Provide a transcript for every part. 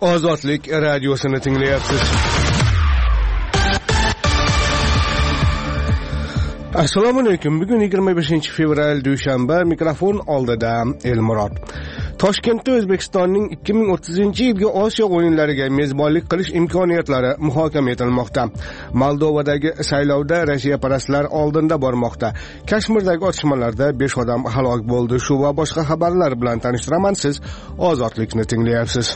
Ozodlik radiosini tinglayapsiz. Assalomu alaykum. Bugun 25-fevral dushanba, mikrofon oldida Elmurod. Toshkentda O'zbekistonning 2030-yilgi Osiyo o'yinlariga mezbonlik qilish imkoniyatlari muhokama etilmoqda. Moldovadagi saylovda Rossiyaparastlar oldinda bormoqda. Kashmirdagi otishmalarda 5 odam halok bo'ldi. Shu va boshqa xabarlar bilan tanishtiraman. Siz Ozodlikni tinglayapsiz.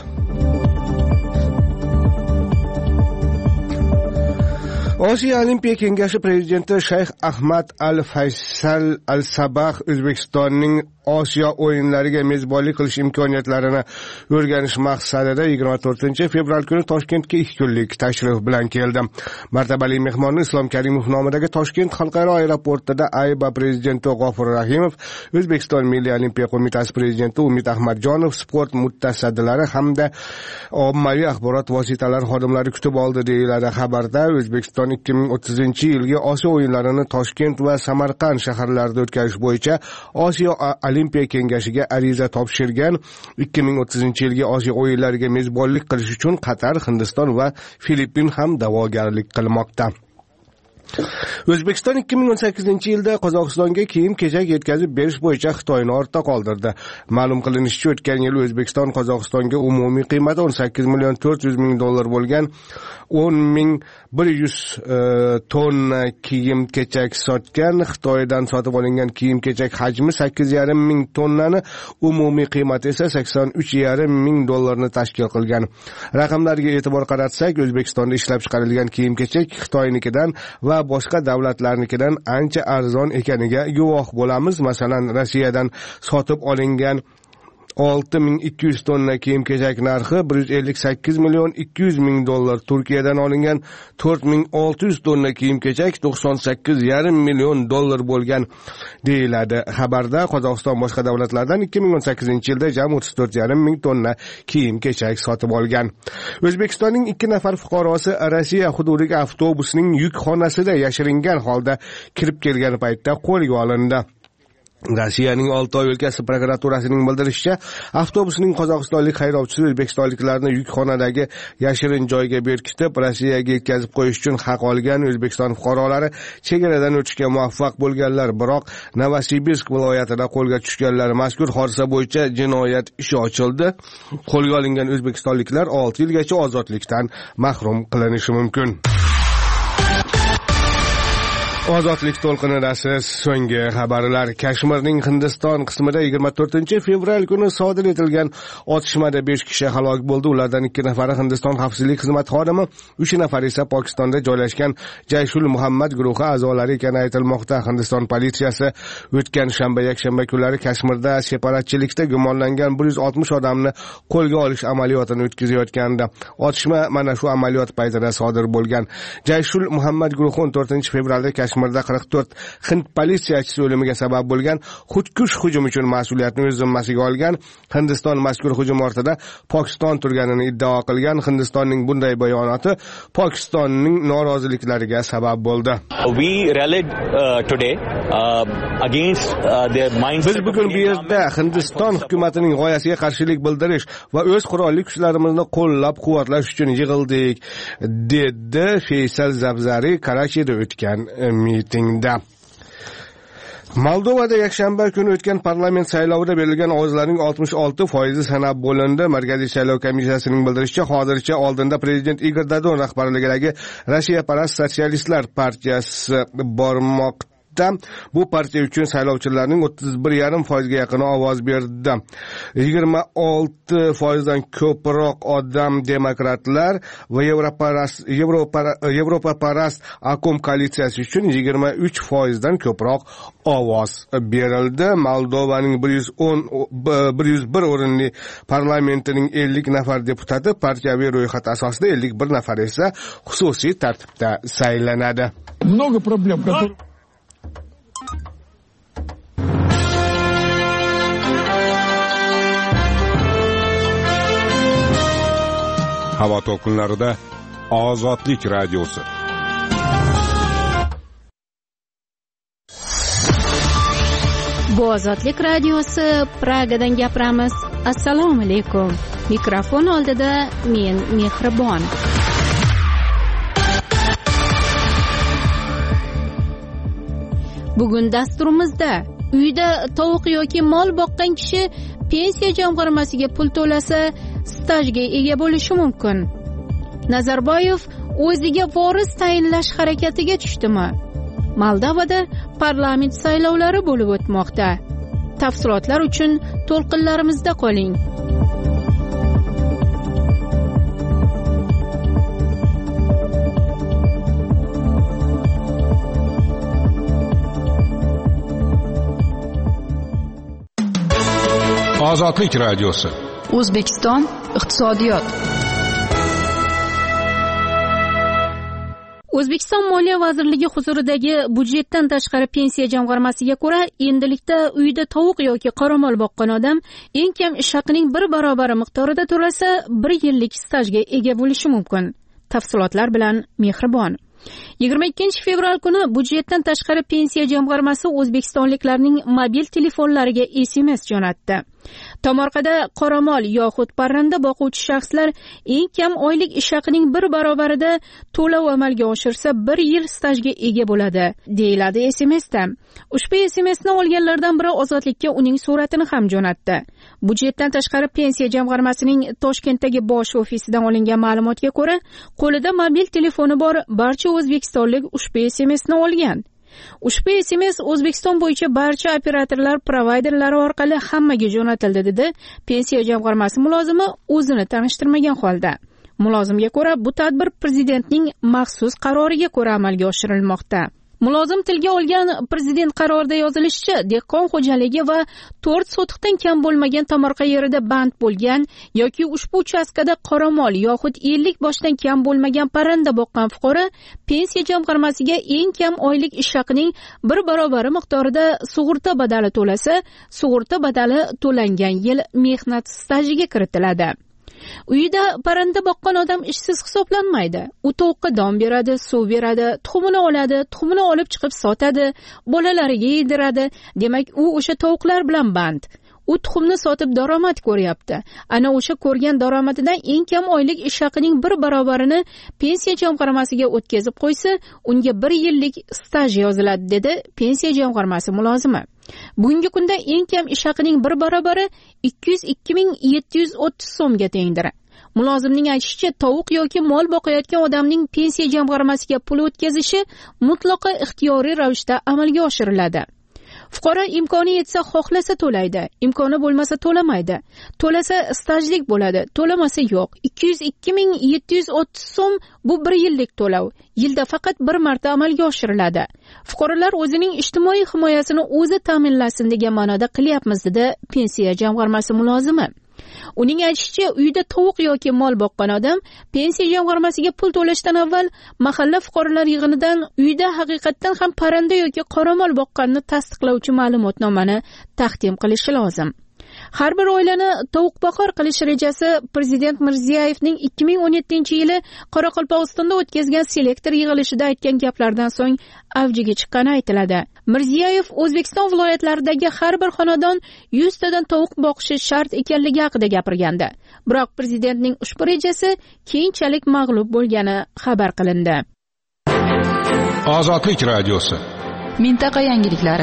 Osiyo Olimpiya Kengashi prezidenti Shayx Ahmad Al-Faysal Al-Sabah O'zbekistonning Osiyo o'yinlariga mezbonlik qilish imkoniyatlarini o'rganish maqsadida 24-fevral kuni Toshkentga 2 kunlik tashrif bilan keldi. Martabali mehmonni Islom Karimov nomidagi Toshkent xalqaro aeroportida AIBA prezidenti G'ofur Rahimov, O'zbekiston Milliy olimpiya qo'mitasi prezidenti Umid Ahmadjonov, sport mutasaddilari hamda ommaviy axborot vositalari xodimlari kutib oldi deyiladi xabarda. O'zbekiston 2030-yilgi Osiyo o'yinlarini Toshkent va Samarqand shaharlarida o'tkazish bo'yicha Osiyo Olimpiya Kengashiga ariza topshirgan. 2030-yilgi Osiyo o'yinlariga mezbonlik qilish uchun Qatar, Hindiston va Filippin ham da'vogarlik qilmoqda. O'zbekiston 2018-yilda Qozog'istonga kiyim-kechak yetkazib berish bo'yicha Xitoyni ortda qoldirdi. Ma'lum qilinishicha, o'tgan yil O'zbekiston Qozog'istonga umumiy qiymati 18 million 400 ming dollar bo'lgan 10.100 tonna kiyim-kechak sotgan. Xitoydan sotib olingan kiyim-kechak hajmi 8.5 ming tonnani, umumiy qiymati esa 83.5 ming dollarni tashkil qilgan. Raqamlarga e'tibor qaratsak, O'zbekistonda ishlab chiqarilgan kiyim-kechak Xitoynikidan va boshqa davlatlarnikidan ancha arzon ekaniga guvoh bo'lamiz. Masalan, Rossiyadan sotib olingan 6200 tonna kiyim-kechak narxi 158 million 200 ming dollar, Turkiyadan olingan 4600 tonna kiyim-kechak 98,5 million dollar bo'lgan deyiladi xabarda. Qozog'iston boshqa davlatlardan 2018-yilda jami 34,5 ming tonna kiyim-kechak sotib olgan. O'zbekistonning 2 nafar fuqarosi Rossiya hududiga avtobusning yukxonasida yashiringan holda kirib kelgan paytda qo'lga olindi. Rossiyaning Oltoy o'lkasi prokuraturasining bildirishicha, avtobusning qozog'istonlik haydovchisi o'zbekistonliklarni yukxonadagi yashirin joyga berkitib, Rossiyaga yetkazib qo'yish uchun haq olgan. O'zbekiston fuqarolari chegaradan o'tishga muvaffaq bo'lganlar, biroq Novosibirsk viloyatida qo'lga tushganlar. Mazkur hodisa bo'yicha jinoyat ishi ochildi. Qo'lga olingan o'zbekistonliklar 6 yilgacha ozodlikdan mahrum qilinishi mumkin. Ozodlik to'lqinidasiz. So'nggi xabarlar. Kashmirning Hindiston qismida 24-fevral kuni sodir etilgan otishmada 5 kishi halok bo'ldi. Ulardan 2 nafari Hindiston xavfsizlik xizmati xodimi, 3 nafari esa Pokistonda joylashgan Jayshul Muhammad guruhi a'zolari ekani aytilmoqda. Hindiston politsiyasi o'tgan shanba-yakshanba kunlari Kashmirda separatchilikda gumonlangan 160 odamni qo'lga olish amaliyotini o'tkazayotgandi. Otishma mana shu amaliyot paytida sodir bo'lgan. Jayshul Muhammad guruhi 14-fevralda Kashmirda 44 Hind politsiyachisi o'limiga sabab bo'lgan xudkush hujum uchun mas'uliyatni o'z zimmasiga olgan. Hindiston mazkur hujum ortida Pokiston turganini iddao qilgan. Hindistonning bunday bayonoti Pokistonning noroziliklariga sabab bo'ldi. Biz bugun bu yerda Hindiston hukumatining g'oyasiga qarshilik bildirish va o'z qurolli kuchlarimizni qo'llab-quvvatlash uchun yig'ildik, dedi Faysal Zabzari Karachida o'tgan mitingda. Moldovada yakshanba kuni o'tgan parlament saylovida berilgan ovozlarning 66% sanab bo'lindi. Markaziy saylov komissiyasining bildirishicha, hozircha oldinda prezident Igor Dodon rahbarligidagi Rossiyaparast sotsialistlar partiyasi bormoqda. Bu partiya uchun saylovchilarning 31,5% ga yaqini ovoz berdi. 26% ko'proq odam demokratlar va Yevropaparast Akom koalitsiyasi uchun 23% dan ko'proq ovoz berildi. Moldovaning 101 o'rinli parlamentining 50 nafar deputati partiyaviy ro'yxat asosida, 51 nafar esa xususiy tartibda saylanadi. Много проблем, Havo to'lqinlarida Ozodlik radiosi. Bu Ozodlik radiosi, Pragadan gapiramiz. Assalomu alaykum. Mikrofon oldida men Mehribon. Bugun dasturimizda uyda tovuq yoki mol boqqan kishi pensiya jamg'armasiga pul to'lasa stajga ega bo'lishi mumkin. Nazarboyev o'ziga voris tayinlash harakatiga tushdimi? Moldovada parlament saylovlari bo'lib o'tmoqda. Tafsilotlar uchun to'lqinlarimizda qoling. Ozodlik radiosi. O'zbekiston iqtisodiyot. O'zbekiston Moliya vazirligi huzuridagi budjetdan tashqari pensiya jamg'armasiga ko'ra, endilikda uyda tovuq yoki qoramol boqqan odam eng kam ish haqining 1 barobar miqdorida to'lasa 1 yillik stajga ega bo'lishi mumkin. Tafsilotlar bilan Mehribon. 22 fevral kuni budjetdan tashqari pensiya jamg'armasi o'zbekistonliklarning mobil telefonlariga SMS jo'natdi. Tomorqada qoramol yoxud parranda boquvchi shaxslar eng kam oylik ish haqining 1 barobarida to'lov amalga oshirsa 1 yil stajga ega bo'ladi, deyiladi SMSda. Ushbu SMSni olganlardan biri Ozodlikka uning suratini ham jo'natdi. Budjetdan tashqari pensiya jamg'armasining Toshkentdagi bosh ofisidan olingan ma'lumotga ko'ra, qo'lida mobil telefoni bor barcha o'zbekistonlik ushbu SMSni olgan. Ushbu SMS O'zbekiston bo'yicha barcha operatorlar provayderlari orqali hammaga jo'natildi, dedi pensiya jamg'armasi mulozimi o'zini tanishtirmagan holda. Mulozimga ko'ra, bu tadbir prezidentning maxsus qaroriga ko'ra amalga oshirilmoqda. Mulozim tilga olgan prezident qarorida yozilishicha, dehqon xo'jaligi va 4 sotixdan kam bo'lmagan tomorqa yerida band bo'lgan yoki ushbu uchastkada qoramol yoxud 50 boshdan kam bo'lmagan parranda boqqan fuqaro pensiya jamg'armasiga eng kam oylik ish haqining 1 barobari miqdorida sug'urta badali to'lasa, sug'urta badali to'langan yil mehnat stajiga kiritiladi. Uyida parranda boqqan odam ishsiz hisoblanmaydi. U tovuqqa don beradi, suv beradi, tuxumini oladi, tuxumini olib chiqib sotadi, bolalariga yediradi. Demak, u o'sha tovuqlar bilan band. U tuxumni sotib daromad ko'ryapti. Ana o'sha ko'rgan daromadidan eng kam oylik ish haqining 1 barobarini pensiya jamg'armasiga o'tkazib qo'ysa, unga 1 yillik staj yoziladi, dedi pensiya jamg'armasi mulozimi. Bugungi kunda eng kam ish haqining 1 barobari 202.730 so'mga tengdir. Mulozimning aytishicha, tovuq yoki mol boqayotgan odamning pensiya jamg'armasiga pul o'tkazishi mutlaqo ixtiyoriy ravishda amalga oshiriladi. Fuqaro imkoni yetsa xohlasa to'laydi, imkoni bo'lmasa to'lamaydi. To'lasa stajlik bo'ladi, to'lamasa yo'q. 202.730 so'm bu 1 yillik to'lov. Yilda faqat 1 marta amalga oshiriladi. Fuqarolar o'zining ijtimoiy himoyasini o'zi ta'minlasin degan ma'noda qilyapmiz, dedi pensiya jamg'armasi mulozimi. Uning aytishicha, uyda tovuq yoki mol boqqan odam pensiya jamg'armasiga pul to'lashdan avval mahalla fuqarolar yig'inidan uyda haqiqatdan ham parranda yoki qoramol boqqanini tasdiqlovchi ma'lumotnomani taqdim qilishi lozim. Har bir oilani tovuqboqar qilish rejasi prezident Mirziyoyevning 2017-yili Qoraqalpog'istonda o'tkazgan selektor yig'ilishida aytgan gaplardan so'ng avjiga chiqqani aytiladi. Mirziyoyev O'zbekiston viloyatlaridagi har bir xonadon 100 tadan tovuq boqishi shart ekanligi haqida gapirgandi. Biroq prezidentning ushbu rejasi keyinchalik mag'lub bo'lgani xabar qilindi. Ozodlik radiosi. Mintaqa yangiliklari.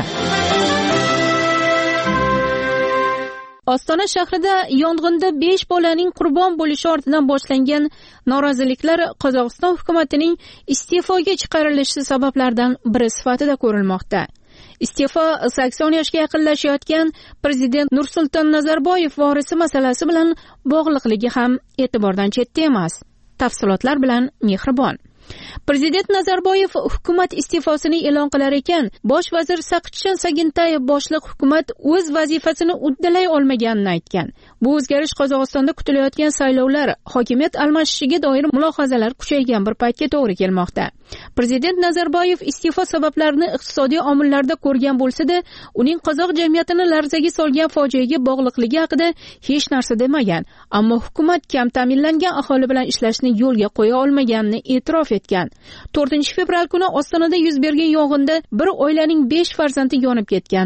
Ostona shahrida yong'inda 5 bolaning qurbon bo'lishi ortidan boshlangan noroziliklar Qozog'iston hukumatining iste'foga chiqarilishi sabablaridan biri sifatida ko'rilmoqda. Iste'fo 80 yoshga yaqinlashayotgan prezident Nursulton Nazarboyev vorisi masalasi bilan bog'liqligi ham e'tibordan chetda emas. Tafsilotlar bilan Mehribon. Prezident Nazarboyev hukumat iste'fosini e'lon qilar ekan, bosh vazir Saqitjon Sagintayev boshliq hukumat o'z vazifasini uddalay olmaganini aytgan. Bu o'zgarish Qozog'istonda kutilayotgan saylovlar, hokimiyat almashishiga doir mulohazalar kuchaygan bir paytga to'g'ri kelmoqda. Prezident Nazarboyev iste'fo sabablarini iqtisodiy omillarda ko'rgan bo'lsa-da, uning qozoq jamiyatini larzaga solgan fojiaga bog'liqligi haqida hech narsa demagan. Ammo hukumat kam ta'minlangan aholi bilan ishlashni yo'lga qo'ya olmaganini e'tirof etgan. 4 fevral kuni Ostonada yuz bergan yong'inda bir oilaning 5 farzandi yonib ketgandi.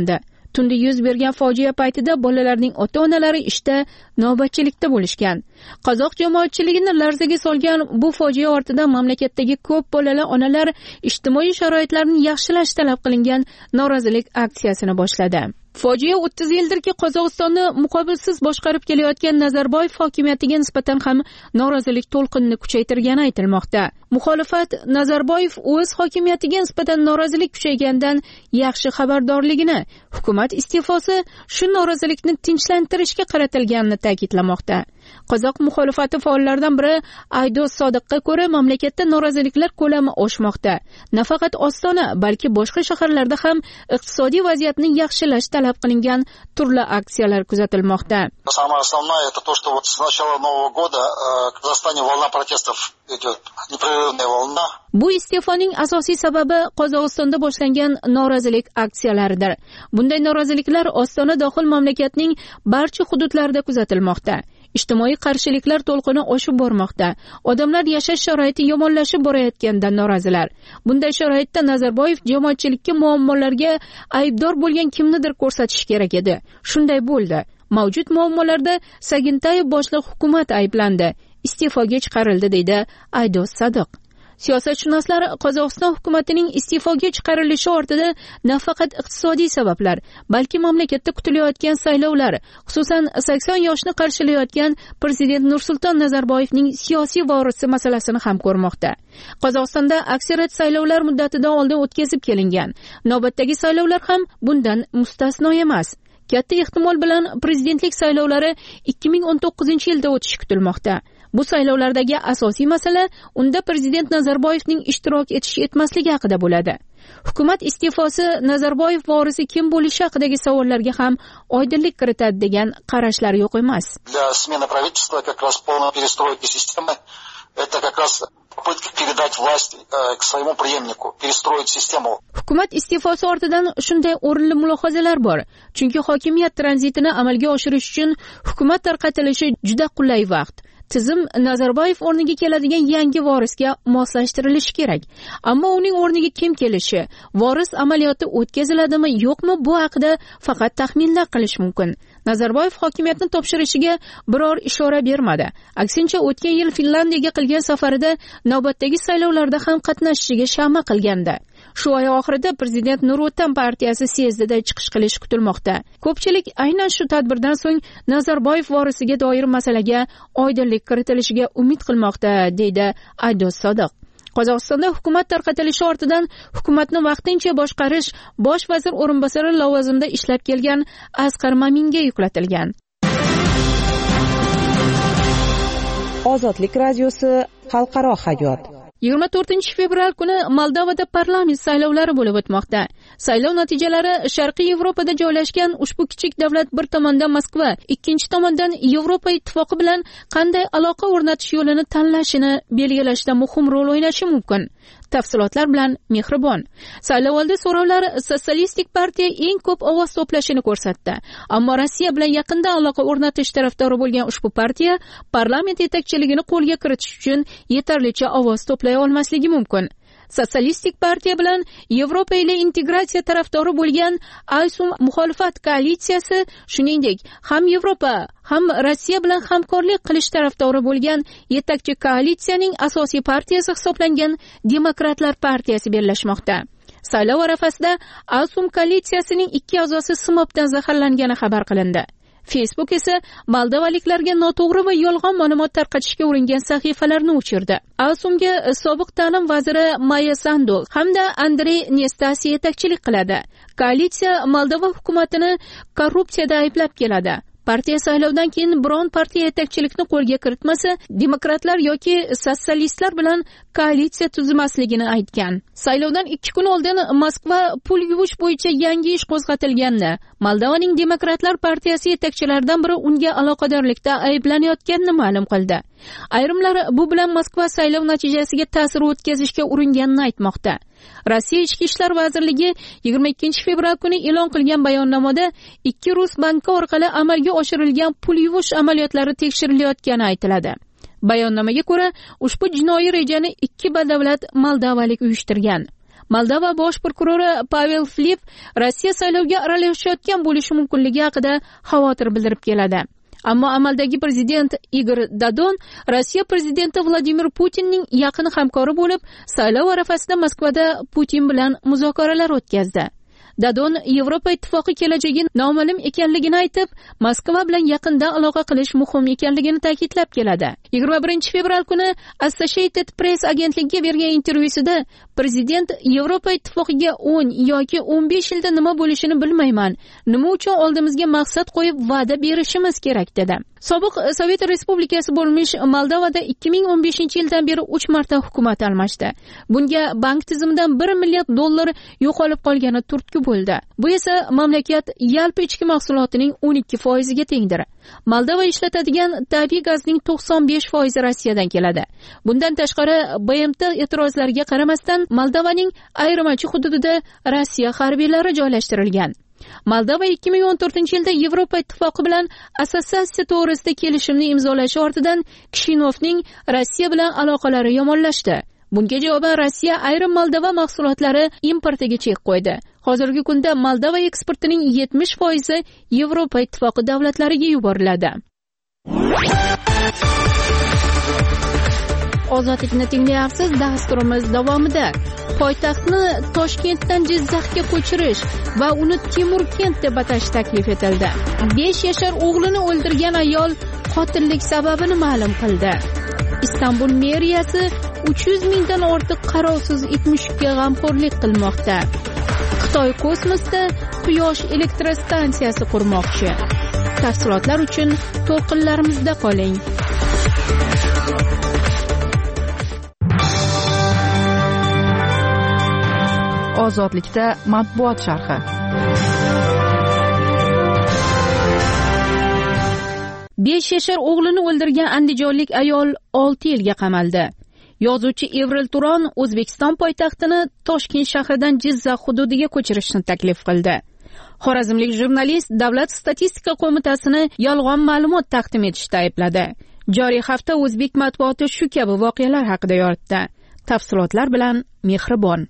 Tunda yuz bergan fojia paytida bolalarning ota-onalari ishda navbatchilikda bo'lishgan. Qozoq jamoatchiligini larzaga solgan bu fojia ortidan mamlakatdagi ko'p bolali onalar ijtimoiy sharoitlarni yaxshilash talab qilingan norozilik aksiyasini boshladi. Fojia 30 yildirki Qozog'istonni muqobilsiz boshqarib kelayotgan Nazarboyev hokimiyatiga nisbatan ham norozilik to'lqinini kuchaytirgani aytilmoqda. Muxolifat Nazarboyev o'z hokimiyatiga nisbatan norozilik kuchaygandan yaxshi xabardorligini, hukumat iste'fosi shu norozilikni tinchlantirishga qaratilganini ta'kidlamoqda. Qozoq muxolifati faollaridan biri Aydos Sodiqqa ko'ra, mamlakatda noroziliklar ko'lami oshmoqda. Nafaqat Ostona, balki boshqa shaharlarda ham iqtisodiy vaziyatni yaxshilash talab qilingan turli aksiyalar kuzatilmoqda. Самое основное это то, что вот с начала Нового года в Казахстане волна протестов идет, непрерывная волна. Bu iste'foning asosiy sababi Qozog'istonda boshlangan norozilik aksiyalaridir. Bunday noroziliklar Ostona dohil mamlakatning barcha hududlarida kuzatilmoqda. Ijtimoiy qarshiliklar to'lqini oshib bormoqda. Odamlar yashash sharoiti yomonlashib borayotganda norozilar. Bunday sharoitda Nazarboyev jamoatchilikka muammolarga aybdor bo'lgan kimnidir ko'rsatish kerak edi. Shunday bo'ldi. Mavjud muammolarda Sagintayev boshliq hukumat ayblandi. Iste'foga chiqarildi, deydi Aydos Sodiq. Siyosatshunoslar Qozog'iston hukumatining iste'foga chiqarilishi ortida nafaqat iqtisodiy sabablar, balki mamlakatda kutilayotgan saylovlar, xususan 80 yoshni qarshilayotgan prezident Nursulton Nazarboyevning siyosiy vorisi masalasini ham ko'rmoqda. Qozog'istonda aksariyat saylovlar muddatidan oldin o'tkazib kelingan. Navbatdagi saylovlar ham bundan mustasno emas. Katta ehtimol bilan prezidentlik saylovlari 2019-yilda o'tishi kutilmoqda. Bu saylovlardagi asosiy masala unda prezident Nazarboyevning ishtirok etmasligi haqida bo'ladi. Hukumat iste'fosi Nazarboyev vorisi kim bo'lishi haqidagi savollarga ham oydinlik kiritadi degan qarashlar yo'q emas. Для смены правительства как раз полной перестройки системы это как раз попытка передать власть к своему преемнику, перестроить систему. Hukumat iste'fosi ortidan shunday o'rinli mulohazalar bor. Chunki hokimiyat tranzitini amalga oshirish uchun hukumat tarqatilishi juda qulay vaqt. Tizim Nazarboyev o'rniga keladigan yangi vorisga moslashtirilishi kerak. Ammo uning o'rniga kim kelishi, voris amaliyoti o'tkaziladimi, yo'qmi, bu haqida faqat taxminlar qilish mumkin. Nazarboyev hokimiyatni topshirishiga biror ishora bermadi. Aksincha, o'tgan yil Finlandiyaga qilgan safarida navbatdagi saylovlarda ham qatnashishiga shama qilgandi. Shu oy oxirida prezident Nurotdan partiyasi syezdida chiqish qilishi kutilmoqda. Ko'pchilik aynan shu tadbirdan so'ng Nazarboyev vorisiga doir masalaga oydinlik kiritilishiga umid qilmoqda, deydi Aydos Sodiq. Qozog'istonda hukumat tarqatilishi ortidan hukumatni vaqtincha boshqarish bosh vazir o'rinbosari lavozimida ishlab kelgan Asqar Maminga yuklatilgan. Ozodlik radiosi xalqaro hayot. 24-fevral kuni Moldovada parlament saylovlari bo'lib o'tmoqda. Saylov natijalari Sharqiy Yevropada joylashgan ushbu kichik davlat bir tomondan Moskva, ikkinchi tomondan Yevropa ittifoqi bilan qanday aloqa o'rnatish yo'lini tanlashini belgilashda muhim rol o'ynashi mumkin. Tafsilotlar bilan Mehribon. Saylovoldi so'rovlar Sotsialistik partiya eng ko'p ovoz to'plashini ko'rsatdi. Ammo Rossiya bilan yaqinda aloqa o'rnatish tarafdori bo'lgan ushbu partiya parlament yetakchiligini qo'lga kiritish uchun yetarlicha ovoz to'play olmasligi mumkin. Sotsialistik partiya bilan Yevropa ile integratsiya tarafdori bo'lgan Aysum muxolifat koalitsiyasi, shuningdek, ham Yevropa, ham Rossiya bilan hamkorlik qilish tarafdori bo'lgan yetakchi koalitsiyaning asosiy partiyasi hisoblangan Demokratlar partiyasi birlashmoqda. Saylov arafasida Aysum koalitsiyasining 2 a'zosi simobdan zaharlangani xabar qilindi. Facebook esa moldovaliklarga noto'g'ri va yolg'on ma'lumot tarqatishga uringan sahifalarni o'chirdi. Aysumga sobiq ta'lim vaziri Maya Sandu hamda Andrey Nestasi yetakchilik qiladi. Koalitsiya Moldova hukumatini korrupsiyada ayblab keladi. Partiya saylovdan keyin biron partiya yetakchilikni qo'lga kiritmasa, demokratlar yoki sotsialistlar bilan koalitsiya tuzmasligini aytgan. Saylovdan 2 kun oldin Moskva pul yuvish bo'yicha yangi ish qo'zg'atilganda, Moldovaning Demokratlar partiyasi yetakchilaridan biri unga aloqadorlikda ayblanayotganini ma'lum qildi. Ayrimlar bu bilan Moskva saylov natijasiga ta'sir o'tkazishga uringanini aytmoqda. Rossiya Ichki ishlar vazirligi 22-fevral kuni e'lon qilgan bayonnomada 2 rus banki orqali amalga oshirilgan pul yuvish amaliyotlari tekshirilayotgani aytiladi. Bayonnomaga ko'ra, ushbu jinoiy rejani 2 badavlat moldovalik uyushtirgan. Moldova bosh prokurori Pavel Filip Rossiya saylovga aralashayotgan bo'lishi mumkinligi haqida xavotir bildirib keladi. Ammo amaldagi prezident Igor Dodon Rossiya prezidenti Vladimir Putinning yaqin hamkori bo'lib, saylov arafasida Moskvada Putin bilan muzokaralar o'tkazdi. Dodon Yevropa ittifoqi kelajagi noma'lum ekanligini aytib, Moskva bilan yaqinda aloqa qilish muhim ekanligini ta'kidlab keladi. 21-fevral kuni Associated Press agentligiga bergan intervyusida prezident Yevropa ittifoqiga 10 yoki 15 yilda nima bo'lishini bilmayman. Nima uchun oldimizga maqsad qo'yib va'da berishimiz kerak dedi. Sobiq Sovet Respublikasi bo'lmish Moldovada 2015-yildan beri 3 marta hukumat almashdi. Bunga bank tizimidan $1 milliard yo'qolib qolgani turtki bo'ldi. Bu esa mamlakat yalpi ichki mahsulotining 12%ga tengdir. Moldova ishlatadigan tabiiy gazning 95% Rossiyadan keladi. Bundan tashqari, BMT e'tirozlariga qaramasdan Moldovaning ayirmachi hududida Rossiya harbiylari joylashtirilgan. Moldova 2014-yilda Yevropa ittifoqi bilan assotsiatsiya to'g'risida kelishimni imzolashi ortidan Kishinovning Rossiya bilan aloqalari yomonlashdi. Bunga javoban Rossiya ayrim Moldova mahsulotlari importiga chek qo'ydi. Hozirgi kunda Moldova eksportining 70% Yevropa ittifoqi davlatlariga yuboriladi. Ozodlikni tinglayapsiz. Dasturimiz davomida poytaxtni Toshkentdan Jizzaxga ko'chirish va uni Timurkent deb atash taklif etildi. 5 yashar o'g'lini o'ldirgan ayol qotillik sababini ma'lum qildi. Istanbul meriyasi 300 mingdan ortiq qarovsiz itmushukka g'amxo'rlik qilmoqda. Xitoy kosmosda quyosh elektrostansiyasi qurmoqchi. Tafsilotlar uchun to'lqinlarimizda qoling. Ozodlikda matbuot sharhi. Besh yashar o'g'lini o'ldirgan andijonlik ayol 6 yilga qamaldi. Yozuvchi Evril Turon O'zbekiston poytaxtini Toshkent shahridan Jizzax hududiga ko'chirishni taklif qildi. Xorazmlik jurnalist Davlat statistika qo'mitasini yolg'on ma'lumot taqdim etishda aybladi. Joriy hafta o'zbek matbuoti shu kabi voqealar haqida yoritdi. Tafsilotlar bilan Mehribon.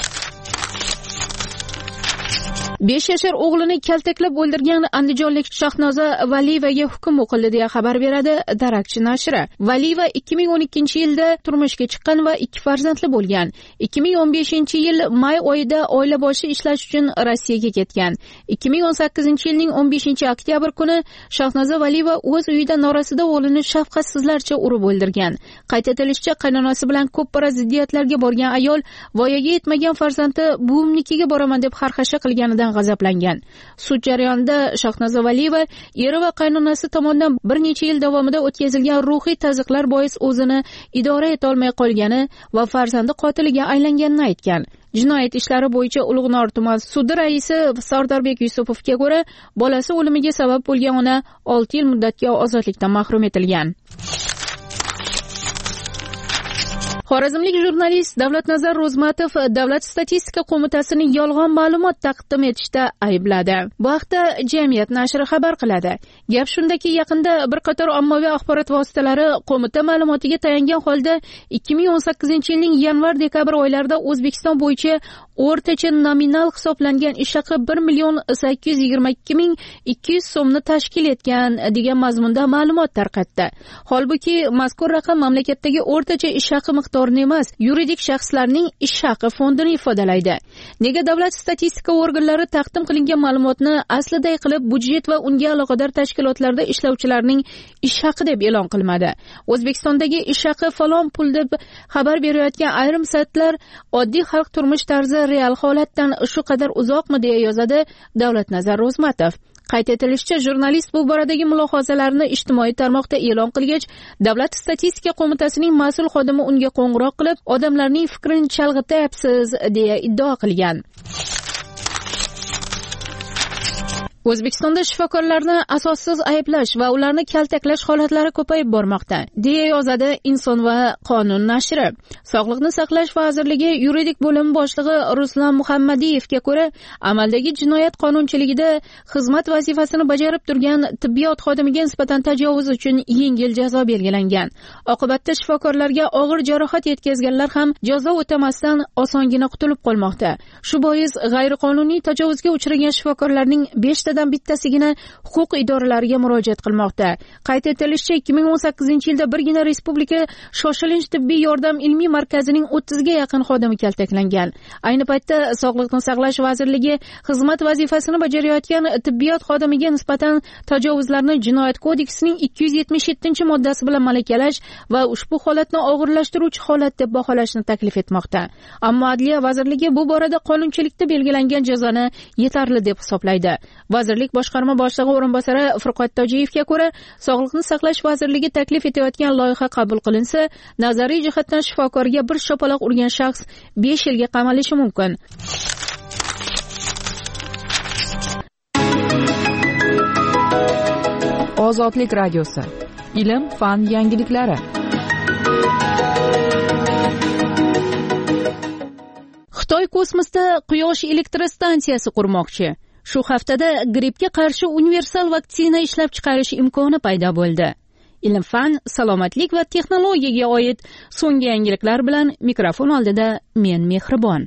5 yashar o'g'lini kaltaklab o'ldirgan andijonlik Shahnoza Valiyevaga hukm o'qildi deya xabar beradi Darakchi nashri. Valiyeva 2012-yilda turmushga chiqqan va 2 farzandli bo'lgan. 2015-yil may oyida oila boshi ishlash uchun Rossiyaga ketgan. 2018-yilning 15-oktyabr kuni Shahnoza Valiyeva o'z uyida norasida o'g'lini shafqatsizlarcha urib o'ldirgan. Qayd etilishicha, qaynonasi bilan ko'p pora ziddiyatlarga borgan ayol voyaga yetmagan farzandi buvimnikiga boraman deb xarxasha qilganidan g'azablangan. Sud jarayonida Shahnoza Valiyeva eri va qaynonasi tomonidan bir necha yil davomida o'tkazilgan ruhiy tazyiqlar bois o'zini idora eta olmay qolgani va farzandi qotiliga aylanganini aytgan. Jinoyat ishlari bo'yicha Ulug'nor tuman sudi raisi Sardorbek Yusupovga ko'ra, bolasi o'limiga sabab bo'lgan ona 6 yil muddatga ozodlikdan mahrum etilgan. Xorazmlik jurnalist Davlatnazar Ro'zmatov Davlat statistika qo'mitasini yolg'on ma'lumot taqdim etishda aybladi. Bu haqda Jamiyat nashri xabar qiladi. Gap shundaki, yaqinda bir qator ommaviy axborot vositalari qo'mita ma'lumotiga tayangan holda 2018-yilning yanvar-dekabr oylarida O'zbekiston bo'yicha o'rtacha nominal hisoblangan ish haqi 1,822,200 so'mni tashkil etgan degan mazmunda ma'lumot tarqatdi. Holbuki mazkur raqam mamlakatdagi o'rtacha ish haqi miqdorini emas, yuridik shaxslarning ish haqi fondini ifodalaydi. Nega davlat statistika organlari taqdim qilingan ma'lumotni asliday qilib budjet va unga aloqador tashkilotlarda ishlovchilarning ish haqi deb e'lon qilmadi? O'zbekistondagi ish haqi falon pul deb xabar berayotgan ayrim saytlar oddiy xalq turmush tarzi real holatdan shu qadar uzoqmi deya yozadi Davlatnazar Ro'zmatov. Qayd etilishicha, jurnalist bu boradagi mulohazalarini ijtimoiy tarmoqda e'lon qilgach, Davlat statistika qo'mitasining mas'ul xodimi unga qo'ng'iroq qilib, odamlarning fikrini chalg'ityapsiz deya iddao qilgan. O'zbekistonda shifokorlarni asossiz ayblash va ularni kaltaklash holatlari ko'payib bormoqda, deya yozadi Inson va qonun nashri. Sog'liqni saqlash vazirligi yuridik bo'limi boshlig'i Ruslan Muhammadiyevga ko'ra, amaldagi jinoyat qonunchiligida xizmat vazifasini bajarib turgan tibbiyot xodimiga nisbatan tajovuz uchun yengil jazo belgilangan. Oqibatda shifokorlarga og'ir jarohat yetkazganlar ham jazo o'tamasdan osongina qutulib qolmoqda. Shu bois g'ayriqonuniy tajovuzga uchragan shifokorlarning 5 tadan bittasigina huquq idoralariga murojaat qilmoqda. Qayd etilishicha, 2018-yilda birgina respublika shoshilinch tibbiy yordam ilmiy markazining 30 ga yaqin xodimi kaltaklangan. Ayni paytda Sog'liqni saqlash vazirligi xizmat vazifasini bajarayotgan tibbiyot xodimiga nisbatan tajovuzlarni Jinoyat kodeksining 277-moddasi bilan malakalash va ushbu holatni og'irlashtiruvchi holat deb baholashni taklif etmoqda. Ammo Adliya vazirligi bu borada qonunchilikda belgilangan jazoni yetarli deb hisoblaydi. Vazirlik boshqarma boshlig'i o'rinbosari Furqat Tojiyevga ko'ra, Sog'liqni saqlash vazirligi taklif etayotgan loyiha qabul qilinsa, nazariy jihatdan shifokorga bir shapaloq urgan shaxs 5 yilga qamalishi mumkin. Ozodlik radiosi. Ilm, fan yangiliklari. Xitoy kosmosda quyosh elektrostansiyasi qurmoqchi. Shu haftada grippga qarshi universal vaksina ishlab chiqarish imkoni paydo bo'ldi. Ilm, fan, salomatlik va texnologiyaga oid so'nggi yangiliklar bilan mikrofon oldida men Mehribon.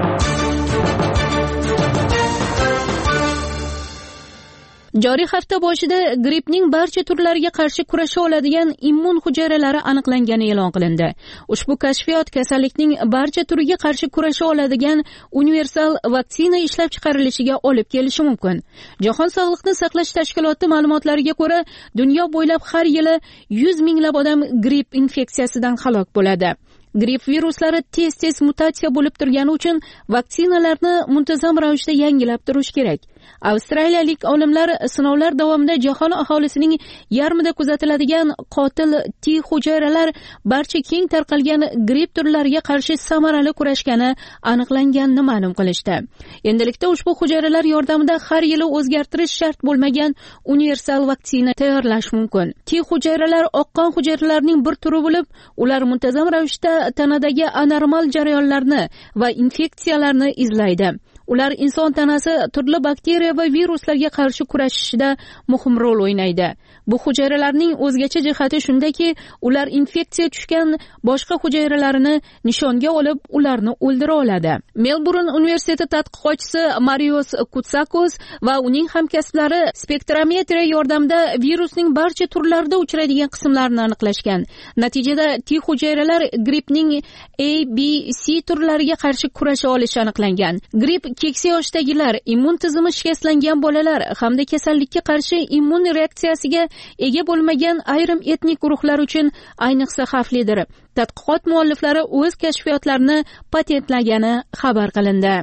Joriy hafta boshida grippning barcha turlariga qarshi kurasha oladigan immun hujayralari aniqlangani e'lon qilindi. Ushbu kashfiyot kasallikning barcha turiga qarshi kurasha oladigan universal vaksina ishlab chiqarilishiga olib kelishi mumkin. Jahon sog'liqni saqlash tashkiloti ma'lumotlariga ko'ra, dunyo bo'ylab har yili 100 minglab odam gripp infeksiyasidan halok bo'ladi. Gripp viruslari tez mutatsiya bo'lib turgani uchun vaksinalarni muntazam ravishda yangilab turish kerak. Avstraliyalik olimlar sinovlar davomida jahon aholisining yarmida kuzatiladigan qotil T hujayralar barcha keng tarqalgan gripp turlariga qarshi samarali kurashgani aniqlanganini ma'lum qilishdi. Endilikda ushbu hujayralar yordamida har yili o'zgartirish shart bo'lmagan universal vaksina tayyorlash mumkin. T hujayralar oqqon hujayralarning bir turi bo'lib, ular muntazam ravishda tanadagi anormal jarayonlarni va infeksiyalarni izlaydi. Ular inson tanasi turli bakteriya va viruslarga qarshi kurashishida muhim rol o'ynaydi. Bu hujayralarning o'zgacha jihati shundaki, ular infeksiya tushgan boshqa hujayralarini nishonga olib, ularni o'ldira oladi. Melburn universiteti tadqiqotchisi Marios Kutsakos va uning hamkasblari spektrometriya yordamida virusning barcha turlarida uchraydigan qismlarini aniqlashgan. Natijada T hujayralar grippning A, B, C turlariga qarshi kurasha olishi aniqlangan. Gripp keksa yoshdagilar, immun tizimi shikastlangan bolalar hamda kasallikka qarshi immun reaksiyasiga ega bo'lmagan ayrim etnik guruhlar uchun ayniqsa xavflidir. Tadqiqot mualliflari o'z kashfiyotlarini patentlagani xabar qilindi.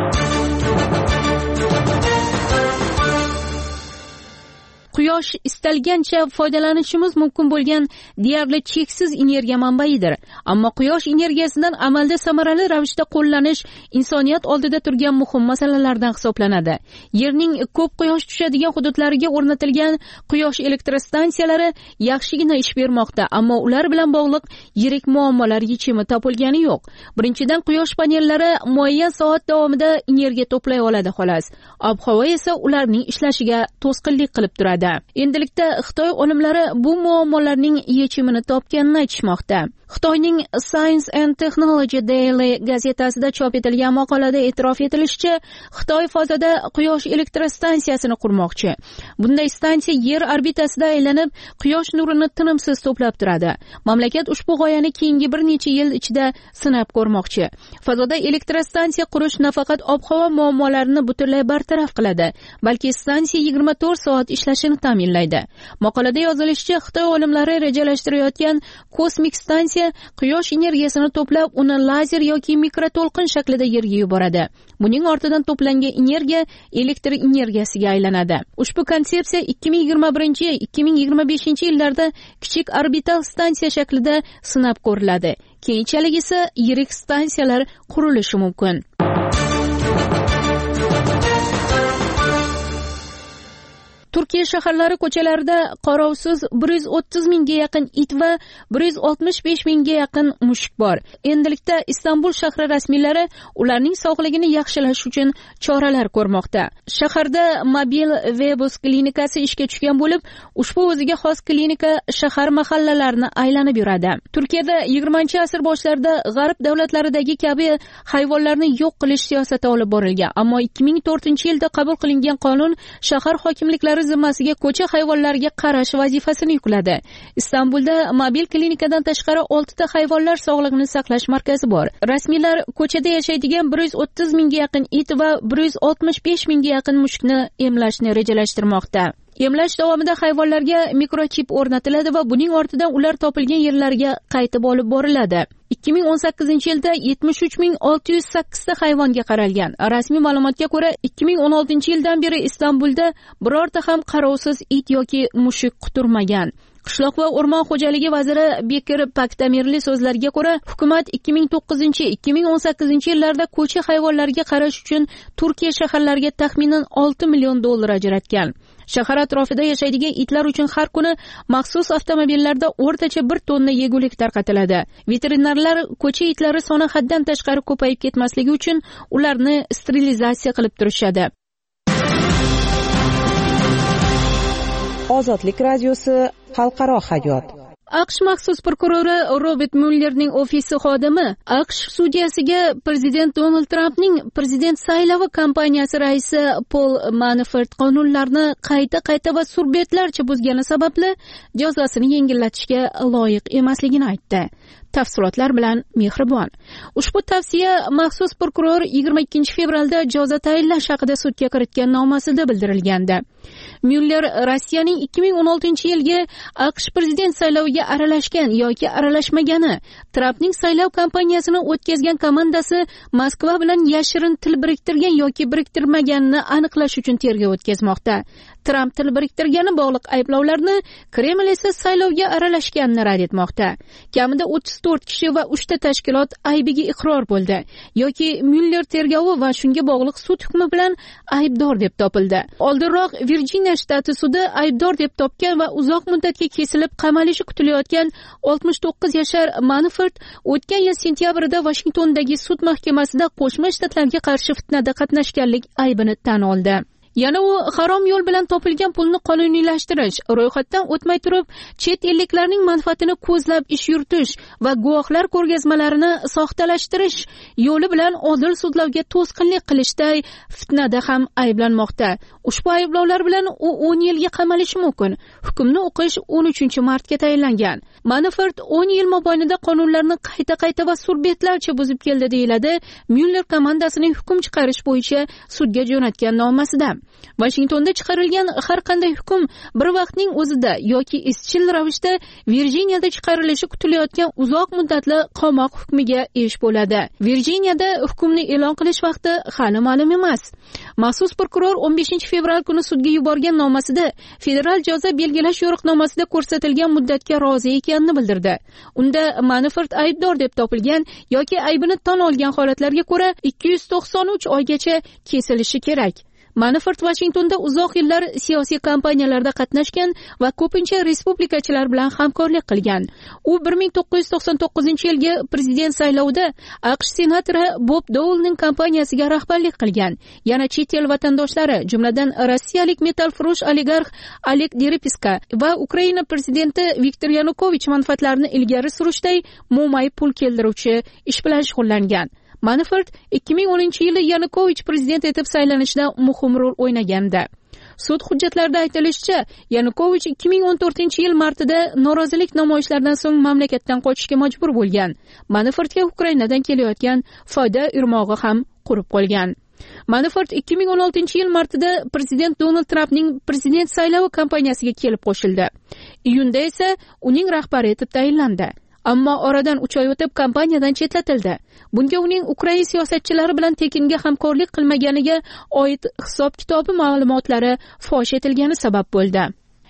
Quyosh istalgancha foydalanishimiz mumkin bo'lgan deyarli cheksiz energiya manbaidir. Ammo quyosh energiyasidan amalda samarali ravishda qo'llanish insoniyat oldida turgan muhim masalalardan hisoblanadi. Yerning ko'p quyosh tushadigan hududlariga o'rnatilgan quyosh elektrostansiyalari yaxshigina ish bermoqda, ammo ular bilan bog'liq yirik muammolar yechimi topilgani yo'q. Birinchidan, quyosh panellari muayyan soat davomida energiya to'play oladi xolos. Ob-havo esa ularning ishlashiga to'sqinlik qilib turadi. Endilikda Xitoy olimlari bu muammolarning yechimini topganini aytishmoqda. Xitoyning Science and Technology Daily gazetasida chop etilgan maqolada e'tirof etilishicha, Xitoy fazada quyosh elektrostansiyasini qurmoqchi. Bunday stansiya yer orbitasida aylanib, quyosh nurini tinimsiz to'plab turadi. Mamlakat ushbu g'oyani keyingi bir necha yil ichida sinab ko'rmoqchi. Fazada elektrostansiya qurish nafaqat ob-havo muammolarini butunlay bartaraf qiladi, balki stansiya 24 soat ishlashini ta'minlaydi. Maqolada yozilishicha, Xitoy olimlari rejalashtirayotgan kosmik stansiya quyosh energiyasini to'plab, uni lazer yoki mikroto'lqin shaklida yerga yuboradi. Buning ortidan to'plangan energiya elektr energiyasiga aylanadi. Ushbu konsepsiya 2021-2025 yillarda kichik orbital stansiya shaklida sinab ko'riladi. Keyinchalik esa yirik stansiyalar qurilishi mumkin. Turkiya shaharlari ko'chalarida qarovsiz 130 mingga yaqin it va 165 mingga yaqin mushuk bor. Endilikda Istanbul shahri rasmiylari ularning sog'lig'ini yaxshilash uchun choralar ko'rmoqda. Shaharda mobil Vebus klinikasi ishga tushgan bo'lib, ushbu o'ziga xos klinika shahar mahallalarini aylanib yuradi. Turkiyada 20-asr boshlarida g'arb davlatlaridagi kabi hayvonlarni yo'q qilish siyosati olib borilgan, ammo 2004-yilda qabul qilingan qonun shahar hokimliklari zimmasiga ko'cha hayvonlariga qarash vazifasini yukladi. Istanbulda mobil klinikadan tashqari 6 ta hayvonlar sog'lig'ini saqlash markazi bor. Rasmiylar ko'chada yashaydigan 130 mingga yaqin it va 165 mingga yaqin mushukni emlashni rejalashtirmoqda. Emlash davomida hayvonlarga mikrochip o'rnatiladi va buning ortidan ular topilgan yerlarga qaytib olib boriladi. 2018-yilda 73.608 ta hayvonga qaralgan. Rasmiy ma'lumotga ko'ra, 2016-yildan beri Istanbulda birorta ham qarovsiz it yoki mushuk quturmagan. Qishloq va o'rmon xo'jaligi vaziri Bekir Paktamirli so'zlariga ko'ra, hukumat 2009-2018 yillarda ko'cha hayvonlariga qarash uchun Turkiya shaharlariga taxminan $6 million ajratgan. Shahar atrofida yashaydigan itlar uchun har kuni maxsus avtomobillarda o'rtacha 1 tonna yegulik tarqatiladi. Veterinarlar ko'cha itlari soni haddan tashqari ko'payib ketmasligi uchun ularni sterilizatsiya qilib turishadi. Ozodlik radiosi xalqaro hayot. AQSh maxsus prokurori Robert Muellerning ofisi xodimi AQSh sudyasiga prezident Donald Trampning prezident saylovi kampaniyasi raisi Paul Manafort qonunlarni qayta va surbetlarcha buzgani sababli jazosini yengillatishga loyiq emasligini aytdi. Tafsilotlar bilan Mehribon. Ushbu tavsiya maxsus prokuror 22 fevralda jazo tayinlash haqida sudga kiritgan nomasida bildirilgandi. Mueller Rossiyaning 2016-yilgi AQSh prezident sayloviga aralashgan yoki aralashmagani, Trampning saylov kampaniyasini o'tkazgan komandasi Moskva bilan yashirin til biriktirgan yoki biriktirmaganini aniqlash uchun tergov o'tkazmoqda. Tramp til biriktirgani bog'liq ayblovlarni, Kreml esa saylovga aralashganini rad etmoqda. Kamida 34 kishi va 3 ta tashkilot aybiga iqror bo'ldi yoki Mueller tergovi va shunga bog'liq sud hukmi bilan aybdor deb topildi. Oldinroq Virjiniya shtati sudi aybdor deb topgan va uzoq muddatga kesilib qamalishi kutilayotgan 69 yashar Manafort o'tgan yil sentyabrda Washingtondagi sud mahkamasida Qo'shma Shtatlarga qarshi fitnada qatnashganlik aybini tan oldi. Yana u harom yo'l bilan topilgan pulni qonuniylashtirish, ro'yxatdan o'tmay turib chet elliklarning manfaatini ko'zlab ish yuritish va guvohlar ko'rgazmalarini soxtalashtirish yo'li bilan odil sudlovga to'sqinlik qilishda fitnada ham ayblanmoqda. Ushbu ayblovlar bilan u 10 yilga qamalishi mumkin. Hukmni o'qish 13-martga tayinlangan. Manafort 10 yil mobaynida qonunlarni qayta va surbetlarcha buzib keldi deyiladi Mueller komandasining hukm chiqarish bo'yicha sudga jo'natgan nomasida. Washingtonda chiqarilgan har qanday hukm bir vaqtning o'zida yoki izchil ravishda Virjiniyada chiqarilishi kutilayotgan uzoq muddatli qamoq hukmiga esh bo'ladi. Virjiniyada hukmni e'lon qilish vaqti hali ma'lum emas. Maxsus prokuror 15 fevral kuni sudga yuborgan nomasida federal jazo belgilash yo'riqnomasida ko'rsatilgan muddatga rozi ekanini bildirdi. Unda Manafort aybdor deb topilgan yoki aybini tan olgan holatlarga ko'ra 293 oygacha kesilishi kerak. Manafort Washingtonda uzoq yillar siyosiy kampaniyalarda qatnashgan va ko'pincha respublikachilar bilan hamkorlik qilgan. U 1999-yilgi prezident saylovida AQSh senatori Bob Dolening kampaniyasiga rahbarlik qilgan. Yana chet el vatandoshlari, jumladan rossiyalik metalfurush oligarx Oleg Deripaska va Ukraina prezidenti Viktor Yanukovich manfaatlarini ilgari surishday mo'may pul keltiruvchi ish bilan shug'ullangan. Manafort 2010-yili Yanukovich prezident etib saylanishda muhim rol o'ynagandi. Sud hujjatlarida aytilishicha, Yanukovich 2014-yil martida norozilik namoyishlaridan so'ng mamlakatdan qochishga majbur bo'lgan. Manafortga Ukrainadan kelayotgan foyda urmog'i ham qurib qolgan. Manafort 2016-yil martida prezident Donald Trampning prezident saylovi kampaniyasiga kelib qo'shildi. Iyunda esa uning rahbari etib tayinlandi. Ammo oradan 3 oy o'tib kompaniyadan chetlatildi. Bunga uning Ukraina siyosatchilari bilan tekinga hamkorlik qilmaganiga oid hisob-kitobi ma'lumotlari fosh etilgani sabab bo'ldi.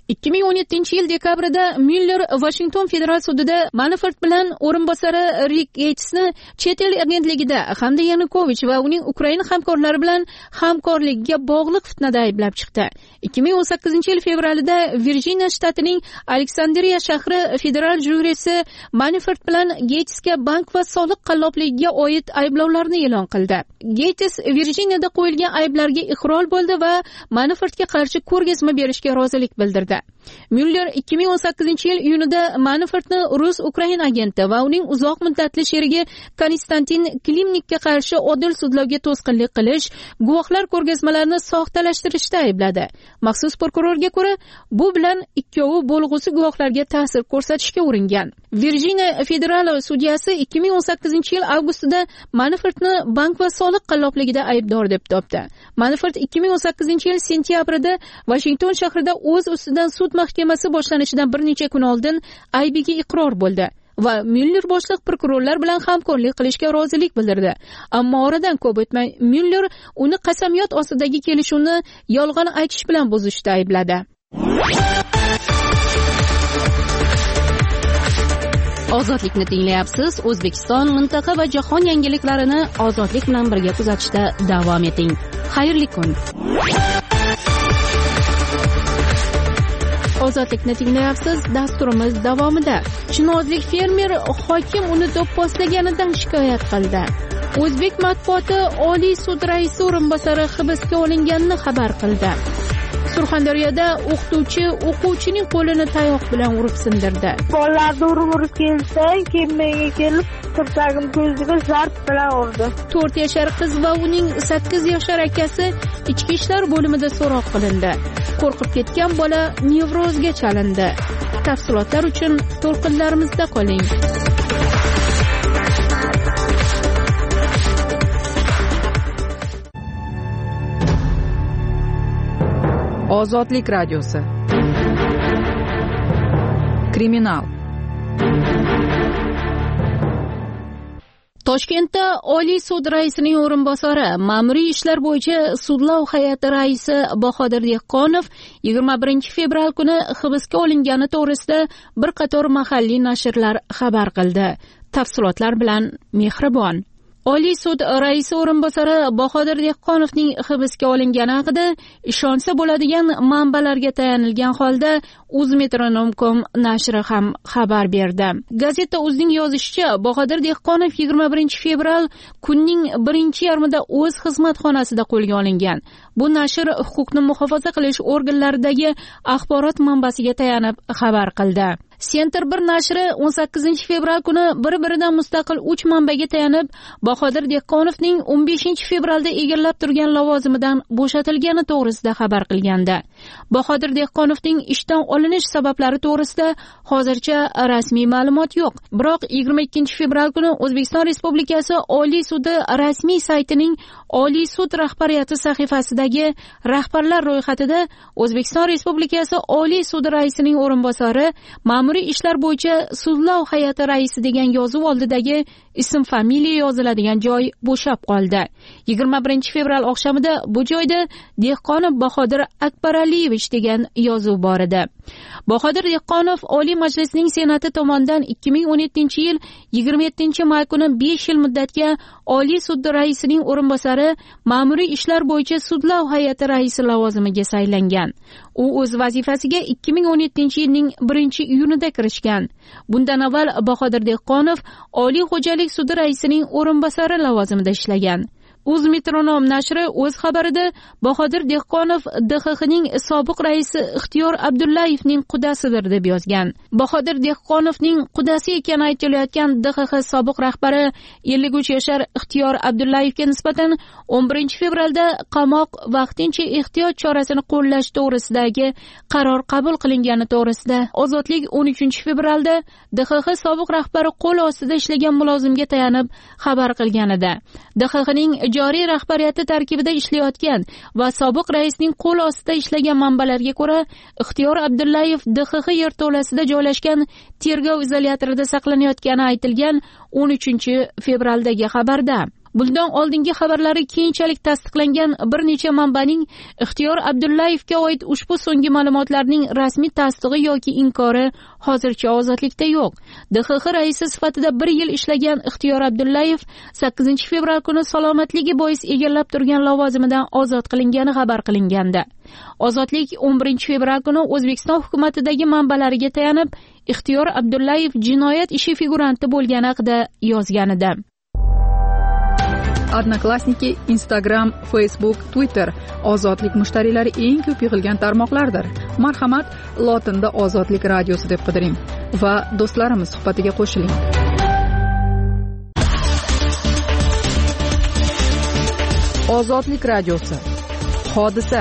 2017-yil dekabrida Müller Washington federal sudida Manafort bilan o'rinbosari Rick Gatesni chet el agentligida hamda Yanukovich va uning Ukraina hamkorlari bilan hamkorlikka bog'liq fitnada ayblab chiqdi. 2018-yil fevralida Virjiniya shtatining Aleksandriya shahri federal jurisi Manafort bilan Gatesga bank va soliq qallobligiga oid ayblovlarni e'lon qildi. Gates Virjiniyada qo'yilgan ayblarga iqror bo'ldi va Manafortga qarshi ko'rgazma berishga rozilik bildirdi. Müller 2018-yil iyunida Manafortni Rus-Ukrain agenti va uning uzoq muddatli sherigi Konstantin Klimnikka qarshi odil sudlovga to'sqinlik qilish, guvohlar ko'rgazmalarini soxtalashtirishda aybladi. Maxsus prokurorga ko'ra, bu bilan ikkovi bo'lg'usi guvohlarga ta'sir ko'rsatishga uringan. Virjiniya federal sudyasi 2018-yil avgustida Manafortni bank va soliq qallobligida aybdor deb topdi. Manafort 2018-yil sentyabrida Washington shahrida o'z ustidan sud mahkamasi boshlanishidan bir necha kun oldin aybiga iqror bo'ldi va Müller boshliq prokurorlar bilan hamkorlik qilishga rozilik bildirdi. Ammo oradan ko'p o'tmay Müller uni qasamyod ostidagi kelishuvni yolg'on aytish bilan buzishda aybladi. Ozodlikni tinglayapsiz. O'zbekiston, mintaqa va jahon yangiliklarini ozodlik bilan birga kuzatishda davom eting. Xayrli kun. Ozodlikni tinglayapsiz. Dasturimiz davomida chinozlik fermer hokim uni do'pposlaganidan shikoyat qildi. O'zbek matbuoti Oliy sud raisi o'rinbosari hibsga olinganini xabar qildi. Surxondaryoda o'quvchining qo'lini tayoq bilan urib sindirdi. Bolalarni urib kelsang, keyin menga kelib tirsagim ko'ziga zarb bilan urdi. 4 yashar qiz va uning 8 yashar akasi ichki ishlar bo'limida so'roq qilindi. Qo'rqib ketgan bola nevrozga chalindi. Tafsilotlar uchun to'lqinlarimizda qoling. Ozodlik radiosi. Kriminal. Toshkentda Oliy sud raisining o'rinbosari, ma'muriy ishlar bo'yicha sudlov hay'ati raisi Bahodir Dehqonov 21 fevral kuni hibsga olingani to'g'risida bir qator mahalliy nashrlar xabar qildi. Tafsilotlar bilan Mehribon. Oliy sud raisi o'rinbosari Bahodir Dehqonovning hibsga olingani haqida ishonsa bo'ladigan manbalarga tayanilgan holda Uzmetronom.com nashri ham xabar berdi. Gazeta Uzning yozishicha, Bahodir Dehqonov 21 fevral kunning birinchi yarmida o'z xizmatxonasida qo'lga olingan. Bu nashr huquqni muhofaza qilish organlaridagi axborot manbasiga tayanib xabar qildi. Center 1 nashri 18 fevral kuni bir-biridan mustaqil 3 manbaga tayanib, Bahodir Dehqonovning 15 fevralda egallab turgan lavozimidan bo'shatilgani to'g'risida xabar qilgandi. Bahodir Dehqonovning ishdan olinish sabablari to'g'risida hozircha rasmiy ma'lumot yo'q. Biroq 22 fevral kuni O'zbekiston Respublikasi Oliy sudi rasmiy saytining Oliy sud rahbariyati sahifasidagi rahbarlar ro'yxatida O'zbekiston Respublikasi Oliy sudi raisining o'rinbosari, ma'muriy ishlar bo'yicha sudlov hay'ati raisi degan yozuv oldidagi ism familiya yoziladigan joy bo'shab qoldi. 21 fevral oqshomida bu joyda Dehqonov Bahodir Akbaraliyevich degan yozuv bor edi. Bahodir Dehqonov Oliy Majlisning Senati tomonidan 2017-yil 27-may kuni 5 yil muddatga Oliy sud raisining o'rinbosari, ma'muriy ishlar bo'yicha sudlov hay'ati raisi lavozimiga saylangan. U o'z vazifasiga 2017-yilning 1-iyunida kirishgan. Bundan avval Bahodir Dehqonov Oliy xo'jalik sudi raisining o'rinbosari lavozimida ishlagan. Uzmetronom nashri o'z xabarida Bahodir Dehqonov DXXning sobiq raisi Ixtiyor Abdullayevning qudasidir deb yozgan. Bahodir Dehqonovning qudasi ekani aytilayotgan DXX sobiq rahbari 53 yashar Ixtiyor Abdullayevga nisbatan 11 fevralda qamoq vaqtincha ehtiyot chorasini qo'llash to'g'risidagi qaror qabul qilingani to'g'risida Ozodlik 13 fevralda DXX sobiq rahbari qo'l ostida ishlagan mulozimga tayanib xabar qilgan edi. DXXning joriy rahbariyati tarkibida ishlayotgan va sobiq raisning qo'l ostida ishlagan manbalarga ko'ra, Ixtiyor Abdullayev DXX yerto'lasida joylashgan tergov izolyatorida saqlanayotgani aytilgan 13 fevraldagi xabarda. Bundan oldingi xabarlari keyinchalik tasdiqlangan bir necha manbaning Ixtiyor Abdullayevga oid ushbu so'nggi ma'lumotlarning rasmiy tasdig'i yoki inkori hozircha ozodlikda yo'q. DXX raisi sifatida 1 yil ishlagan Ixtiyor Abdullayev 8 fevral kuni salomatligi bois egallab turgan lavozimidan ozod qilingani xabar qilingandi. Ozodlik 11 fevral kuni O'zbekiston hukumatidagi manbalariga tayanib, Ixtiyor Abdullayev jinoyat ishi figuranti bo'lgani haqida yozgan edi. Odnoklassniki, Instagram, Facebook, Twitter ozodlik mushtariylari eng ko'p yig'ilgan tarmoqlardir. Marhamat, lotinda Ozodlik radiosi deb qidiring va do'stlarimiz suhbatiga qo'shiling. Ozodlik radiosi. Hodisa.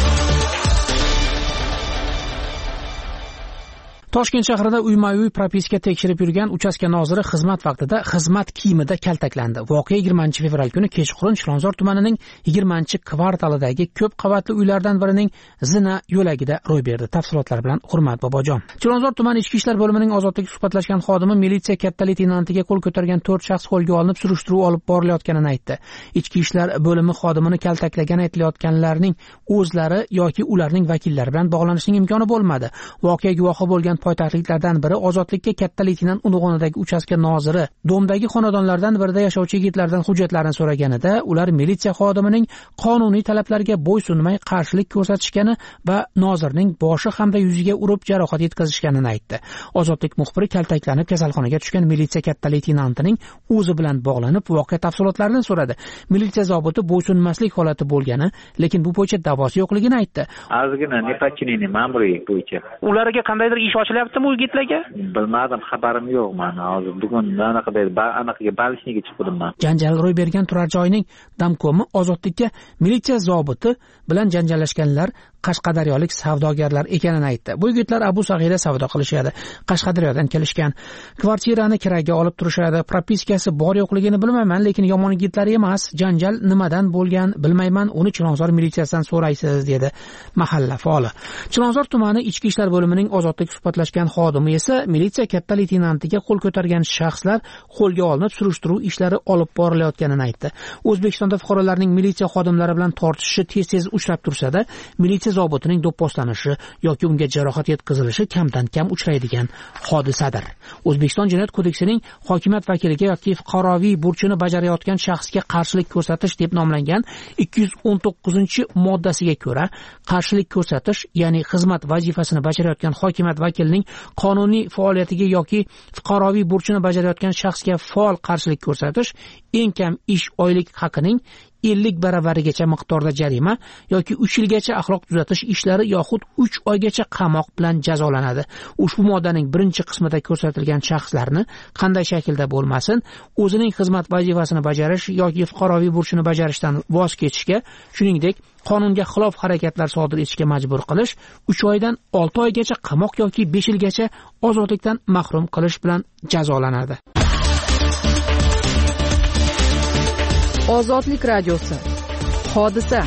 Toshkent shahrida uyma-uy propiska tekshirib yurgan uchastka noziri xizmat vaqtida xizmat kiyimida kaltaklandi. Voqea 20 fevral kuni kechqurun Chilonzor tumanining 20-kvartalidagi ko'p qavatli uylardan birining zina yo'lagida ro'y berdi. Tafsilotlar bilan Hurmat Bobojon. Chilonzor tumani ichki ishlar bo'limining ozodlik suhbatlashgan xodimi militsiya katta leytenantiga qo'l ko'targan 4 shaxs qo'lga olinib surishtiruv olib borilayotganini aytdi. Ichki ishlar bo'limi xodimini kaltaklagan aytilayotganlarning o'zlari yoki ularning vakillari bilan bog'lanishning imkoni bo'lmadi. Voqea guvohi bo'lgan poytaxtliklardan biri ozodlikka katta leytenant unvonidagi uchastka noziri domdagi xonadonlardan birida yashovchi yigitlardan hujjatlarini so'raganida ular militsiya xodimining qonuniy talablarga bo'ysunmay qarshilik ko'rsatishgani va nozirning boshi hamda yuziga urib jarohat yetkazishganini aytdi. Ozodlik muxbiri kaltaklanib kasalxonaga tushgan militsiya katta leytenantining o'zi bilan bog'lanib voqea tafsilotlarini so'radi. Militsiya zobiti bo'ysunmaslik holati bo'lgani, lekin bu bo'yicha da'vosi yo'qligini aytdi. Ozgina nepodчинение ma'muriy bo'yicha. Ularga qandaydir ish ochilyaptimi u yigitlarga? Bilmadim, xabarim yo'q meni. Hozir bugun anaqaga balishniga chiqdim men. Janjal ro'y bergan turar joyning damkomi ozodlikka militsiya zobiti bilan janjallashganlar Qashqadaryolik savdogarlar ekanini aytdi. Bu yigitlar Abu Sag'ira savdo qilishadi. Qashqadaryodan kelishgan. Kvartirani kiraga olib turishadi. Propiskasi bor yo'qligini bilmayman, lekin yomon yigitlar emas. Janjal nimadan bo'lgan bilmayman, uni Chilonzor militsiyasidan so'raysiz, dedi mahalla faoli. Chilonzor tumani ichki ishlar bo'limining ozodlik suhbatlashgan xodimi esa militsiya katta leytenantiga qo'l ko'targan shaxslar qo'lga olinib surishtiruv ishlari olib borilayotganini aytdi. O'zbekistonda fuqarolarning militsiya xodimlari bilan tortishishi tez-tez uchrab tursa-da, militsiya zobitining do'pposlanishi yoki unga jarohat yetkazilishi kamdan kam uchraydigan hodisadir. O'zbekiston Jinoyat kodeksining hokimiyat vakiliga yoki fuqaroviy burchini bajarayotgan shaxsga qarshilik ko'rsatish deb nomlangan 219-moddasiga ko'ra, qarshilik ko'rsatish, ya'ni xizmat vazifasini bajarayotgan hokimiyat vakilining qonuniy faoliyatiga yoki fuqaroviy burchini bajarayotgan shaxsga faol qarshilik ko'rsatish eng kam ish oylik haqining 50 baravarigacha miqdorda jarima yoki 3 yilgacha axloq tuzatish ishlari yoxud 3 oygacha qamoq bilan jazolanadi. Ushbu moddaning birinchi qismida ko'rsatilgan shaxslarni qanday shaklda bo'lmasin, o'zining xizmat vazifasini bajarish yoki fuqaroviy burchini bajarishdan voz kechishga, shuningdek qonunga xilof harakatlar sodir etishga majbur qilish 3 oydan 6 oygacha qamoq yoki 5 yilgacha ozodlikdan mahrum qilish bilan jazolanadi. Ozodlik radiosi. Hodisa.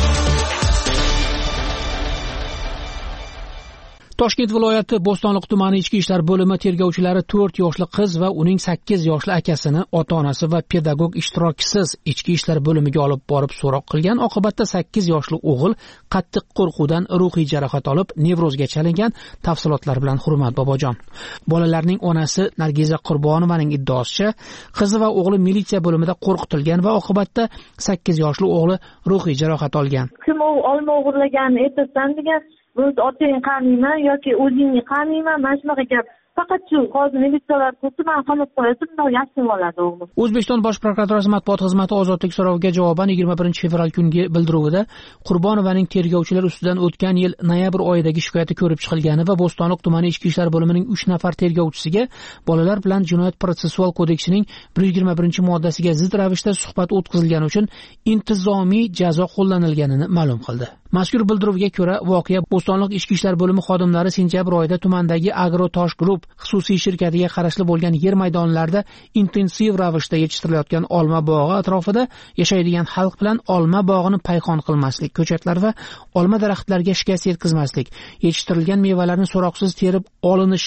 Toshkent viloyati Bo'stonliq tumani ichki ishlar bo'limi tergovchilari 4 yoshli qiz va uning 8 yoshli akasini ota-onasi va pedagog ishtirokisiz ichki ishlar bo'limiga olib borib so'roq qilgan. Oqibatda 8 yoshli o'g'il qattiq qo'rquvdan ruhiy jarohat olib, nevrozga chalingan. Tafsilotlar bilan Hurmat Bobojon. Bolalarning onasi Nargiza Qurbonovaning iddaosicha, qizi va o'g'li militsiya bo'limida qo'rqitilgan va oqibatda 8 yoshli o'g'li ruhiy jarohat olgan. Kim olma o'g'irlaganini aytasan degan, o'z otang qaniyman yoki o'zingni qaniyman, mana shunaqa gap. Faqat shu hozir militsiyalar ko'rsa, men qamab qo'yadim, yaxshi bo'ladi o'g'lim. O'zbekiston Bosh prokuraturasi matbuot xizmati ozodlik so'roviga javoban 21 fevral kungi bildiruvida Qurbonovaning tergovchilar ustidan o'tgan yil noyabr oyidagi shikoyati ko'rib chiqilgani va Bo'stonliq tumani ichki ishlar bo'limining 3 nafar tergovchisiga bolalar bilan Jinoyat protsessual kodeksining 121-moddasiga zid ravishda suhbat o'tkazilgani uchun intizomiy jazo qo'llanilganini ma'lum qildi. Mazkur bildiruvga ko'ra, voqea Bo'stonliq ichki ishlar bo'limi xodimlari sentyabr oyida tumandagi Agrotosh Group xususiy shirkatiga qarashli bo'lgan yer maydonlarida intensiv ravishda yetishtirilayotgan olma bog'i atrofida yashaydigan xalq bilan olma bog'ini payqon qilmaslik, ko'chatlar va olma daraxtlariga shikast yetkazmaslik, yetishtirilgan mevalarni so'roqsiz terib olinishini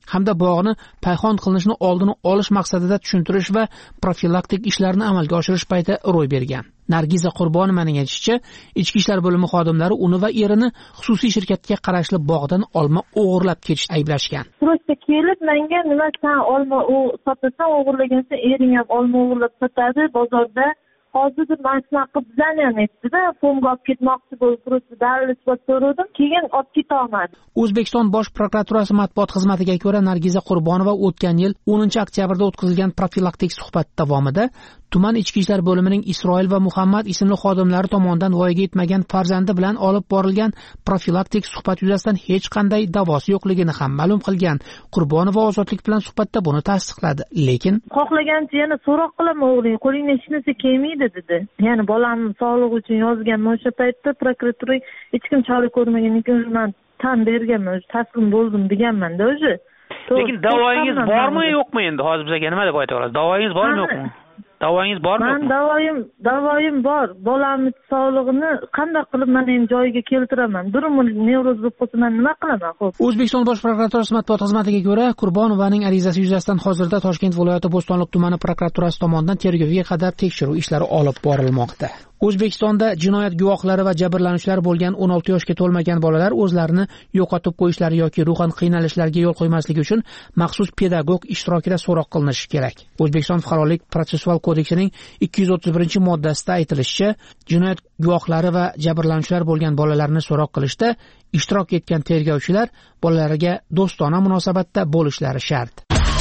hamda bog'ni payhon qilinishini oldini olish maqsadida tushuntirish va profilaktik ishlarni amalga oshirish payti ro'y bergan. Nargiza Qurbonovaning aytishicha, ichki ishlar bo'limi xodimlari uni va erini xususiy shirkatga qarashli bog'dan olma o'g'irlab ketishda ayblashgan. Prosta kelib menga nima sen olma sotasan, o'g'irlagansan, ering ham olma o'g'irlab sotadi bozorda. Hozir mashina qilib bizani ham aytdi-da, fomga olib ketmoqchi bo'lib, prosta dalil isbot so'radim, keyin olib keta olmadi. O'zbekiston Bosh prokuraturasi matbuot xizmatiga ko'ra, Nargiza Qurbonova o'tgan yil 10-oktyabrda o'tkazilgan profilaktik suhbat davomida tuman ichki ishlar bo'limining Isroil va Muhammad ismli xodimlari tomonidan voyaga yetmagan farzandi bilan olib borilgan profilaktik suhbat yuzasidan hech qanday da'vosi yo'qligini ham ma'lum qilgan. Qurbonova Ozodlik bilan suhbatda buni tasdiqladi, lekin xohlagancha yana so'roq qilaman, o'g'ling qo'lingdan hech narsa kelmaydi dedi. Ya'ni bolamning sog'lig'i uchun yozganman. O'sha paytda prokuratura hech kim chora ko'rmagandan keyin men tan berganman, taslim bo'ldim deganman-da o'zi. Lekin da'voyingiz bormi yo'qmi endi? Hozir bizga nima deb ayta olasiz? Da'voyingiz bormi yo'qmi? Da'voyingiz bormi? Men da'voyim bor. Bolamning sog'lig'ini qanday qilib men ham joyiga keltiraman? Durumi nevroz bo'lib qolsa men nima qilaman? Xo'p. O'zbekiston Bosh prokuraturasi matbuot xizmatiga ko'ra, Qurbonovaning arizasi yuzasidan hozirda Toshkent viloyati Bo'stonliq tumani prokuraturasi tomonidan tergovga qadar tekshiruv ishlari olib borilmoqda. O'zbekistonda jinoyat guvohlari va jabrlanuvchilar bo'lgan 16 yoshga to'lmagan bolalar o'zlarini yo'qotib qo'yishlari yoki ruhan qiynalishlarga yo'l qo'ymasligi uchun maxsus pedagog ishtirokida so'roq qilinishi kerak. O'zbekiston Fuqarolik protsessual kodeksining 231-moddasida aytilishicha, jinoyat guvohlari va jabrlanuvchilar bo'lgan bolalarni so'roq qilishda ishtirok etgan tergovchilar bolalariga do'stona munosabatda bo'lishlari shart.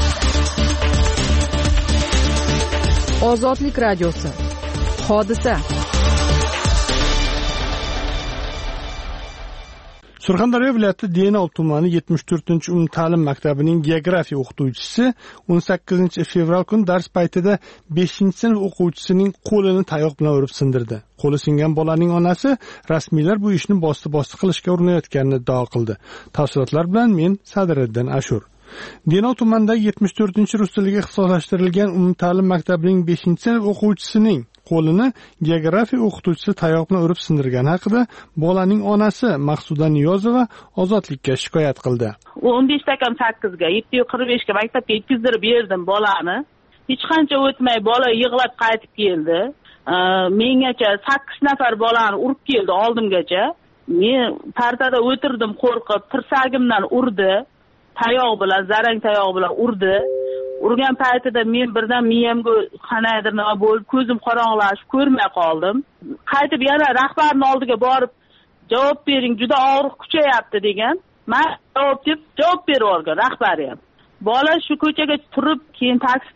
Ozodlik radiosi. Hodisa. Surxondaryo viloyati Denov tumani 74-umumta'lim maktabining geografiya o'qituvchisi 18-fevral kuni dars paytida 5-sinf o'quvchisining qo'lini tayoq bilan urib sindirdi. Qo'li singan bolaning onasi rasmiylar bu ishni bosti qilishga urinayotganini iddao qildi. Tafsilotlar bilan men Sadiriddin Ashur. Denov tumanidagi 74-rus tiliga ixtisoslashtirilgan umumta'lim maktabining 5-sinf o'quvchisining qo'lini geografiya o'qituvchisi tayoq bilan urib sindirgani haqida bolaning onasi Maqsuda Niyozova Ozodlikka shikoyat qildi. 15 takam 8 ga 7:45 ga maktabga yetkazdirib berdim bolani. Hech qancha o'tmay bola yig'lab qaytib keldi. Mengacha 8 nafar bolani urib keldi oldimgacha. Men partada o'tirdim qo'rqib, tirsagimdan urdi. Tayoq bilan, zarang tayoq bilan urdi. Urgan paytida men birdan miyamga qanaydir nima bo'lib, ko'zim qorong'ilashib, ko'rmay qoldim. Qaytib yana rahbarning oldiga borib, javob bering, juda og'riq kuchayapti degan. Men javob berib olgan rahbari ham. Bola shu ko'chaga turib, keyin taksi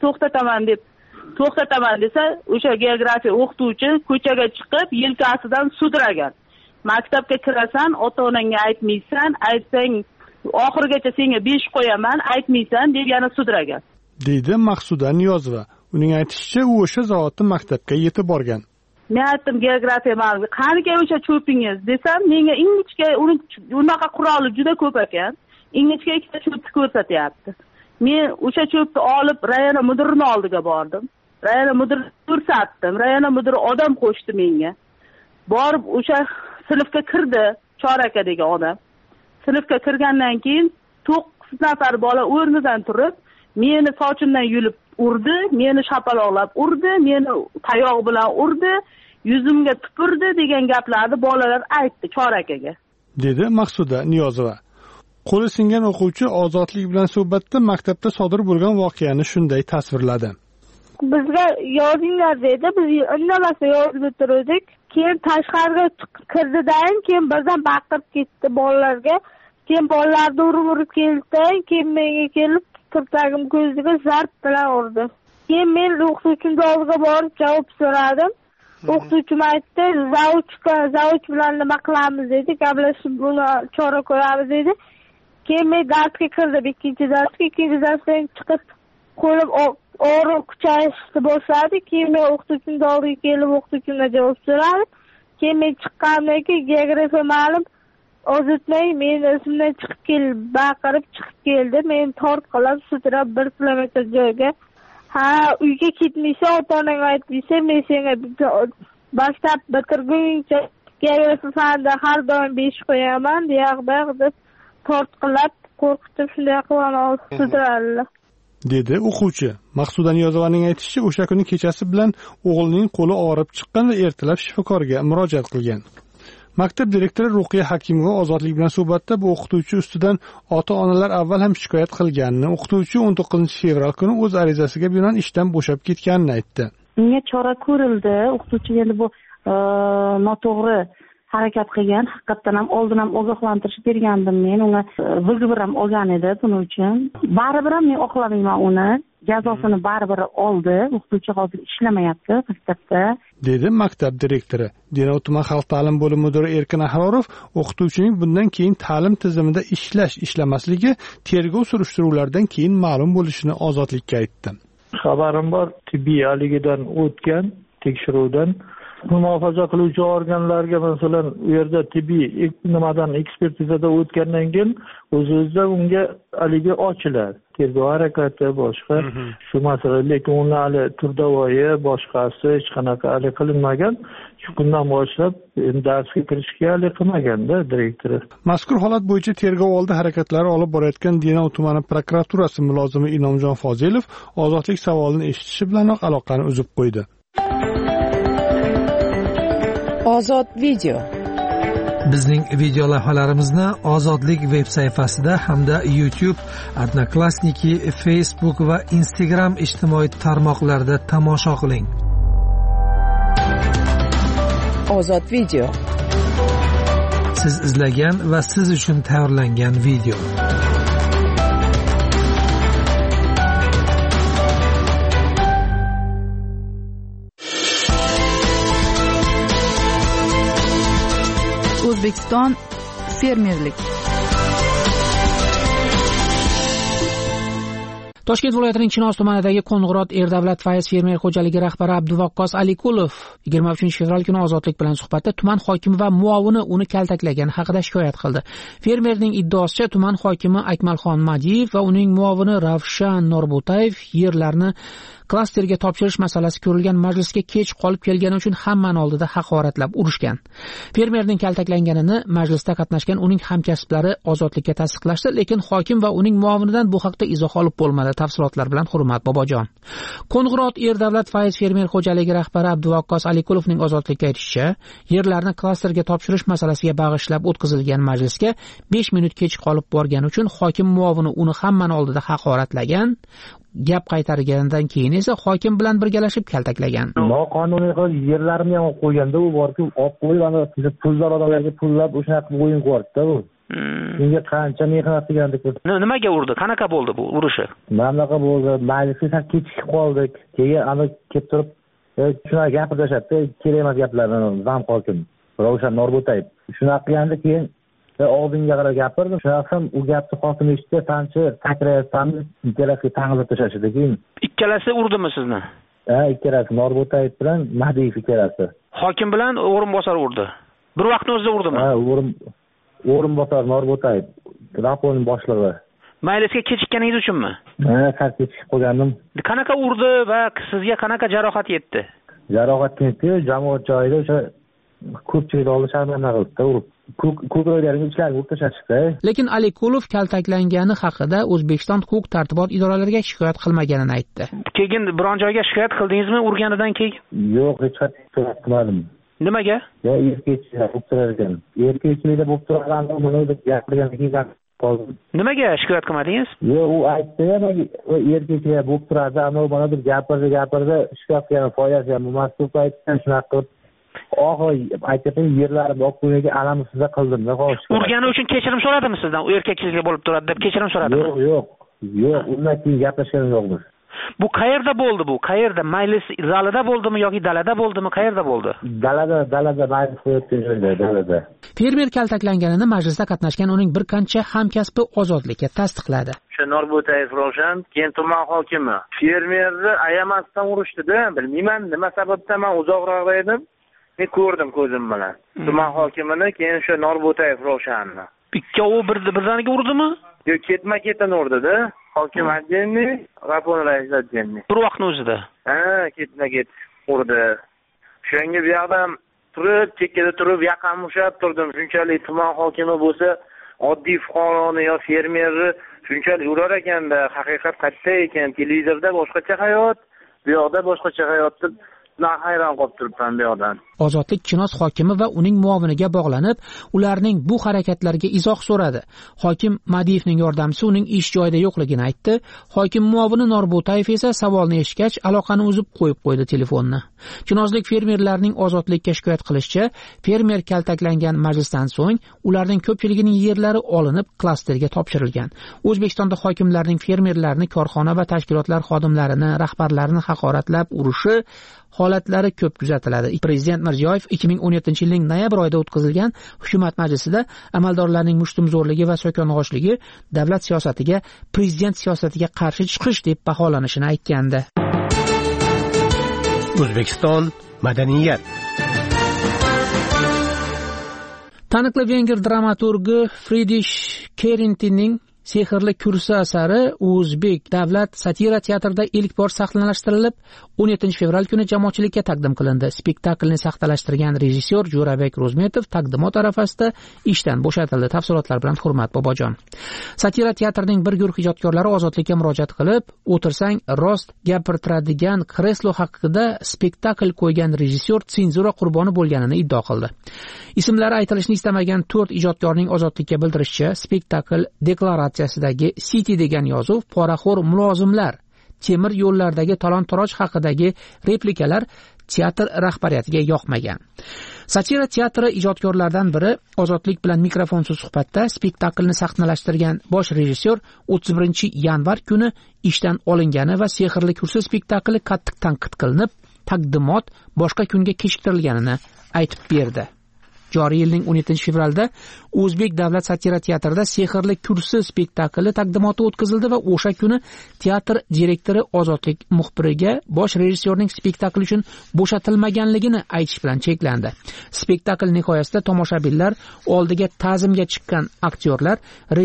to'xtataman desa, o'sha geografiya o'qituvchi ko'chaga chiqib, yelkasidan sudragan. Maktabga kirasan, ota-onangga aytmaysan, aytsang oxirigacha senga 5 qo'yaman, aytmaysan deb yana sudragan. Deydi Maqsuda Niyozova. Uning aytishicha, u o'sha zavodda maktabga yetib borgan. Men aytdim geografiya ma'lumoti, qaniga o'sha cho'pingiz desam, menga ingichka unaqa quroli juda ko'p ekan. Ingichka ikkita cho'pni ko'rsatyapti. Men o'sha cho'pni olib rayona mudirining oldiga bordim. Rayona mudirini ko'rsatdim. Rayona mudiri odam qo'shdi menga. Borib o'sha sinfga kirdi, Choraka degan odam. Sinfga kirgandan keyin 9 nafar bola o'rnidan turib, meni sochimdan yulib urdi, meni shapaloqlab urdi, meni tayoq bilan urdi, yuzimga tupurdi degan gaplarni bolalar aytdi Chorakaga. Dedi Maqsuda Niyozova. Qo'li singan o'quvchi Ozodlik bilan suhbatda maktabda sodir bo'lgan voqeani shunday tasvirladi. Bizga yozinglar dedi, biz indamasdan yozib o'tirdik. Keyin tashqariga kirdidan keyin birdan baqirib ketdi bolalarga. Keyin bolalarni urib keldi, keyin menga kelib kirtagim ko'ziga zarb bilan urdi. Keyin men o'qituvchimning oldiga borib javob so'radim. O'qituvchim aytdi, zavch bilan nima qilamiz dedi, gaplashib buni chora ko'ramiz dedi. Keyin men darsga kirdim, ikkinchi darsdan chiqib qo'lim og'riq kuchayishni boshladi. Keyin men o'qituvchimning oldiga kelib o'qituvchimdan javob so'radim. Keyin men chiqqandan keyin geografiya ma'lum o'zitmay meni ismimdan chiqib kelib, baqirib chiqib keldi. Men tortqilab sudrab 1 kilometr joyga, uyga ketmaysa, ota-onangga aytmaysa, men senga maktab bitirguncha geografiya fanida har doim 5 qo'yaman, deb tortqilab qo'rqitib shunday qilib olib dedi o'quvchi. Maqsuda Niyozovaning aytishicha, o'sha kuni kechasi bilan o'g'lining qo'li og'rib chiqqan va ertalab shifokorga murojaat qilgan. Maktab direktori Ruqiya Hakimova Ozodlik bilan suhbatda bu o'qituvchi ustidan ota-onalar avval ham shikoyat qilganini, o'qituvchi 19-fevral kuni o'z arizasiga binoan ishdan bo'shab ketganini aytdi. Unga chora ko'rildi. O'qituvchi endi bu noto'g'ri harakat qilgan. Haqiqatdan ham oldin ham ogohlantirish bergandim men. Unga VGBR ham olgan edi buning uchun. Baribir ham men oqlamayman uni. Jazosini baribir oldi. O'qituvchi hozir ishlamayapti maktabda, dedi maktab direktori. Denov tuman xalq ta'lim bo'limi mudiri Erkin Ahrorov o'qituvchining bundan keyin ta'lim tizimida ishlamasligi tergov surishtiruvlaridan keyin ma'lum bo'lishini Ozodlikka aytdi. Xabarim bor, tibbiy haligidan o'tgan tekshiruvdan muhofaza qiluvchi organlarga masalan u yerda tibbiy ekspertizada o'tgandan keyin o'z-o'zidan unga haligi ochiladi. Tergov harakati boshqa shu masala, lekin uni hali turdavoyi boshqasi hech qanaqa hali qilinmagan. Shu kundan boshlab darsga kirishga hali qilmaganda direktori. Mazkur holat bo'yicha tergov oldi harakatlari olib borayotgan Denov tumani prokuraturasi mulozimi Inomjon Fozilov Ozodlik savolini eshitishi bilanoq aloqani uzib qo'ydi. Ozod video. Bizning video lavhalarimizni Ozodlik veb sayfasida hamda YouTube, Odnoklassniki, Facebook va Instagram ijtimoiy tarmoqlarida tomosha qiling. Ozod video. Siz izlagan va siz uchun tayyorlangan video. O'zbekiston fermerlik. Toshkent viloyatining Chinoz tumanidagi Qo'ng'irot Erdavlat Fayz fermer xo'jaligi rahbari Abduvaqqos Alikulov 23-fevral kuni Ozodlik bilan suhbatda tuman hokimi va muovini uni kaltaklagani haqida shikoyat qildi. Fermerning iddaosicha tuman hokimi Akmalxon Madiyev va uning muovini Ravshan Norbutayev yerlarni klasterga topshirish masalasi ko'rilgan majlisga kech qolib kelgani uchun hammani oldida haqoratlab urishgan. Fermerning kaltaklanganini majlisda qatnashgan uning hamkasblari Ozodlikka tasdiqlashdi, lekin hokim va uning muovinidan bu haqda izoh olib bo'lmadi. Tafsilotlar bilan Hurmat Bobojon. Qo'ng'irot Erdavlat Fayz fermer xo'jaligi rahbari Abduvaqqos Alikulovning Ozodlikka aytishicha, yerlarni klasterga topshirish masalasiga bag'ishlab o'tkazilgan majlisga 5 minut kech qolib borgani uchun hokim muovini uni hammani oldida haqoratlagan. Gap qaytargandan keyin esa hokim bilan birgalashib kaltaklagan. Noqonuniy qilib yerlarimni ham olib qo'yganda u borki, olib qo'yib ana puldor odamlarga pullab o'sha qilib o'yin qilyapti u. Unga qancha mehnat qilgandik. Nimaga urdi? Qanaqa bo'ldi bu urushi? Mamlaqa bo'ldi. Majlisga kechikib qoldik. Keyin ana kelib turib, shuna gapirishadi, kerak emas gaplarni zam hokim. Ravshan Norbutayev. Shuna qilganda keyin oldinga qarab gapirdim. Shunaqam u gapni hokim eshitdi, tanchi takrorlayapsanmi? Ikkalasiga tang'ilib tashlashdi keyin. Ikkalasi urdimi sizni? Ha, ikkalasi Norbutayev bilan Madiyev ikkalasi. Hokim bilan o'rinbosar urdi. Bir vaqtni o'zida urdimi? Ha, o'rinbosar Norbutayev, raporning boshlig'i. Majlisga kechikkaningiz uchunmi? Ha, kechikib qolgandim. Qanaqa urdi va sizga qanaqa jarohat yetdi? Jarohat yetdi, jamoat joyida o'sha ko'pchilik oldi sharmanda qildi, urib. Ko'kroylarning ichlariga urib tashlashdi. Lekin Alikulov kaltaklangani haqida O'zbekiston huquq tartibot idoralariga shikoyat qilmaganini aytdi. Keyin biron joyga shikoyat qildingizmi urganidan keyin? Yo'q, hech qanday qilmadim. Nimaga? Yo, erkakchilar bo'lib turar ekan. Erkakchilikda bo'lib turgan buni gapirgandan keyin qoldim. Nimaga shikoyat qilmadingiz? Yo'q, u aytdi-ya, erkakchilar bo'lib turadi, ana buni deb gapirdi, shikoyat qilgan foydasi ham emas-ku aytgan, shunaqa qilib aytayapman, yerlarimni olib qo'ygan alamni sizga qildim-da, xo'sh. Urgani uchun kechirim so'radimi sizdan? U erkakchilikda bo'lib turadi deb kechirim so'radimi? Yo'q, undan keyin gaplashganim yo'qmiz. Bu qayerda bo'ldi bu? Qayerda? Majlis zalida bo'ldimi yoki dalada bo'ldimi? Qayerda bo'ldi? Dalada majlis bo'layotgan joyda, dalada. Fermer kaltaklanganini majlisda qatnashgan uning bir qancha hamkasbi Ozodlikka tasdiqladi. O'sha Norbutayev Ravshan, keyin tuman hokimi fermerni ayamasdan urishdi-da, bilmayman nima sababdan, men uzoqroqda edim. Men ko'rdim ko'zim bilan. Tuman hokimini, keyin o'sha Norbutayev Ravshanni. Ikkovi birdaniga urdimi? Yo'q, ketma-ketin urdi-da. Hokim Adjenni, Rapon Raisatjenni. Bir vaqtning o'zida. Ha, ketma-ket urdi. Shunga bu yoqdan turib, chekkada turib, yaqin mushab turdim. Shunchalik tuman hokimi bo'lsa, oddiy fuqaroni yo fermerni shunchalik urar ekanda, haqiqat qayerda ekan? Televizorda boshqacha hayot, bu yoqda boshqacha hayot deb hayron qolib turibman bu yoqdan. Ozodlik Chinoz hokimi va uning muoviniga bog'lanib, ularning bu harakatlariga izoh so'radi. Hokim Madiyevning yordamchisi uning ish joyida yo'qligini aytdi. Hokim muovini Norbo'tayev esa savolni eshitgach, aloqani uzib qo'yib qo'ydi telefonni. Chinozlik fermerlarning Ozodlikka shikoyat qilishicha, fermer kaltaklangan majlisdan so'ng ularning ko'pchiligining yerlari olinib, klasterga topshirilgan. O'zbekistonda hokimlarning fermerlarni, korxona va tashkilotlar xodimlarini, rahbarlarini haqoratlab urishi holatlari ko'p kuzatiladi. Prezident Mirziyoyev 2017-yilning noyabr oyida o'tkazilgan hukumat majlisida amaldorlarning mushtumzo'rligi va so'kong'oshligi davlat siyosatiga, prezident siyosatiga qarshi chiqish deb baholanishini aytgandi. O'zbekiston madaniyat. Taniqli venger dramaturgi Friedrich Kerintinning Sehrli kursi asari O'zbek davlat satira teatrida ilk bor sahnalashtirilib, 17 fevral kuni jamoatchilikka taqdim qilindi. Spektaklni sahnalashtirgan rejissyor Jo'rabek Ro'zmetov taqdimot arafasida ishdan bo'shatildi. Tafsilotlar bilan Hurmat Bobojon. Satira teatrining bir guruh ijodkorlari Ozodlikka murojaat qilib, o'tirsang rost gapirtiradigan kreslo haqida spektakl qo'ygan rejissyor senzura qurboni bo'lganini iddao qildi. Ismlari aytilishni istamagan 4 ijodkorning Ozodlikka bildirishicha, spektakl deklaratsiyasidagi City degan yozuv poraxo'r mulozimlar, temir yo'llardagi talon-toroj haqidagi replikalar teatr rahbariyatiga yoqmagan. Satira teatri ijodkorlaridan biri Ozodlik bilan mikrofonsiz suhbatda spektaklni sahnalashtirgan bosh rejissyor 31-yanvar kuni ishdan olingani va Sehrli kursi spektakli qattiq tanqid qilinib, taqdimot boshqa kunga kechiktirilganini aytib berdi. Joriy yilning 17 fevralda O'zbek davlat satira teatrida Sehrli kursi spektakli taqdimoti o'tkazildi va o'sha kuni teatr direktori Ozodlik muxbiriga bosh rejissyorning spektakl uchun bo'shatilmaganligini aytish bilan cheklandi. Spektakl nihoyasida tomoshabinlar oldiga ta'zimga chiqqan aktyorlar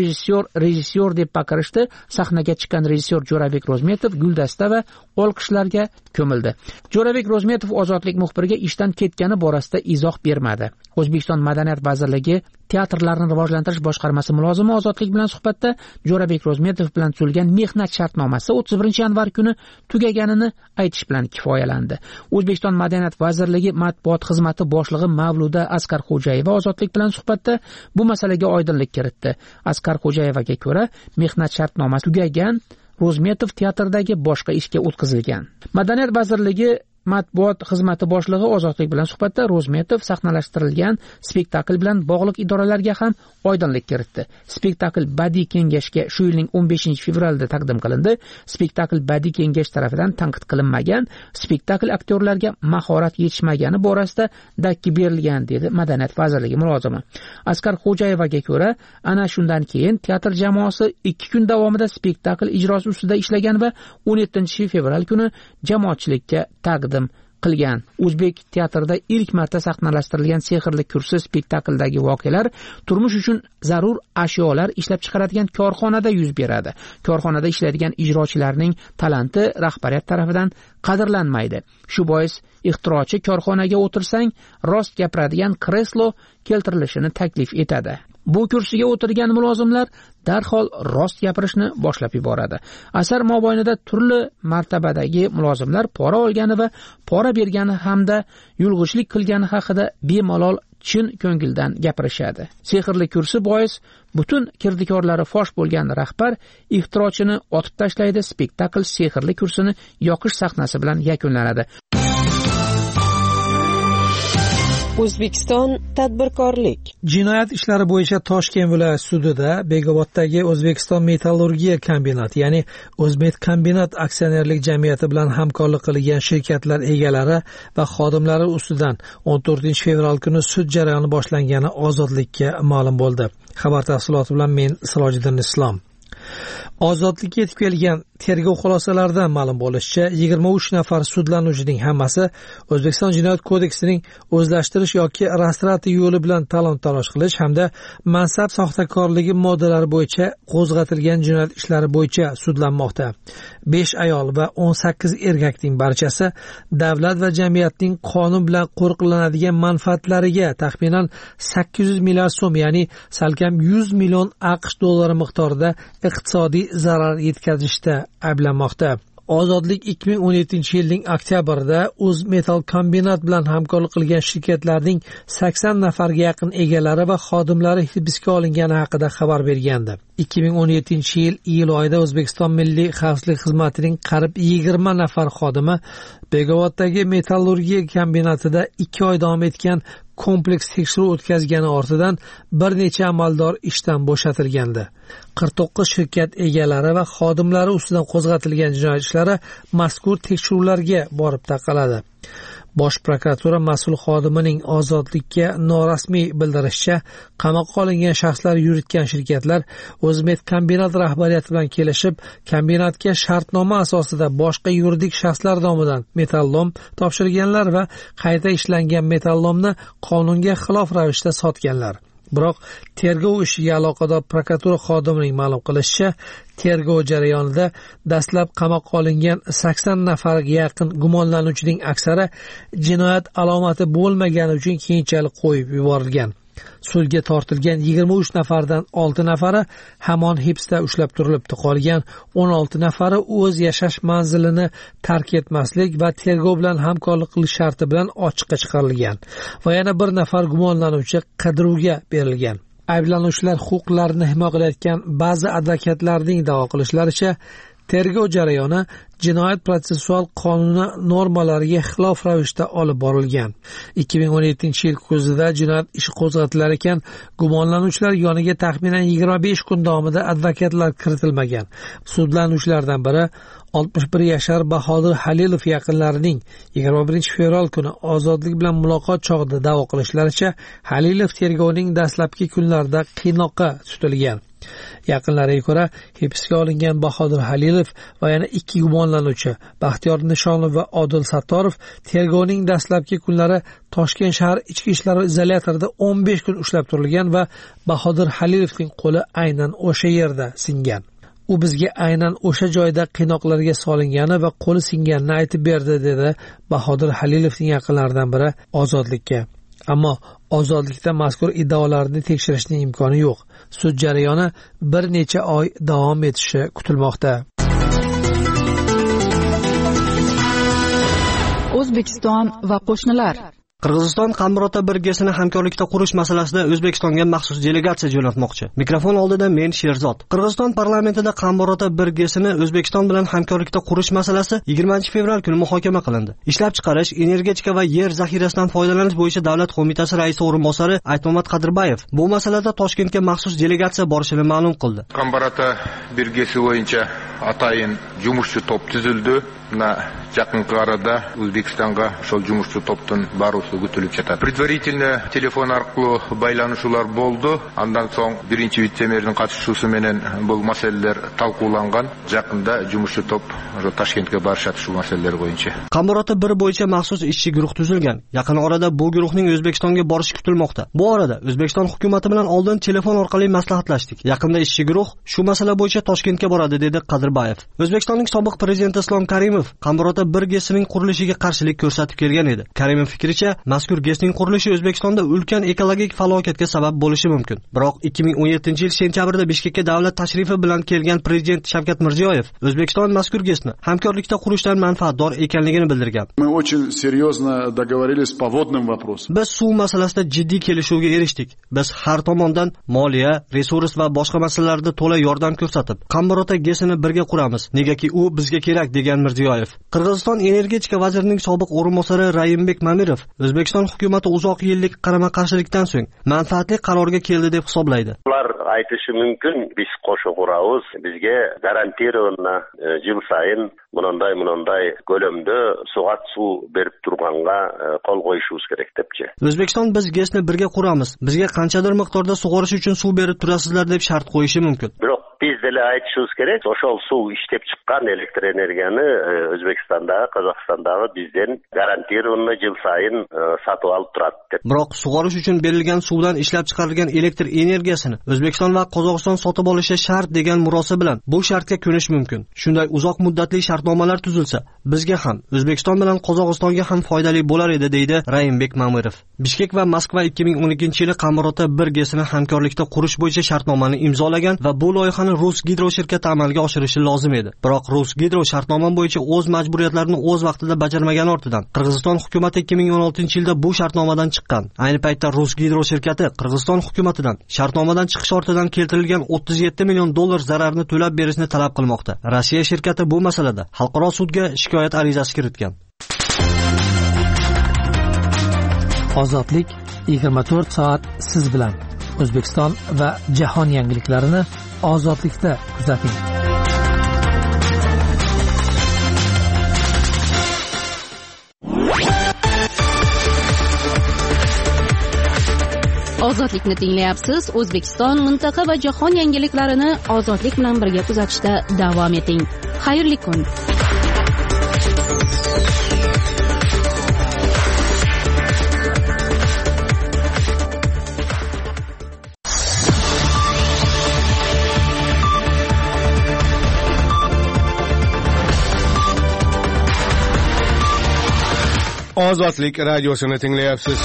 rejissyor deb baqirishdi. Sahnaga chiqqan rejissyor Jo'rabek Ro'zmetov guldasta va olqishlarga ko'mildi. Jo'rabek Ro'zmetov Ozodlik muxbiriga ishdan ketgani borasida izoh bermadi. O'zbekiston Madaniyat vazirligi teatrlarni rivojlantirish boshqarmasi mulozimi Ozodlik bilan suhbatda Jo'rabek Ro'zmetov bilan tuzilgan mehnat shartnomasi 31-yanvar kuni tugaganini aytish bilan kifoyalandi. O'zbekiston Madaniyat vazirligi matbuot xizmati boshlig'i Mavluda Askarxo'jayeva Ozodlik bilan suhbatda bu masalaga oydinlik kiritdi. Askarxo'jayevaga ko'ra, mehnat shartnomasi tugagan, Ro'zmetov teatrdagi boshqa ishga o'tkazilgan. Madaniyat vazirligi matbuot xizmati boshlig'i Ozodlik bilan suhbatda Ro'zmetov sahnalashtirilgan spektakl bilan bog'liq idoralarga ham oydinlik kiritdi. Spektakl badiiy kengashga shu yilning 15 fevralida taqdim qilindi. Spektakl badiiy kengash tarafidan tanqid qilinmagan, spektakl aktyorlarga mahorat yetishmagani borasida dakki berilgan, dedi Madaniyat vazirligi mulozimi. Askarxo'jayevaga ko'ra, ana shundan keyin teatr jamoasi 2 kun davomida spektakl ijrosi ustida ishlagan va 17 fevral kuni jamoatchilikka taqdim qilgan. O'zbek teatrida ilk marta sahnalashtirilgan Sehrli kursi spektaklidagi voqealar turmush uchun zarur ashyolar ishlab chiqaradigan korxonada yuz beradi. Korxonada ishlaydigan ijrochilarning talanti rahbariyat tarafidan qadrlanmaydi. Shu bois ixtirochi korxonaga o'tirsang rost gapiradigan kreslo keltirilishini taklif etadi. Bu kursiga o'tirgan mulozimlar darhol rost gapirishni boshlab yuboradi. Asar mobaynida turli martabadagi mulozimlar pora olgani va pora bergani hamda yulg'ishlik qilgani haqida bemalol chin ko'ngildan gapirishadi. Sehrli kursi bois butun kirdikorlari fosh bo'lgan rahbar ixtirochini otib tashlaydi. Spektakl Sehrli kursini yoqish sahnasi bilan yakunlanadi. O'zbekiston tadbirkorlik. Jinoyat ishlari bo'yicha Toshkent viloyat sudida Begoboddagi O'zbekiston metallurgiya kombinati, ya'ni O'zbek kombinat aksionerlik jamiyati bilan hamkorlik qilgan shirkatlar egalari va xodimlari ustidan 14 fevral kuni sud jarayoni boshlangani Ozodlikka ma'lum bo'ldi. Xabar tafsiloti bilan men Sirojiddin Islom. Ozodlikka yetib kelgan tergov xulosalaridan ma'lum bo'lishicha, 23 nafar sudlanuvchining hammasi O'zbekiston Jinoyat kodeksining o'zlashtirish yoki rastrati yo'li bilan talon-taroj qilish hamda mansab soxtakorligi moddalari bo'yicha qo'zg'atilgan jinoyat ishlari bo'yicha sudlanmoqda. 5 ayol va 18 erkakning barchasi davlat va jamiyatning qonun bilan qo'riqlanadigan manfaatlariga taxminan 800 milliard so'm, ya'ni salkam 100 million AQSh dollari miqdorida iqtisodiy zarar yetkazishda ayblanmoqda. Ozodlik 2017-yilning oktyabrida O'zmetal kombinat bilan hamkorlik qilgan shirkatlarning 80 nafarga yaqin egalari va xodimlari hibsga olingani haqida xabar bergandi. 2017-yil iyul oyida O'zbekiston Milliy xavfsizlik xizmatining qarib 20 nafar xodimi Begoboddagi metallurgiya kombinatida 2 oy davom etgan kompleks tekshiruv o'tkazgani ortidan bir necha amaldor ishdan bo'shatilgandi. 49 shirkat egalari va xodimlari ustidan qo'zg'atilgan jinoyat ishlari mazkur tekshiruvlarga borib taqaladi. Bosh prokuratura mas'ul xodimining ozodlikka norasmiy bildirishicha, qamoqqa olingan shaxslar yuritgan shirkatlar O'zmet kombinat rahbariyati bilan kelishib, kombinatga shartnoma asosida boshqa yuridik shaxslar nomidan metallom topshirganlar va qayta ishlangan metallomni qonunga xilof ravishda sotganlar. Biroq tergov ishiga aloqador prokuratura xodimining ma'lum qilishicha, tergov jarayonida dastlab qamoqqa olingan 80 nafarga yaqin gumonlanuvchining aksari jinoyat alomati bo'lmagani uchun keyinchalik qo'yib yuborilgan. Sudga tortilgan 23 nafardan 6 nafari hamon hibsda ushlab turilibdi. Qolgan 16 nafari o'z yashash manzilini tark etmaslik va tergov bilan hamkorlik qilish sharti bilan ochiqqa chiqarilgan va yana bir nafar gumonlanuvchi qidiruvga berilgan. Ayblanuvchilar huquqlarini himoya qilayotgan ba'zi advokatlarning da'vo qilishlaricha, tergov jarayoni jinoyat protsessual qonuni normalariga xilof ravishda olib borilgan. 2017-yil kuzida jinoyat ishi qo'zg'atilar ekan, gumonlanuvchilar yoniga taxminan 25 kun davomida advokatlar kiritilmagan. Sudlanuvchilardan biri 61 yashar Bahodir Halilov yaqinlarining 21 fevral kuni ozodlik bilan muloqot chog'ida da'vo qilishlaricha, Halilov tergovning dastlabki kunlarida qiynoqqa tutilgan. Yaqinlariga ko'ra, hibsga olingan Bahodir Halilov va yana 2 gumonlanuvchi Baxtiyor Nishonov va Odil Sattorov tergovning dastlabki kunlari Toshkent shahar ichki ishlar izolyatorida 15 kun ushlab turilgan va Bahodir Halilovning qo'li aynan o'sha yerda singan. U bizga aynan o'sha joyda qiynoqlarga solingani va qo'li singanini aytib berdi, dedi Bahodir Halilovning yaqinlaridan biri Ozodlikka. Ammo ozodlikda mazkur iddaolarni tekshirishning imkoni yo'q. Sud jarayoni bir necha oy davom etishi kutilmoqda. O'zbekiston va qo'shnilar. Qirg'iziston Qamburota birgesini hamkorlikda qurish masalasida O'zbekistonga maxsus delegatsiya jo'natmoqchi. Mikrofon oldida men Sherzod. Qirg'iziston parlamentida Qamburota birgesini O'zbekiston bilan hamkorlikda qurish masalasi 20 fevral kuni muhokama qilindi. Ishlab chiqarish, energetika va yer zaxirasidan foydalanish bo'yicha davlat qo'mitasi raisi o'rinbosari Aytmamat Qadirbayev bu masalada Toshkentga maxsus delegatsiya borishini ma'lum qildi. Qamburota birgesi bo'yicha atayin jumurchi top tuzildi. Yaqinqi arada O'zbekistonga shol jumurchi topdan barusi күтүлүп жатат. Предварительно телефон аркылуу байланышуулар болду. Андан соң биринчи вице-мэрдин катышуусу менен бул маселелер талкууланган. Жакында жумушчу топ Ташкентке барышат ушул маселелер боюнча. Qamburota bir bo'yicha maxsus ishchi guruh tuzilgan. Yaqin orada bu guruhning O'zbekistonga borishi kutilmoqda. Bu orada O'zbekiston hukumati bilan oldin telefon orqali maslahatlashdik. Yaqinda ishchi guruh shu masala bo'yicha Toshkentga boradi, dedi Qadirbayev. O'zbekistonning sobiq prezidenti Islom Karimov Qamburota birgesining qurilishiga qarshilik ko'rsatib kelgan edi. Karimov fikricha, mazkur GESning qurilishi O'zbekistonda ulkan ekologik falokatga sabab bo'lishi mumkin. Biroq 2017-yil sentyabrda Bishkekka davlat tashrifi bilan kelgan prezident Shavkat Mirziyoyev O'zbekiston mazkur GESni hamkorlikda qurishdan manfaatdor ekanligini bildirgan. Мы очень серьезно договорились по водным вопросам. Biz suv masalasida jiddiy kelishuvga erishdik. Biz har tomondan moliya, resurs va boshqa masalalarda to'la yordam ko'rsatib, Qamburota GESini birga quramiz. Negaki u bizga kerak, degan Mirziyoyev. Qirg'iziston energetika vazirining sobiq o'rinbosari Rayimbek Mamirov O'zbekiston hukumati uzoq yillik qarama-qarshilikdan so'ng manfaatli qarorga keldi deb hisoblaydi. Ular aytishi mumkin, biz qo'shib quramiz, bizga garantированно yil sayin bunday ko'lamda soat suv berib turganga qo'l qo'yishimiz kerak debchi. O'zbekiston biz GESni birga quramiz, bizga qanchadir miqdorda sug'orish uchun suv berib turasizlar deb shart qo'yishi mumkin. Biroq bizda эле айтышыбыз керек. Ошол суу иштеп чыккан электр энергияны Өзбекстандагы, Казакстандагы бизден гарантированно жыл сайын сатып алып турат деп. Бирок сугарыш үчүн берилген суудан иштеп чыгарылган электр энергиясыны Өзбекстон ва Qozog'iston sotib olishi shart degan murosa bilan bu shartga ko'nish mumkin. Shunday uzoq muddatli shartnomalar tuzilsa, bizga ham, O'zbekiston bilan Qozog'istonga ham foydali bo'lar edi, deydi Rayimbek Mamirov. Bishkek va Moskva 2012-yili Qamirota 1 GSni hamkorlikda qurish bo'yicha shartnomani imzolagan va bu loyihani Rusgidro shirkati amalga oshirishi lozim edi. Biroq Rusgidro shartnoma bo'yicha o'z majburiyatlarini o'z vaqtida bajarmagani ortidan Qirg'iziston hukumatı 2016-yilda bu shartnomadan chiqqan. Ayni paytda Rusgidro shirkati Qirg'iziston hukumatidan shartnomadan chiqish ortidan keltirilgan 37 million dollar zararni to'lab berishni talab qilmoqda. Rossiya shirkati bu masalada xalqaro sudga shikoyat arizasi kiritgan. Ozodlik 24 soat siz bilan. O'zbekiston va jahon yangiliklarini Ozodlikda kuzating. Ozodlikni tinglayapsiz. O'zbekiston, mintaqa va jahon yangiliklarini Ozodlik bilan birga kuzatishda davom eting. Xayrli kun. Ozodlik radiosini tinglayapsiz.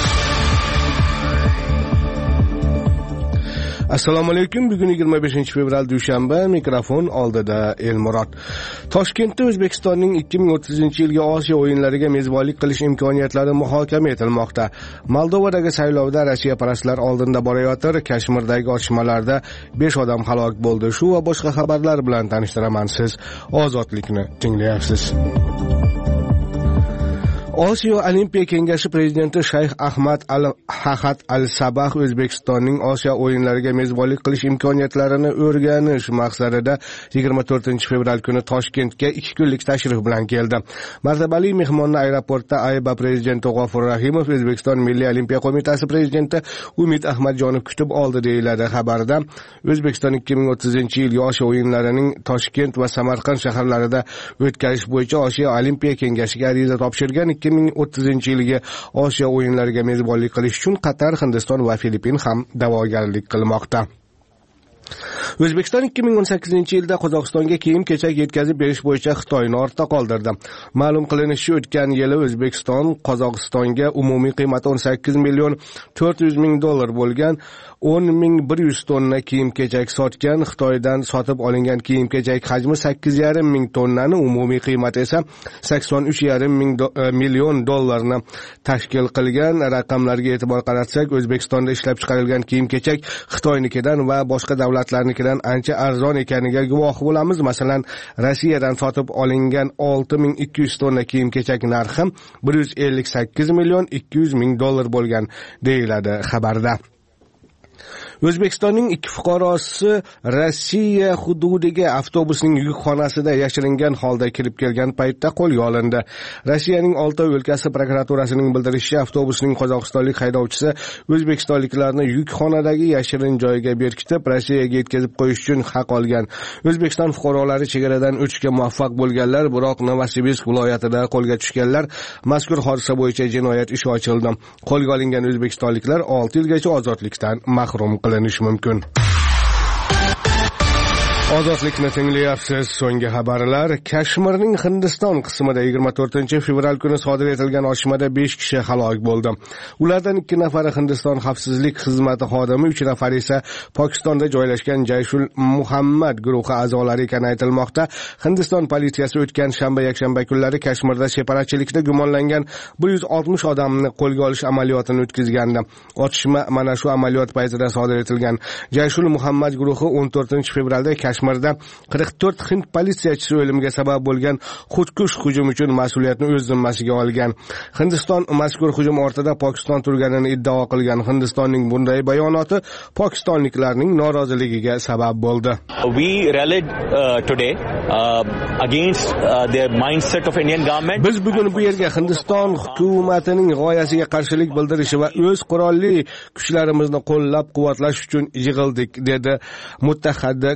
Assalomu alaykum. Bugun 25 fevral dushanba, mikrofon oldida Elmurod. Toshkentda O'zbekistonning 2030-yilgi Osiyo o'yinlariga mezbonlik qilish imkoniyatlari muhokama etilmoqda. Moldovadagi saylovda Rossiya parastlar oldinda borayotir. Kashmirdagi otishmalarda 5 odam halok bo'ldi. Shu va boshqa xabarlar bilan tanishtiraman. Siz Ozodlikni tinglayapsiz. Osiyo Olimpiya Kengashi prezidenti Shayx Ahmad Al-Hahad Al-Sabah O'zbekistonning Osiyo o'yinlariga mezbonlik qilish imkoniyatlarini o'rganish maqsadida 24 fevral kuni Toshkentga 2 kunlik tashrif bilan keldi. Martabali mehmonni aeroportda AIBA prezidenti G'ofur Rahimov, O'zbekiston Milliy Olimpiya qo'mitasi prezidenti Umid Ahmadjonov kutib oldi, deyiladi xabarda. O'zbekiston 2030-yilgi Osiyo o'yinlarining Toshkent va Samarqand shaharlarida o'tkazish bo'yicha Osiyo Olimpiya Kengashiga ariza topshirgan. 2030-yilgi Osiyo o'yinlariga mezbonlik qilish uchun Qatar, Hindiston va Filippin ham da'vogarlik qilmoqda. O'zbekiston 2018-yilda Qozog'istonga kiyim-kechak yetkazib berish bo'yicha Xitoyni ortda qoldirdi. Ma'lum qilinishicha, o'tgan yili O'zbekiston Qozog'istonga umumiy qiymati 18 million 400 ming dollar bo'lgan 10.100 tonna kiyim-kechak sotgan. Xitoydan sotib olingan kiyim-kechak hajmi 8,5 ming tonnani, umumiy qiymati esa 83,5 million dollarni tashkil qilgan. Raqamlarga e'tibor qaratsak, O'zbekistonda ishlab chiqarilgan kiyim-kechak Xitoynikidan va boshqa davlatlarnikidan ancha arzon ekaniga guvoh bo'lamiz. Masalan, Rossiyadan sotib olingan 6200 tonna kiyim-kechak narxi 158 million 200 ming dollar bo'lgan, deyiladi xabarda. O'zbekistonning 2 fuqarosi Rossiya hududiga avtobusning yukxonasida yashiringan holda kirib kelgan paytda qo'lga olindi. Rossiyaning Oltoy o'lkasi prokuraturasining bildirishicha, avtobusning qozog'istonlik haydovchisi o'zbekistonliklarni yukxonadagi yashirin joyga berkitib, Rossiyaga yetkazib qo'yish uchun haq olgan. O'zbekiston fuqarolari chegaradan o'tishga muvaffaq bo'lganlar, biroq Novosibirsk viloyatida qo'lga tushganlar. Mazkur hodisa bo'yicha jinoyat ishi ochildi. Qo'lga olingan o'zbekistonliklar 6 yilgacha ozodlikdan mahrum qilinishi mumkin. Ozodlikni tinglayapsiz. So'nggi xabarlar. Kashmirning Hindiston qismida 24 fevral kuni sodir etilgan otishmada 5 kishi halok bo'ldi. Ulardan 2 nafari Hindiston xavfsizlik xizmati xodimi, 3 nafari esa Pokistonda joylashgan Jayshul Muhammad guruhi a'zolari ekani aytilmoqda. Hindiston politsiyasi o'tgan shanba-yakshanba kunlari Kashmirda separatchilikda gumonlangan 160 odamni qo'lga olish amaliyotini o'tkazgandi. Otishma mana shu amaliyot paytida sodir etilgan. Jayshul Muhammad guruhi 14 fevralda Kashmirda 44 hind politsiyachisi o'limiga sabab bo'lgan xudkush hujum uchun mas'uliyatni o'z zimmasiga olgan. Hindiston mazkur hujum ortida Pokiston turganini iddao qilgan. Hindistonning bunday bayonoti pokistonliklarning noroziligiga sabab bo'ldi. We rallied today against the mindset of Indian government. Biz bugun bu yerga Hindiston hukumatining g'oyasiga qarshilik bildirishi va o'z qurolli kuchlarimizni qo'llab-quvvatlash uchun yig'ildik, dedi mutaxaddi Qayumi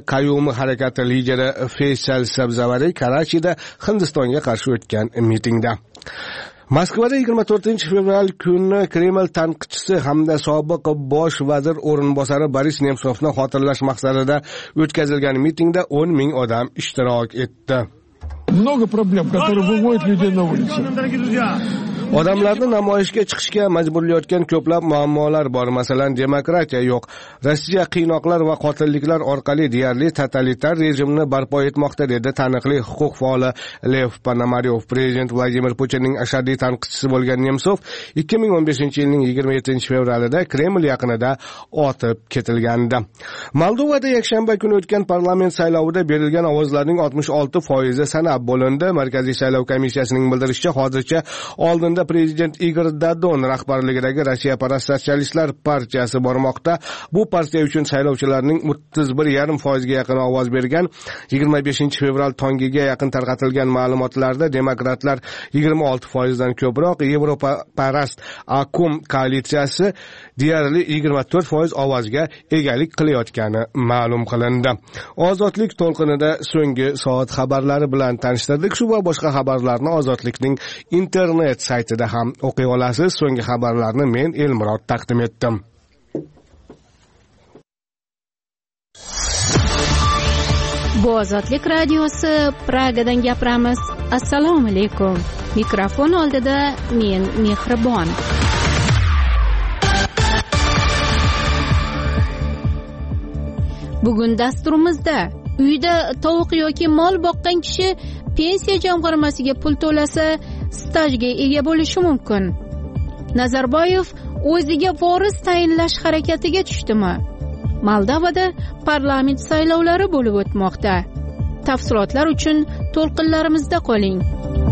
harakati lideri Faysal Sabzavari Karachida Hindistonga qarshi o'tgan mitingda. Moskvada 24-fevral kuni Kreml tanqidchisi hamda sobiq bosh vazir o'rinbosari Boris Nemsovni xotirlash maqsadida o'tkazilgan mitingda 10 ming odam ishtirok etdi. Много проблем, которые выводят людей на улицу. Odamlarni namoyishga chiqishga majburlayotgan ko'plab muammolar bor. Masalan, demokratiya yo'q. Rossiya qiynoqlar va qotilliklar orqali deyarli totalitar rejimni barpo etmoqda, dedi taniqli huquq faoli Lev Ponomaryov. Prezident Vladimir Putinning ashaddiy tanqidchisi bo'lgan Nemsov 2015-yilning 27-fevralida Kreml yaqinida otib ketilgandi. Moldovada yakshanba kuni o'tgan parlament saylovida berilgan ovozlarning 66% sanab bo'lindi. Markaziy saylov komissiyasining bildirishicha, hozircha oldinda prezident Igor Dodon rahbarligidagi Rossiyaparast sotsialistlar partiyasi bormoqda. Bu partiya uchun saylovchilarning 31,5% ga yaqin ovoz bergan. 25-fevral tongiga yaqin tarqatilgan ma'lumotlarda demokratlar 26% dan ko'proq, Yevropaparast Akum koalitsiyasi deyarli 24% ovozga egalik qilayotgani ma'lum qilindi. Ozodlik to'lqinida so'nggi soat xabarlari bilan tanishtirdik. Shu va boshqa xabarlarni Ozodlikning internet saytida ham o'qiy olasiz. So'nggi xabarlarni men Elmurod taqdim etdim. Bu Ozodlik radiosi, Pragadan gapiramiz. Assalomu alaykum. Mikrofon oldida men Mehribon. Bugun dasturimizda uyda tovuq yoki mol boqqan kishi pensiya jamg'armasiga pul to'lasa stajga ega bo'lishi mumkin. Nazarboyev o'ziga voris tayinlash harakatiga tushdimi? Moldovada parlament saylovlari bo'lib o'tmoqda. Tafsilotlar uchun to'lqinlarimizda qoling.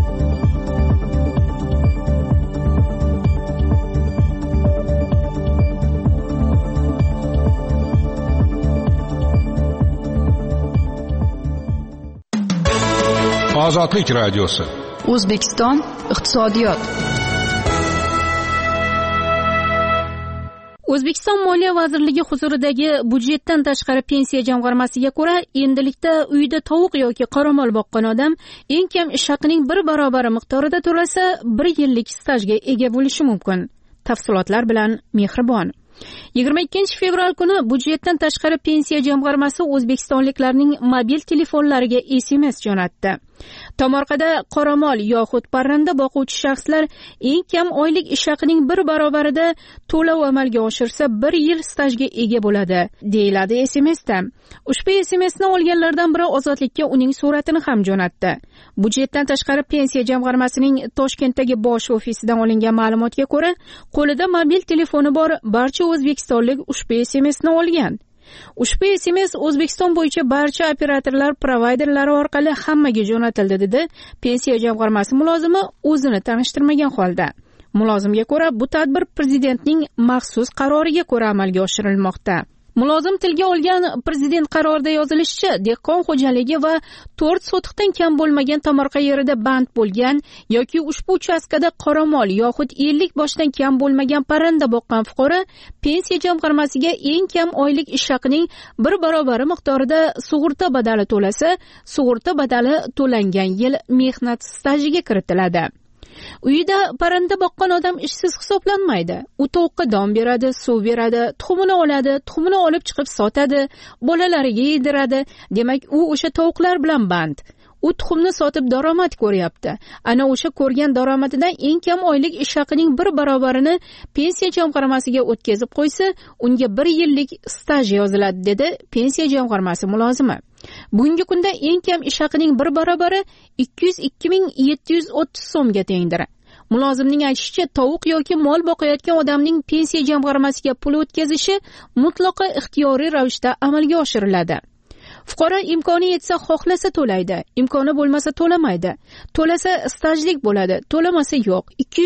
Ozodlik radiosi. O'zbekiston iqtisodiyot. O'zbekiston Moliya vazirligi huzuridagi budjetdan tashqari pensiya jamg'armasiga ko'ra, endilikda uyda tovuq yoki qoramol boqqan odam eng kam ish haqining 1 barobari miqdorida to'lasa 1 yillik stajga ega bo'lishi mumkin. Tafsilotlar bilan Mehribon. 22-fevral kuni budjetdan tashqari pensiya jamg'armasi o'zbekistonliklarning mobil telefonlariga SMS jo'natdi. Tomorqada qoramol yoxud parranda boquvchi shaxslar eng kam oylik ish haqining 1 barobarida to'lov amalga oshirsa 1 yil stajga ega bo'ladi, deyiladi SMSda. Ushbu SMSni olganlardan biri Ozodlikka uning suratini ham jo'natdi. Budjetdan tashqari pensiya jamg'armasining Toshkentdagi bosh ofisidan olingan ma'lumotga ko'ra, qo'lida mobil telefoni bor barcha o'zbekistonlik ushbu SMSni olgan. Ushbu SMS O'zbekiston bo'yicha barcha operatorlar provayderlari orqali hammaga jo'natildi, dedi pensiya jamg'armasi mulozimi o'zini tanishtirmagan holda. Mulozimga ko'ra, bu tadbir prezidentning maxsus qaroriga ko'ra amalga oshirilmoqda. Mulozim tilga olgan prezident qarorida yozilishicha, dehqon xo'jaligi va 4 sotixdan kam bo'lmagan tomorqa yerida band bo'lgan yoki ushbu uchastkada qoramol yoxud 50 boshdan kam bo'lmagan parranda boqqan fuqaro pensiya jamg'armasiga eng kam oylik ish haqining 1 barobari miqdorida sug'urta badali to'lasa, sug'urta badali to'langan yil mehnat stajiga kiritiladi. Uyida parranda boqqan odam ishsiz hisoblanmaydi. U tovuqqa don beradi, suv beradi, tuxumini oladi, tuxumini olib chiqib sotadi, bolalariga yediradi. Demak, u o'sha tovuqlar bilan band. U tuxumni sotib daromad ko'ryapti. Ana o'sha ko'rgan daromadidan eng kam oylik ish haqining 1 barobarini pensiya jamg'armasiga o'tkazib qo'ysa, unga 1 yillik staj yoziladi, dedi pensiya jamg'armasi mulozimi. Bugungi kunda eng kam ish haqining 1 barobari 202.730 so'mga tengdir. Mulozimning aytishicha, tovuq yoki mol boqayotgan odamning pensiya jamg'armasiga pul o'tkazishi mutlaqo ixtiyoriy ravishda amalga oshiriladi. Fuqaro imkoni yetsa xohlasa to'laydi, imkoni bo'lmasa to'lamaydi. To'lasa stajlik bo'ladi, to'lamasa yo'q.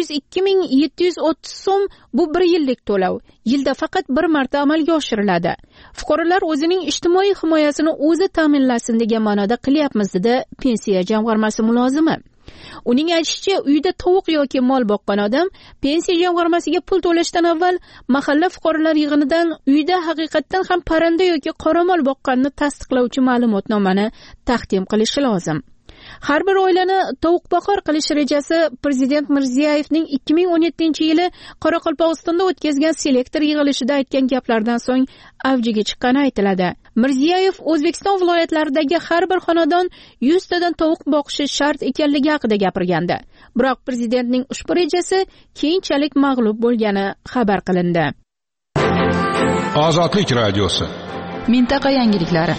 202.730 so'm bu 1 yillik to'lov. Yilda faqat 1 marta amalga oshiriladi. Fuqarolar o'zining ijtimoiy himoyasini o'zi ta'minlasin degan ma'noda qilyapmiz, dedi pensiya jamg'armasi mulozimi. Uning aytishicha, uyda tovuq yoki mol boqqan odam pensiya jamg'armasiga pul to'lashdan avval mahalla fuqarolar yig'inidan uyda haqiqatdan ham parranda yoki qoramol boqqanini tasdiqlovchi ma'lumotnomani taqdim qilishi lozim. Har bir oilani tovuqboqar qilish rejasi Prezident Mirziyoyevning 2017-yili Qoraqalpog'istonda o'tkazgan selektor yig'ilishida aytgan gaplardan so'ng avjiga chiqqani aytiladi. Mirziyoyev O'zbekiston viloyatlaridagi har bir xonadon 100 tadan tovuq boqishi shart ekanligi haqida gapirgandi. Biroq prezidentning ushbu rejasi keyinchalik mag'lub bo'lgani xabar qilindi. Ozodlik radiosi. Mintaqa yangiliklari.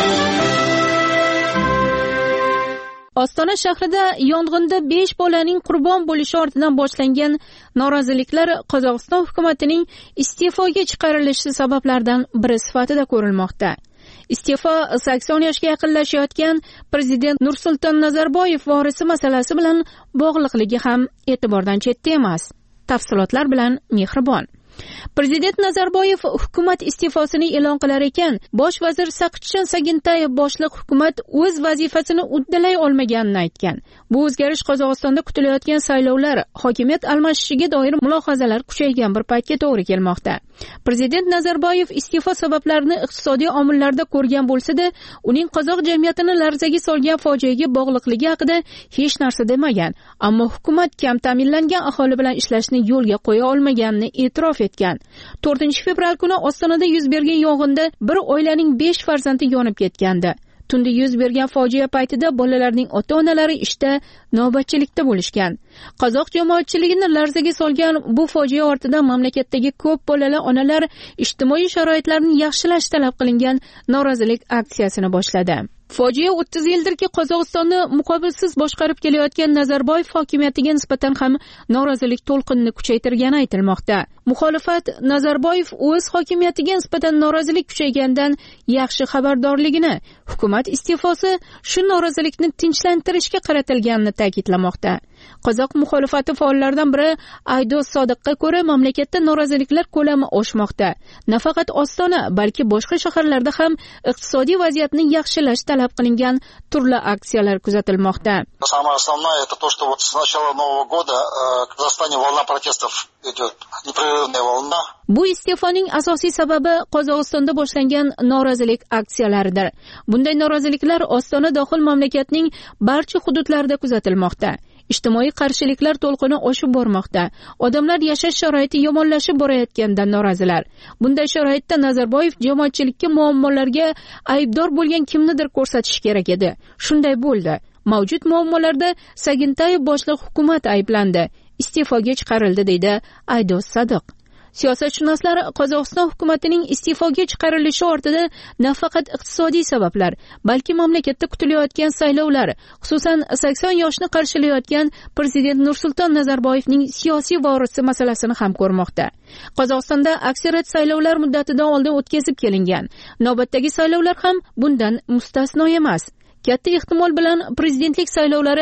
Ostona shahrida yong'inda 5 bolaning qurbon bo'lishi ortidan boshlangan noroziliklar Qozog'iston hukumatining iste'foga chiqarilishi sabablaridan biri sifatida ko'rilmoqda. Iste'fo 80 yoshga yaqinlashayotgan Prezident Nursulton Nazarboyev vorisi masalasi bilan bog'liqligi ham e'tibordan chetda emas. Tafsilotlar bilan Mehribon. Prezident Nazarboyev hukumat iste'fosini e'lon qilar ekan, bosh vazir Saqichan Sagintayev boshliq hukumat o'z vazifasini uddalay olmaganini aytgan. Bu o'zgarish Qozog'istonda kutilayotgan saylovlar, hokimiyat almashishiga doir mulohazalar kuchaygan bir paytga to'g'ri kelmoqda. Prezident Nazarboyev iste'fo sabablarini iqtisodiy omillarda ko'rgan bo'lsa-da, uning qozoq jamiyatini larzaga solgan fojiaga bog'liqligi haqida hech narsa demagan. Ammo hukumat kam ta'minlangan aholi bilan ishlashni yo'lga qo'ya olmaganini e'tirof etgan. 4-fevral kuni Ostonada yuz bergan yong'inda bir oilaning 5 farzandi yonib ketgandi. Tunda yuz bergan fojia paytida bolalarning ota-onalari ishda navbatchilikda bo'lishgan. Qozoq jamoatchiligini larzaga solgan bu fojia ortidan mamlakatdagi ko'p bolali onalar ijtimoiy sharoitlarni yaxshilash talab qilingan norozilik aksiyasini boshladi. Fojia 30 yildirki Qozog'istonni muqobilsiz boshqarib kelayotgan Nazarboyev hokimiyatiga nisbatan ham norozilik to'lqinini kuchaytirgani aytilmoqda. Muxolifat Nazarboyev o'z hokimiyatiga nisbatan norozilik kuchaygandan yaxshi xabardorligini, hukumat iste'fosi shu norozilikni tinchlantirishga qaratilganini ta'kidlamoqda. Qozoq muxolifati faollaridan biri Aydos Sodiqqa ko'ra, mamlakatda noroziliklar ko'lami oshmoqda. Nafaqat Ostona, balki boshqa shaharlarda ham iqtisodiy vaziyatni yaxshilash talab qilingan turli aksiyalar kuzatilmoqda. Самое основное это то, что вот с начала Нового года в Казахстане волна протестов идет, непрерывная волна. Bu iste'foning asosiy sababi Qozog'istonda boshlangan norozilik aksiyalaridir. Bunday noroziliklar Ostona dohil mamlakatning barcha hududlarida kuzatilmoqda. Ijtimoiy qarshiliklar to'lqini oshib bormoqda. Odamlar yashash sharoiti yomonlashib borayotganidan norozilar. Bunday sharoitda Nazarboyev jamoatchilikka muammolarga aybdor bo'lgan kimnidir ko'rsatish kerak edi. Shunday bo'ldi. Mavjud muammolarda Sagintayev boshliq hukumat ayblandi. Iste'foga chiqarildi, deydi Aydos Sodiq. Siyosatshunoslar Qozog'iston hukumatining iste'foga chiqarilishi ortida nafaqat iqtisodiy sabablar, balki mamlakatda kutilayotgan saylovlar, xususan 80 yoshni qarshilayotgan Prezident Nursulton Nazarboyevning siyosiy vorisi masalasini ham ko'rmoqda. Qozog'istonda aksariyat saylovlar muddatidan oldin o'tkazib kelingan. Navbatdagi saylovlar ham bundan mustasno emas. Katta ehtimol bilan prezidentlik saylovlari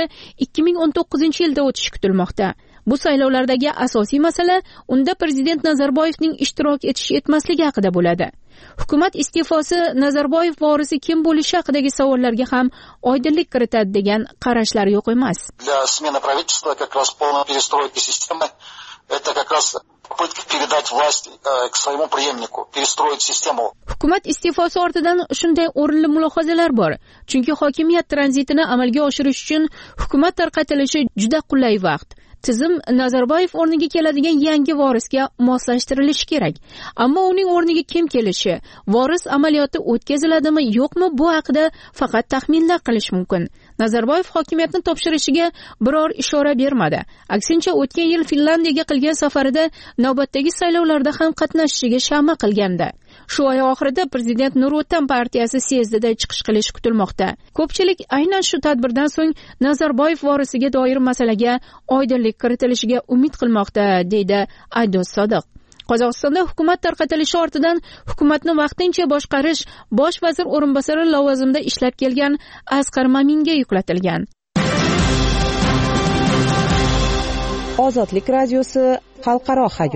2019-yilda o'tishi kutilmoqda. Bu saylovlardagi asosiy masala unda Prezident Nazarboyevning ishtirok etish etmasligi haqida bo'ladi. Hukumat iste'fosi Nazarboyev vorisi kim bo'lishi haqidagi savollarga ham oydinlik kiritadi degan qarashlar yo'q emas. Для смены правительства как раз полной перестройки системы это как раз попытка передать власть к своему преемнику, перестроить систему. Hukumat iste'fosi ortidan shunday o'rinli mulohazalar bor. Chunki hokimiyat tranzitini amalga oshirish uchun hukumat tarqatilishi juda qulay vaqt. Tizim Nazarboyev o'rniga keladigan yangi vorisga moslashtirilishi kerak. Ammo uning o'rniga kim kelishi, voris amaliyoti o'tkaziladimi, yo'qmi, bu haqida faqat taxminlar qilish mumkin. Nazarboyev hokimiyatni topshirishiga biror ishora bermadi. Aksincha, o'tgan yil Finlandiyaga qilgan safarida navbatdagi saylovlarda ham qatnashishiga shama qilgandi. Shu oy oxirida Prezident Nurotdan partiyasi syezdida chiqish qilishi kutilmoqda. Ko'pchilik aynan shu tadbirdan so'ng Nazarboyev vorisiga doir masalaga oydinlik kiritilishiga umid qilmoqda, deydi Aydos Sodiq. Qozog'istonda hukumat tarqatilishi ortidan hukumatni vaqtincha boshqarish bosh vazir o'rinbosari lavozimida ishlab kelgan Asqar Maminga yuklatilgan. Ozodlik radiosi xalqaro hayot.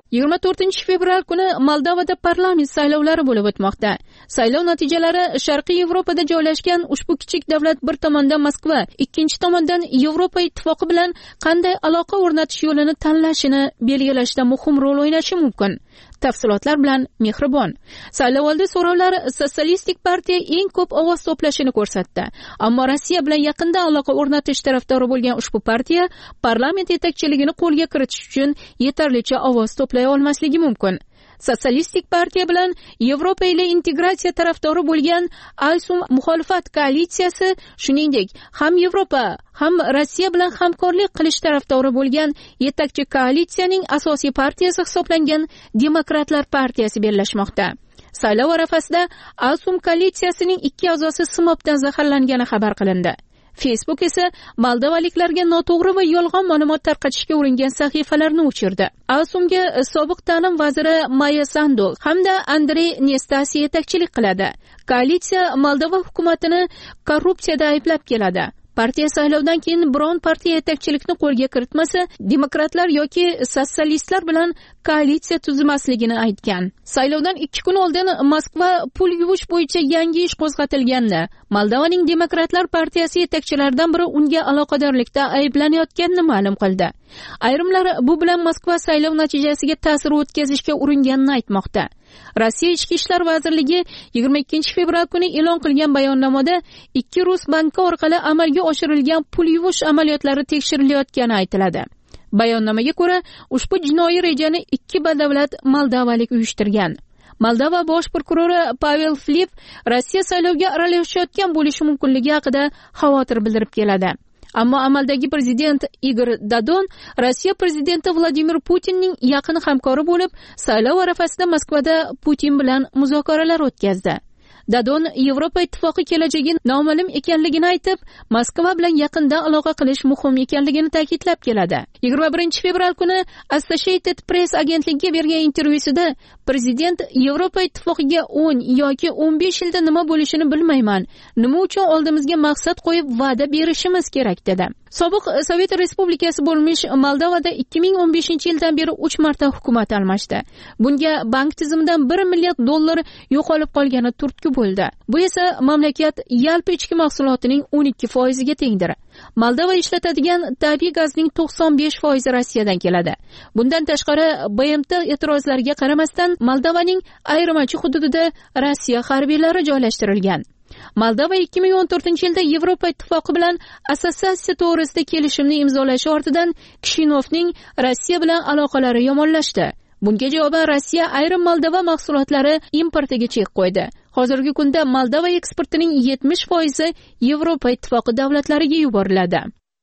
24-fevral kuni Moldovada parlament saylovlari bo'lib o'tmoqda. Saylov natijalari Sharqiy Yevropada joylashgan ushbu kichik davlat bir tomondan Moskva, ikkinchi tomondan Yevropa ittifoqi bilan qanday aloqa o'rnatish yo'lini tanlashini belgilashda muhim rol o'ynashi mumkin. Tafsilotlar bilan Mehribon. Saylovoldi so'rovlar Sotsialistik partiya eng ko'p ovoz to'plashini ko'rsatdi. Ammo Rossiya bilan yaqinda aloqa o'rnatish tarafdori bo'lgan ushbu partiya parlament yetakchiligini qo'lga kiritish uchun yetarlicha ovoz to'play olmasligi mumkin. Sotsialistik partiya bilan Yevropa ile integratsiya tarafdori bo'lgan Alsum muxolifat koalitsiyasi, shuningdek, ham Yevropa, ham Rossiya bilan hamkorlik qilish tarafdori bo'lgan yetakchi koalitsiyaning asosiy partiyasi hisoblangan Demokratlar partiyasi bellashmoqda. Saylov arafasida Alsum koalitsiyasining 2 a'zosi simobdan zaharlangani xabar qilindi. Facebook esa moldovaliklarga noto'g'ri va yolg'on ma'lumot tarqatishga uringan sahifalarni o'chirdi. Alsumga sobiq ta'lim vaziri Maya Sandu hamda Andrey Nestasiy yetakchilik qiladi. Koalitsiya Moldova hukumatini korrupsiyada ayblab keladi. Partiya saylovdan keyin biron partiya yetakchilikni qo'lga kiritmasa, demokratlar yoki sotsialistlar bilan koalitsiya tuzmasligini aytgan. Saylovdan 2 kun oldin Moskva pul yuvish bo'yicha yangi ish qo'zg'atilganda, Moldovaning Demokratlar partiyasi yetakchilaridan biri unga aloqadorlikda ayblanayotganini ma'lum qildi. Ayrimlar bu bilan Moskva saylov natijasiga ta'sir o'tkazishga uringanini aytmoqda. Rossiya Ichki ishlar vazirligi 22-fevral kuni e'lon qilgan bayonnomada 2 rus banki orqali amalga oshirilgan pul yuvish amaliyotlari tekshirilayotgani aytiladi. Bayonnomaga ko'ra, ushbu jinoiy rejani 2 badavlat moldovalik uyushtirgan. Moldova bosh prokurori Pavel Filip Rossiya saylovga aralashayotgan bo'lishi mumkinligi haqida xavotir bildirib keladi. Ammo amaldagi prezident Igor Dodon Rossiya prezidenti Vladimir Putinning yaqin hamkori bo'lib, saylov arafasida Moskvada Putin bilan muzokaralar o'tkazdi. Dodon Yevropa ittifoqi kelajagi noma'lum ekanligini aytib, Moskva bilan yaqinda aloqa qilish muhim ekanligini ta'kidlab keladi. 21-fevral kuni Associated Press agentligiga bergan intervyusida prezident Yevropa ittifoqiga 10 yoki 15 yilda nima bo'lishini bilmayman. Nima uchun oldimizga maqsad qo'yib va'da berishimiz kerak dedi. Sobiq Sovet Respublikasi bo'lmish Moldovada 2015-yildan beri 3 marta hukumat almashdi. Bunga bank tizimidan $1 milliard yo'qolib qolgani turtki bo'ldi. Bu esa mamlakat yalpi ichki mahsulotining 12% ga tengdir. Moldova ishlatadigan tabiiy gazning 95% Rossiyadan keladi. Bundan tashqari, BMT e'tirozlariga qaramasdan Moldovaning ayrimachi hududida Rossiya harbiylari joylashtirilgan. Moldova 2014-yilda Yevropa ittifoqi bilan assotsiatsiya to'g'risida kelishimni imzolashi ortidan Kishinovning Rossiya bilan aloqalari yomonlashdi. Bunga javoban Rossiya ayrim Moldova mahsulotlari importiga chek qo'ydi. Hozirgi kunda Moldova eksportining 70% Yevropa ittifoqi davlatlariga yuboriladi.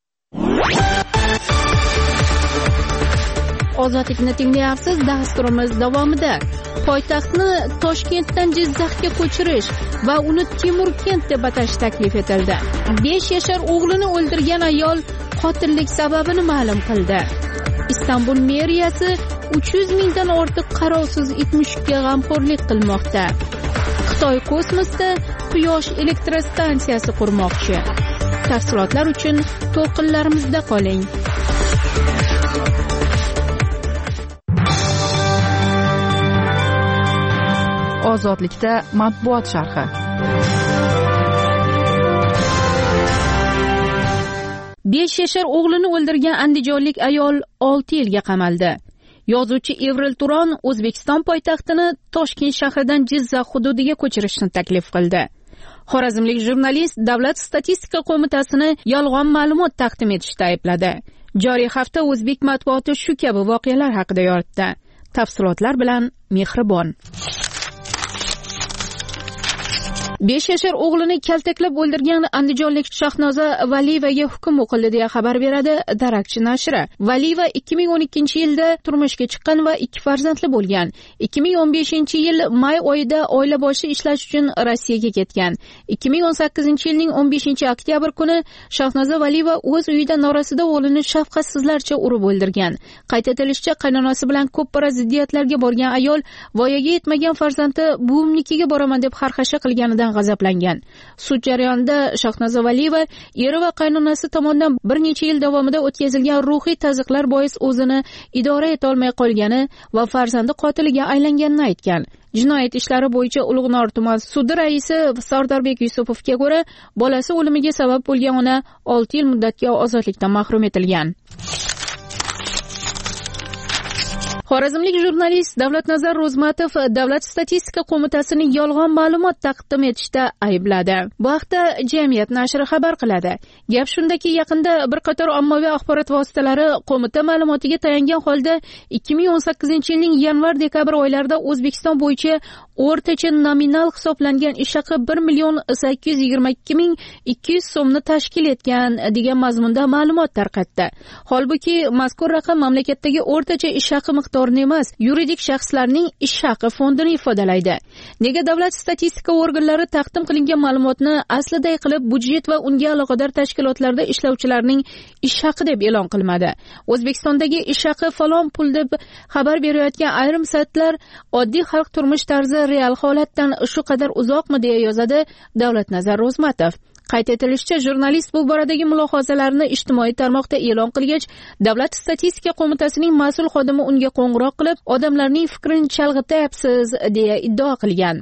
Ozodlikni tinglayapsiz. Dasturimiz davomida poytaxtni Toshkentdan Jizzaxga ko'chirish va uni Temurkent deb atash taklif etildi. 5 yashar o'g'lini o'ldirgan ayol qotillik sababini ma'lum qildi. Istanbul meriyasi 300 mingdan ortiq qarovsiz itmushukka g'amxo'rlik qilmoqda. Xitoy kosmosda quyosh elektrostansiyasi qurmoqchi. Tafsilotlar uchun to'lqinlarimizda qoling. Ozodlikda matbuot sharhi. Besh yashar o'g'lini o'ldirgan andijonlik ayol 6 yilga qamaldi. Yozuvchi Evril Turon O'zbekiston poytaxtini Toshkent shahridan Jizzax hududiga ko'chirishni taklif qildi. Xorazmlik jurnalist Davlat statistika qo'mitasini yolg'on ma'lumot taqdim etishda aybladi. Joriy hafta o'zbek matbuoti shu kabi voqealar haqida yoritdi. Tafsilotlar bilan Mehribon. 5 yashar o'g'lini kaltaklab o'ldirgan andijonlik Shahnoza Valiyevaga hukm o'qildi deya xabar beradi Darakchi nashri. Valiyeva 2012-yilda turmushga chiqqan va 2 farzandli bo'lgan. 2015-yil may oyida oila boshi ishlash uchun Rossiyaga ketgan. 2018-yilning 15-oktyabr kuni Shahnoza Valiyeva o'z uyida norasida o'g'lini shafqatsizlarcha urib o'ldirgan. Qayd etilishicha, qaynonasi bilan ko'p bora ziddiyatlarga borgan ayol voyaga yetmagan farzandi buvimnikiga boraman deb xarxasha qilganidan g'azablangan. Sud jarayonida Shohnoza Valiyeva eri va qaynonasi tomonidan bir necha yil davomida o'tkazilgan ruhiy tazyiqlar bois o'zini idora etolmay qolgani va farzandi qotiliga aylanganini aytgan. Jinoyat ishlari bo'yicha Ulug'nor tuman sudi raisi Sardorbek Yusupovga ko'ra, bolasi o'limiga sabab bo'lgan ona 6 yil muddatga ozodlikdan mahrum etilgan. Xorazmlik jurnalist Davlatnazar Ro'zmatov Davlat statistika qo'mitasining yolg'on ma'lumot taqdim etishda aybladi. Bu haqda Jamiyat nashri xabar qiladi. Gap shundaki, yaqinda bir qator ommaviy axborot vositalari qo'mita ma'lumotiga tayangan holda 2018-yilning yanvar-dekabr oylarida O'zbekiston bo'yicha o'rtacha nominal hisoblangan ish haqi 1,822,200 so'mni tashkil etgan degan mazmunda ma'lumot tarqatdi. Holbuki mazkur raqam mamlakatdagi o'rtacha ish haqi miqdorini emas, yuridik shaxslarning ish haqi fondini ifodalaydi. Nega davlat statistika organlari taqdim qilingan ma'lumotni asliday qilib budjet va unga aloqador tashkilotlarda ishlovchilarning ish haqi deb e'lon qilmadi? O'zbekistondagi ish haqi falon pul deb xabar berayotgan ayrim saytlar oddiy xalq turmush tarzi real holatdan shu qadar uzoqmi deya yozadi Davlatnazar Ro'zmatov. Qayd etilishicha, jurnalist bu boradagi mulohazalarini ijtimoiy tarmoqda e'lon qilgach, Davlat statistika qo'mitasining mas'ul xodimi unga qo'ng'iroq qilib, odamlarning fikrini chalg'ityapsiz deya iddao qilgan.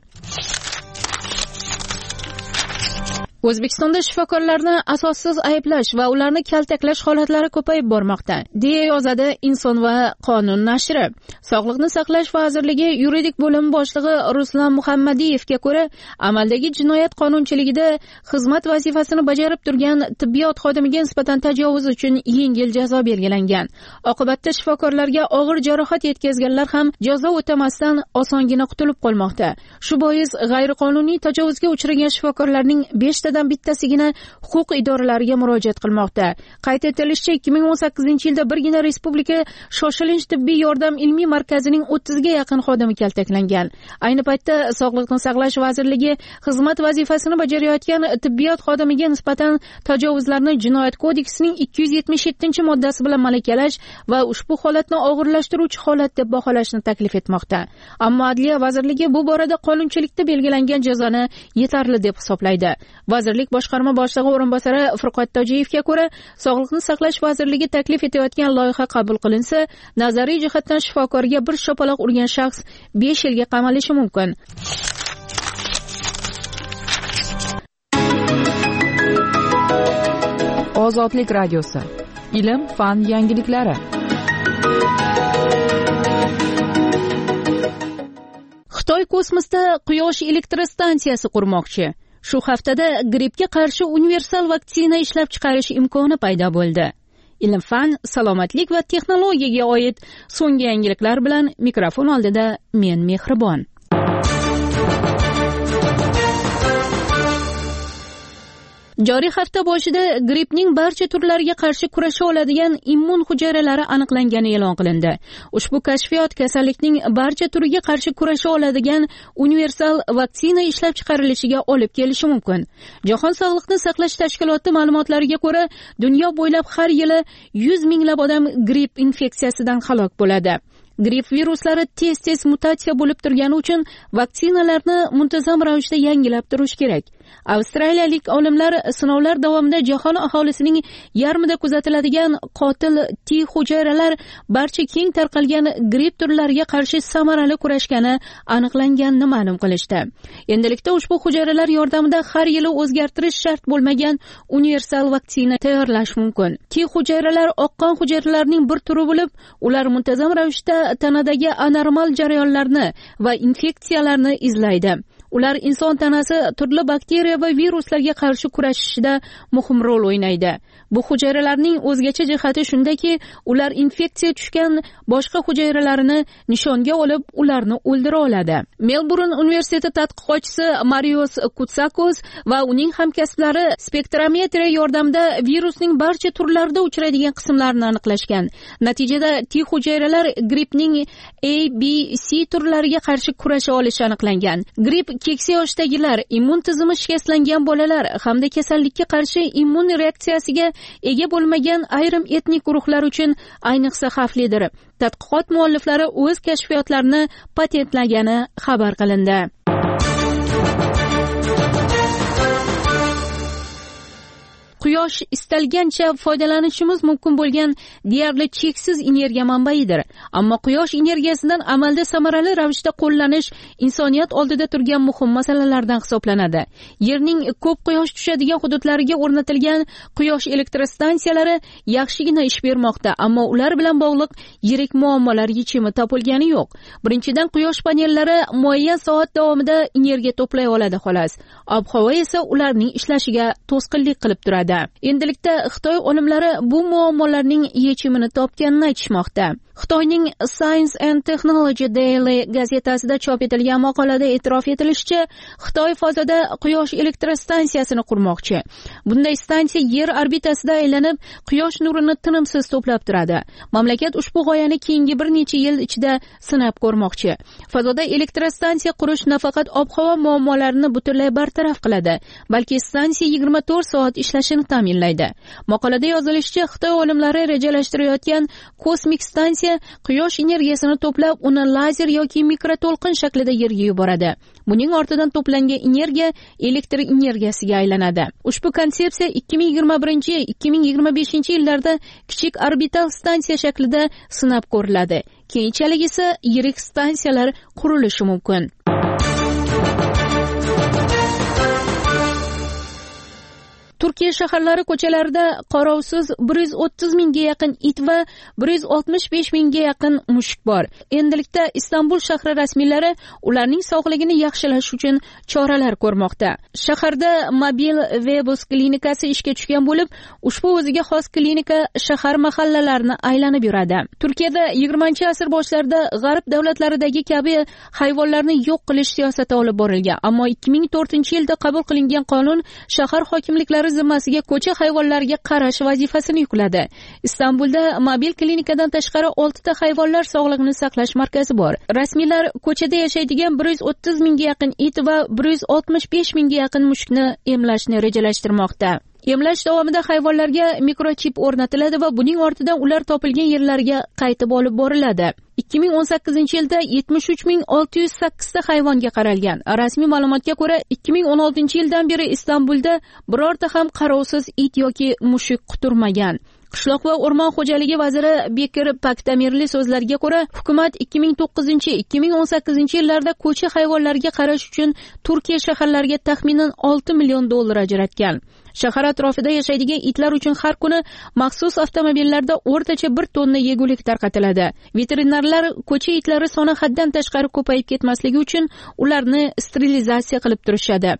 O'zbekistonda shifokorlarni asossiz ayblash va ularni kaltaklash holatlari ko'payib bormoqda, deya yozadi Inson va qonun nashri. Sog'liqni saqlash vazirligi yuridik bo'limi boshlig'i Ruslan Muhammadiyevga ko'ra, amaldagi jinoyat qonunchiligida xizmat vazifasini bajarib turgan tibbiyot xodimiga nisbatan tajovuz uchun yengil jazo belgilangan. Oqibatda shifokorlarga og'ir jarohat yetkazganlar ham jazo o'tamasdan osongina qutulib qolmoqda. Shu bois g'ayriqonuniy tajovuzga uchragan shifokorlarning 5 dan bittasigina huquq idoralariga murojaat qilmoqda. Qayd etilishicha, 2018-yilda birgina respublika shoshilinch tibbiy yordam ilmiy markazining 30 ga yaqin xodimi kaltaklangan. Ayni paytda Sog'liqni saqlash vazirligi xizmat vazifasini bajarayotgan tibbiyot xodimiga nisbatan tajovuzlarni Jinoyat kodeksining 277-moddasi bilan malakalash va ushbu holatni og'irlashtiruvchi holat deb baholashni taklif etmoqda. Ammo Adliya vazirligi bu borada qonunchilikda belgilangan jazoni yetarli deb hisoblaydi. Vazirlik boshqarma boshlig'i o'rinbosari Furqat Tojiyevga ko'ra, Sog'liqni saqlash vazirligi taklif etayotgan loyiha qabul qilinsa, nazariy jihatdan shifokorga bir shopaloq urgan shaxs 5 yilga qamalishi mumkin. Ozodlik radiosi. Ilm, fan yangiliklari. Xitoy kosmosda quyosh elektrostansiyasi qurmoqchi. Shu haftada grippga qarshi universal vaksina ishlab chiqarish imkoni paydo bo'ldi. Ilm, fan, salomatlik va texnologiyaga oid so'nggi yangiliklar bilan mikrofon oldida men Mehribon. Joriy hafta boshida grippning barcha turlariga qarshi kurasha oladigan immun hujayralari aniqlangani e'lon qilindi. Ushbu kashfiyot kasallikning barcha turiga qarshi kurasha oladigan universal vaksina ishlab chiqarilishiga olib kelishi mumkin. Jahon sog'liqni saqlash tashkiloti ma'lumotlariga ko'ra, dunyo bo'ylab har yili 100 minglab odam gripp infeksiyasidan halok bo'ladi. Gripp viruslari tez-tez mutatsiya bo'lib turgani uchun vaksinalarni muntazam ravishda yangilab turish kerak. Avstraliyalik olimlar sinovlar davomida jahon aholisining yarmida kuzatiladigan qotil T hujayralar barcha keng tarqalgan gripp turlariga qarshi samarali kurashgani aniqlanganini ma'lum qilishdi. Endilikda ushbu hujayralar yordamida har yili o'zgartirish shart bo'lmagan universal vaksina tayyorlash mumkin. T hujayralar oqqon hujayralarning bir turi bo'lib, ular muntazam ravishda tanadagi anormal jarayonlarni va infeksiyalarni izlaydi. Ular inson tanasi turli bakteriya va viruslarga qarshi kurashishda muhim rol o'ynaydi. Bu hujayralarning o'zgacha jihati shundaki, ular infeksiya tushgan boshqa hujayralarini nishonga olib, ularni o'ldira oladi. Melburn universiteti tadqiqotchisi Marios Kutsakos va uning hamkasblari spektrometriya yordamida virusning barcha turlarida uchraydigan qismlarini aniqlashgan. Natijada T hujayralar grippning A, B, C turlariga qarshi kurasha olishi aniqlangan. Gripp keksa yoshdagilar, immun tizimi shikastlangan bolalar hamda kasallikka qarshi immun reaksiyasiga ega bo'lmagan ayrim etnik guruhlar uchun ayniqsa xavflidir. Tadqiqot mualliflari o'z kashfiyotlarini patentlagani xabar qilindi. quyosh istalgancha foydalanishimiz mumkin bo'lgan deyarli cheksiz energiya manbaidir. Ammo quyosh energiyasidan amalda samarali ravishda qo'llanish insoniyat oldida turgan muhim masalalardan hisoblanadi. Yerning ko'p quyosh tushadigan hududlariga o'rnatilgan quyosh elektrostansiyalari yaxshigina ish bermoqda, ammo ular bilan bog'liq yirik muammolar yechimi topilgani yo'q. Birinchidan, quyosh panellari muayyan soat davomida energiya to'play oladi xolos. Ob-havo esa ularning ishlashiga to'sqinlik qilib turadi. Endilikda Xitoy olimlari bu muammolarning yechimini topganini aytishmoqda. Xitoyning Science and Technology Daily gazetasida chop etilgan maqolada e'tirof etilishicha, Xitoy fazada quyosh elektrostansiyasini qurmoqchi. Bunday stansiya yer orbitasida aylanib, quyosh nurini tinimsiz to'plab turadi. Mamlakat ushbu g'oyani keyingi bir necha yil ichida sinab ko'rmoqchi. Fazoda elektrostansiya qurish nafaqat ob-havo muammolarini butunlay bartaraf qiladi, balki stansiya 24 soat ishlashini ta'minlaydi. Maqolada yozilishicha, Xitoy olimlari rejalashtirayotgan kosmik stansiya quyosh energiyasini to'plab, uni lazer yoki mikroto'lqin shaklida yerga yuboradi. Buning ortidan to'plangan energiya elektr energiyasiga aylanadi. Ushbu konsepsiya 2021-2025 yillarda kichik orbital stansiya shaklida sinab ko'riladi. Keyinchalik esa yirik stansiyalar qurilishi mumkin. Turkiya shaharlari ko'chalarida qarovsiz 130 mingga yaqin it va 165 mingga yaqin mushuk bor. Endilikda Istanbul shahri rasmiylari ularning sog'ligini yaxshilash uchun choralar ko'rmoqda. Shaharda mobil Vebus klinikasi ishga tushgan bo'lib, ushbu o'ziga xos klinika shahar mahallalarini aylanib yuradi. Turkiyada 20-asr boshlarida g'arb davlatlaridagi kabi hayvonlarni yo'q qilish siyosati olib borilgan, ammo 2004-yilda qabul qilingan qonun shahar hokimliklari zimmasiga ko'cha hayvonlariga qarash vazifasini yukladi. Istanbulda mobil klinikadan tashqari 6 ta hayvonlar sog'lig'ini saqlash markazi bor. Rasmiylar ko'chada yashaydigan 130 mingga yaqin it va 165 mingga yaqin mushukni emlashni rejalashtirmoqda. Emlash davomida hayvonlarga mikrochip o'rnatiladi va buning ortidan ular topilgan yerlarga qaytib olib boriladi. 2018-yilda 73.608 ta hayvonga qaralgan. Rasmiy ma'lumotga ko'ra, 2016-yildan beri Istanbulda birorta ham qarovsiz it yoki mushuk quturmagan. Qishloq va o'rmon xo'jaligi vaziri Bekir Paktamirli so'zlariga ko'ra, hukumat 2009-2018 yillarda ko'cha hayvonlariga qarash uchun Turkiya shaharlariga taxminan $6 million ajratgan. Shahar atrofida yashaydigan itlar uchun har kuni maxsus avtomobillarda o'rtacha 1 tonna yegulik tarqatiladi. Veterinarlar ko'cha itlari soni haddan tashqari ko'payib ketmasligi uchun ularni sterilizatsiya qilib turishadi.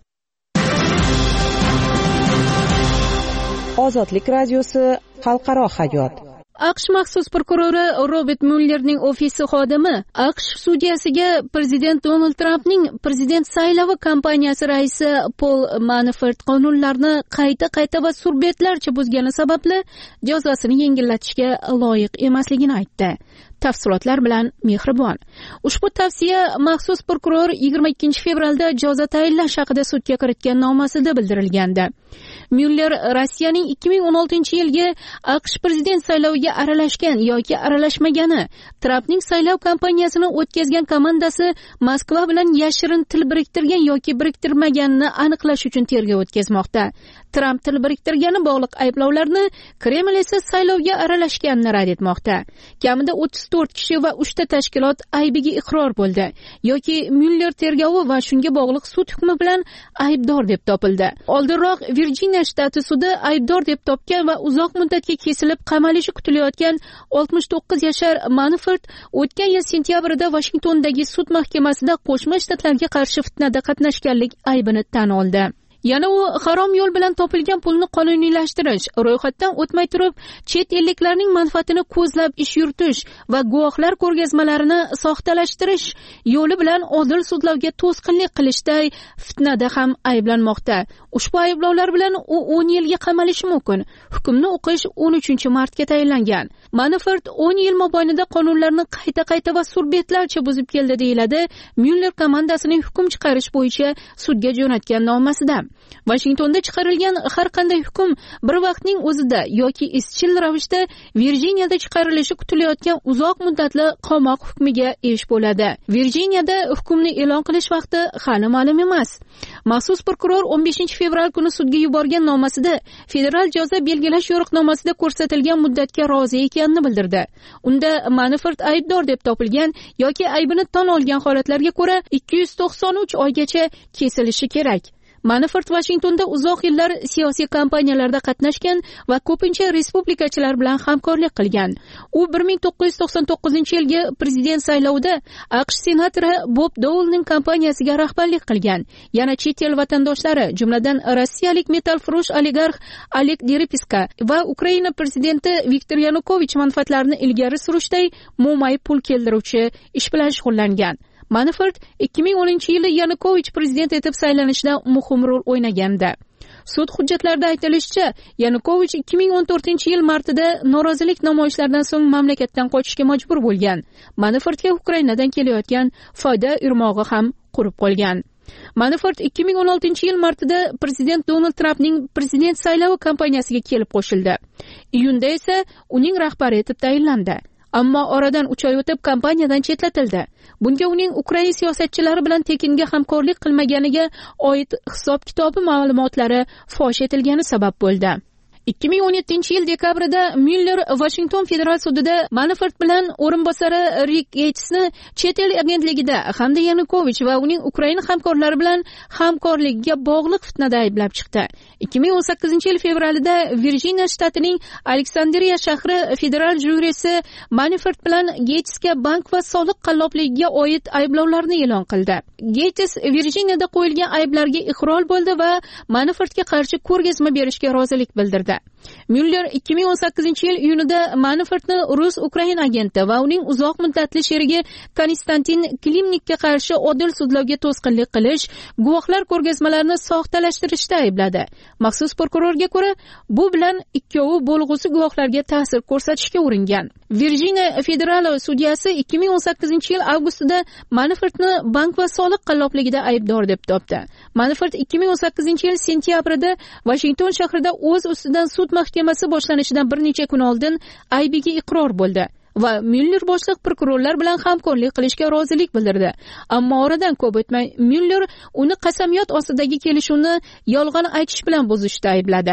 Ozodlik radiosi xalqaro hayot. AQSh maxsus prokurori Robert Muellerning ofisi xodimi AQSh sudiyasiga prezident Donald Trampning prezident saylovi kampaniyasi raisi Paul Manafort qonunlarni qayta va surbetlarcha buzgani sababli jazosini yengillatishga loyiq emasligini aytdi. Tafsilotlar bilan Mehribon. Ushbu tavsiya maxsus prokuror 22 fevralda jazo tayinlash haqida sudga kiritgan nomasida bildirilgandi. Mueller Rossiyaning 2016-yilgi AQSh prezident sayloviga aralashgan yoki aralashmagani, Trampning saylov kampaniyasini o'tkazgan komandasi Moskva bilan yashirin til biriktirgan yoki biriktirmaganini aniqlash uchun tergov o'tkazmoqda. Tramp til biriktirgani bog'liq ayblovlarni, Kreml esa saylovga aralashganini rad etmoqda. Kamida 34 kishi va 3 ta tashkilot aybiga iqror bo'ldi yoki Mueller tergovi va shunga bog'liq sud hukmi bilan aybdor deb topildi. Oldinroq Virjiniya shtati sudi aybdor deb topgan va uzoq muddatga kesilib qamalishi kutilayotgan 69 yashar Manafort o'tgan yil sentyabrida Vashingtondagi sud mahkamasida Qo'shma Shtatlarga qarshi fitnada qatnashganlik aybini tan oldi. Yana u harom yo'l bilan topilgan pulni qonuniylashtirish, ro'yxatdan o'tmay turib chet elliklarning manfaatini ko'zlab ish yuritish va guvohlar ko'rgazmalarini soxtalashtirish yo'li bilan odil sudlovga to'sqinlik qilishday fitnada ham ayblanmoqda. Ushbu ayblovlar bilan u 10 yilga qamalishi mumkin. Hukmni o'qish 13-martga tayinlangan. Manafort 10 yil mobaynida qonunlarni qayta va surbetlarcha buzib keldi deyiladi Mueller komandasining hukm chiqarish bo'yicha sudga jo'natgan nomasida. Vashingtonda chiqarilgan har qanday hukm bir vaqtning o'zida yoki izchil ravishda Virjiniyada chiqarilishi kutilayotgan uzoq muddatli qamoq hukmiga esh bo'ladi. Virjiniyada hukmni e'lon qilish vaqti hali ma'lum emas. Maxsus prokuror 15 fevral kuni sudga yuborgan nomasida federal jazo belgilash yo'riqnomasida ko'rsatilgan muddatga rozi ekanini bildirdi. Unda Manafort aybdor deb topilgan yoki aybini tan olgan holatlarga ko'ra 293 oygacha kesilishi kerak. Manafort Vashingtonda uzoq yillar siyosiy kampaniyalarda qatnashgan va ko'pincha respublikachilar bilan hamkorlik qilgan. U 1999-yilgi prezident saylovida AQSh senatori Bob Dolening kampaniyasiga rahbarlik qilgan. Yana chet el vatandoshlari, jumladan rossiyalik metalfurush oligarx Oleg Deripaska va Ukraina prezidenti Viktor Yanukovich manfaatlarini ilgari surishday mo'may pul keltiruvchi ish bilan shug'ullangan. Manafort 2010-yili Yanukovich prezident etib saylanishda muhim rol o'ynagandi. Sud hujjatlarida aytilishicha, Yanukovich 2014-yil martida norozilik namoyishlaridan so'ng mamlakatdan qochishga majbur bo'lgan. Manafortga Ukrainadan kelayotgan foyda irmog'i ham qurib qolgan. Manafort 2016-yil martida prezident Donald Trampning prezident saylovi kampaniyasiga kelib qo'shildi. Iyunda esa uning rahbari etib tayinlandi. Ammo oradan 3 oy o'tib kompaniyadan chetlatildi. Bunga uning Ukraina siyosatchilari bilan tekinga hamkorlik qilmaganiga oid hisob-kitobi ma'lumotlari fosh etilgani sabab bo'ldi. 2017-yil dekabrida Mueller Washington federal sudida Manafort bilan o'rinbosari Rick Gatesni chet el agentligida hamda Yanukovich va uning Ukraina hamkorlari bilan hamkorlikka bog'liq fitnada ayblab chiqdi. 2018-yil fevralida Virjiniya shtatining Aleksandriya shahri federal jurisi Manafort bilan Gatesga bank va soliq qallobligiga oid ayblovlarni e'lon qildi. Gates Virjiniyada qo'yilgan ayblarga iqror bo'ldi va Manafortga qarshi ko'rgazma berishga rozilik bildirdi. Mueller 2018-yil iyunida Manafortni Rus-Ukrain agenti va uning uzoq muddatli sherigi Konstantin Klimnikka qarshi odil sudlovga to'sqinlik qilish, guvohlar ko'rgazmalarini soxtalashtirishda aybladi. Maxsus prokurorga ko'ra, bu bilan ikkovi bo'lg'usi guvohlarga ta'sir ko'rsatishga uringan. Virjiniya federal sudyasi 2018-yil avgustida Manafortni bank va soliq qallobligida aybdor deb topdi. Manafort 2018-yil sentyabrida Washington shahrida o'z ustidan sud mahkamasi boshlanishidan bir necha kun oldin aybiga iqror bo'ldi va Mueller boshliq prokurorlar bilan hamkorlik qilishga rozilik bildirdi. Ammo oradan ko'p o'tmay Mueller uni qasamyod ostidagi kelishuvni yolg'on aytish bilan buzishda aybladi.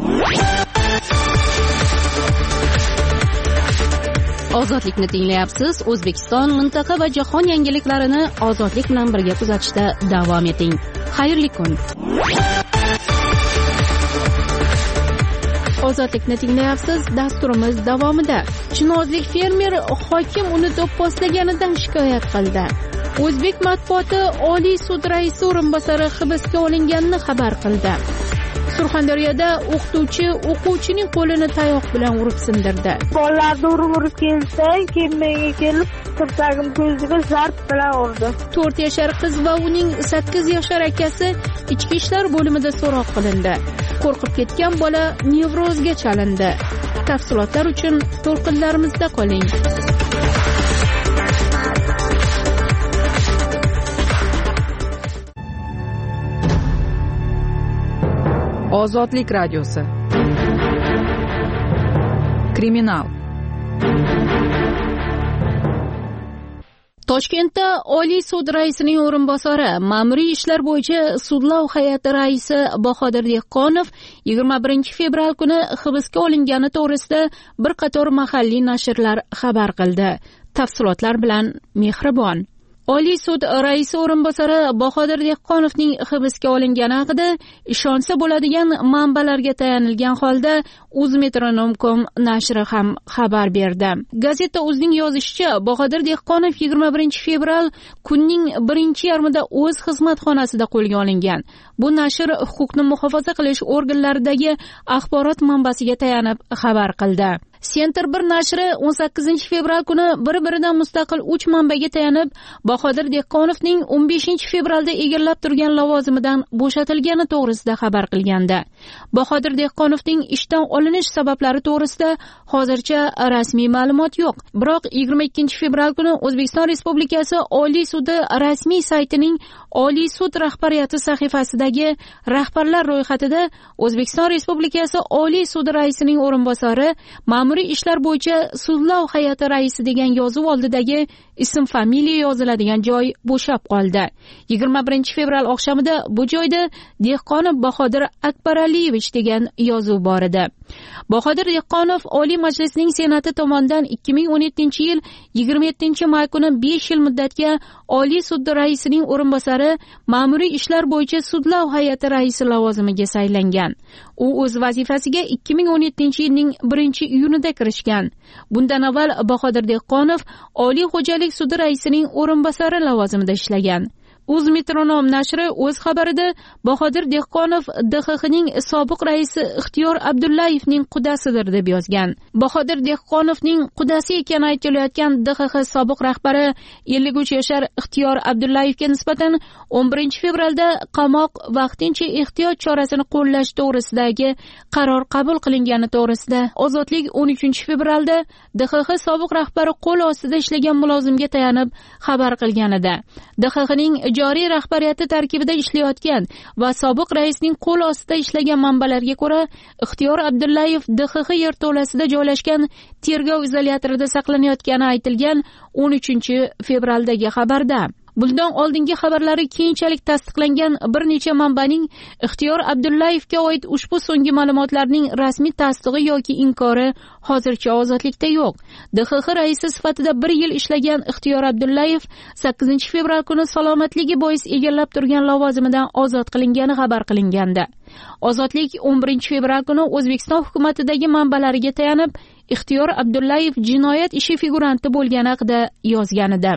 Ozodlikni tinglayapsiz. O'zbekiston, mintaqa va jahon yangiliklarini ozodlik bilan birga kuzatishda davom eting. Xayrli kun. Ozodlikni tinglayapsiz. Dasturimiz davomida chinozlik fermer hokim uni do'pposlaganidan shikoyat qildi. O'zbek matbuoti Oliy sud raisi o'rinbosari hibsga olinganini xabar qildi. Surxondaryoda o'quvchining qo'lini tayoq bilan urib sindirdi. Bolalarni urib kelsang, keyin menga kelib tirsagim ko'ziga zarb bilan urdi. 4 yashar qiz va uning 8 yashar akasi ichki ishlar bo'limida so'roq qilindi. Qo'rqib ketgan bola nevrozga chalindi. Tafsilotlar uchun to'lqinlarimizda qoling. Ozodlik radiosi. Kriminal. Toshkentda Oliy sud raisining o'rinbosari, ma'muriy ishlar bo'yicha sudlov hay'ati raisi Bahodir Dehqonov 21 fevral kuni hibsga olingani to'g'risida bir qator mahalliy nashrlar xabar qildi. Tafsilotlar bilan Mehribon. Oliy sud raisi o'rinbosari Bahodir Dehqonovning hibsga olingani haqida ishonsa bo'ladigan manbalarga tayanilgan holda Uzmetronom.com nashri ham xabar berdi. Gazeta o'zining yozishicha, Bahodir Dehqonov 21 fevral kunning birinchi yarmida o'z xizmat xonasida qo'lga olingan. Bu nashr huquqni muhofaza qilish organlaridagi axborot manbasiga tayanib xabar qildi. Center 1 nashri 18 fevral kuni bir-biridan mustaqil 3 manbaga tayanib, Bahodir Dehqonovning 15 fevralda egallab turgan lavozimidan bo'shatilgani to'g'risida xabar qilgandi. Bahodir Dehqonovning ishdan olinish sabablari to'g'risida hozircha rasmiy ma'lumot yo'q. Biroq 22 fevral kuni O'zbekiston Respublikasi Oliy sudi rasmiy saytining Oliy sud rahbariyati sahifasidagi rahbarlar ro'yxatida O'zbekiston Respublikasi Oliy sudi raisining o'rinbosari, ma'muriy ishlar bo'yicha sudlov hay'ati raisi degan yozuv oldidagi ism familiya yoziladigan joy bo'shab qoldi. 21 fevral oqshomida bu joyda Dehqonov Bahodir Akbaraliyevich degan yozuv bor edi. Bahodir Dehqonov Oliy Majlisning Senati tomonidan 2017-yil 27-may kuni 5 yil muddatga Oliy sud raisining o'rinbosari, ma'muriy ishlar bo'yicha sudlov hay'ati raisi lavozimiga saylangan. U o'z vazifasiga 2017-yilning 1-iyunida kirishgan. Bundan avval Bahodir Dehqonov Oliy xo'jalik sudi raisining o'rinbosari lavozimida ishlagan. Uzmetronom nashri o'z xabarida Bahodir Dehqonov DXXning sobiq raisi Ixtiyor Abdullayevning qudasidir deb yozgan. Bahodir Dehqonovning qudasi ekani aytilayotgan DXX sobiq rahbari 53 yashar Ixtiyor Abdullayevga nisbatan 11 fevralda qamoq vaqtincha ehtiyot chorasini qo'llash to'g'risidagi qaror qabul qilingani to'g'risida Ozodlik 13 fevralda DXX sobiq rahbari qo'l ostida ishlagan mulozimga tayanib xabar qilgan edi. DXXning joriy rahbariyati tarkibida ishlayotgan va sobiq raisning qo'l ostida ishlagan manbalarga ko'ra, Ixtiyor Abdullayev DXX yerto'lasida joylashgan tergov izolyatorida saqlanayotgani aytilgan 13 fevraldagi xabarda. Bundan oldingi xabarlari keyinchalik tasdiqlangan bir necha manbaning Ixtiyor Abdullayevga oid ushbu so'nggi ma'lumotlarning rasmiy tasdig'i yoki inkori hozircha ozodlikda yo'q. DXX raisi sifatida 1 yil ishlagan Ixtiyor Abdullayev 8 fevral kuni salomatligi bois egallab turgan lavozimidan ozod qilingani xabar qilingandi. Ozodlik 11 fevral kuni O'zbekiston hukumatidagi manbalariga tayanib, Ixtiyor Abdullayev jinoyat ishi figuranti bo'lgani haqida yozgan edi.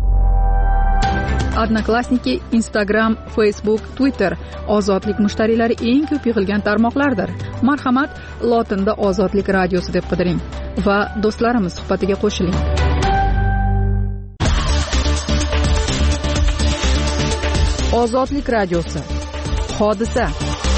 Odnoklassniki, Instagram, Facebook, Twitter ozodlik mushtariylari eng ko'p yig'ilgan tarmoqlardir. Marhamat, lotinda Ozodlik radiosi deb qidiring va do'stlarimiz suhbatiga qo'shiling. Ozodlik radiosi. Hodisa.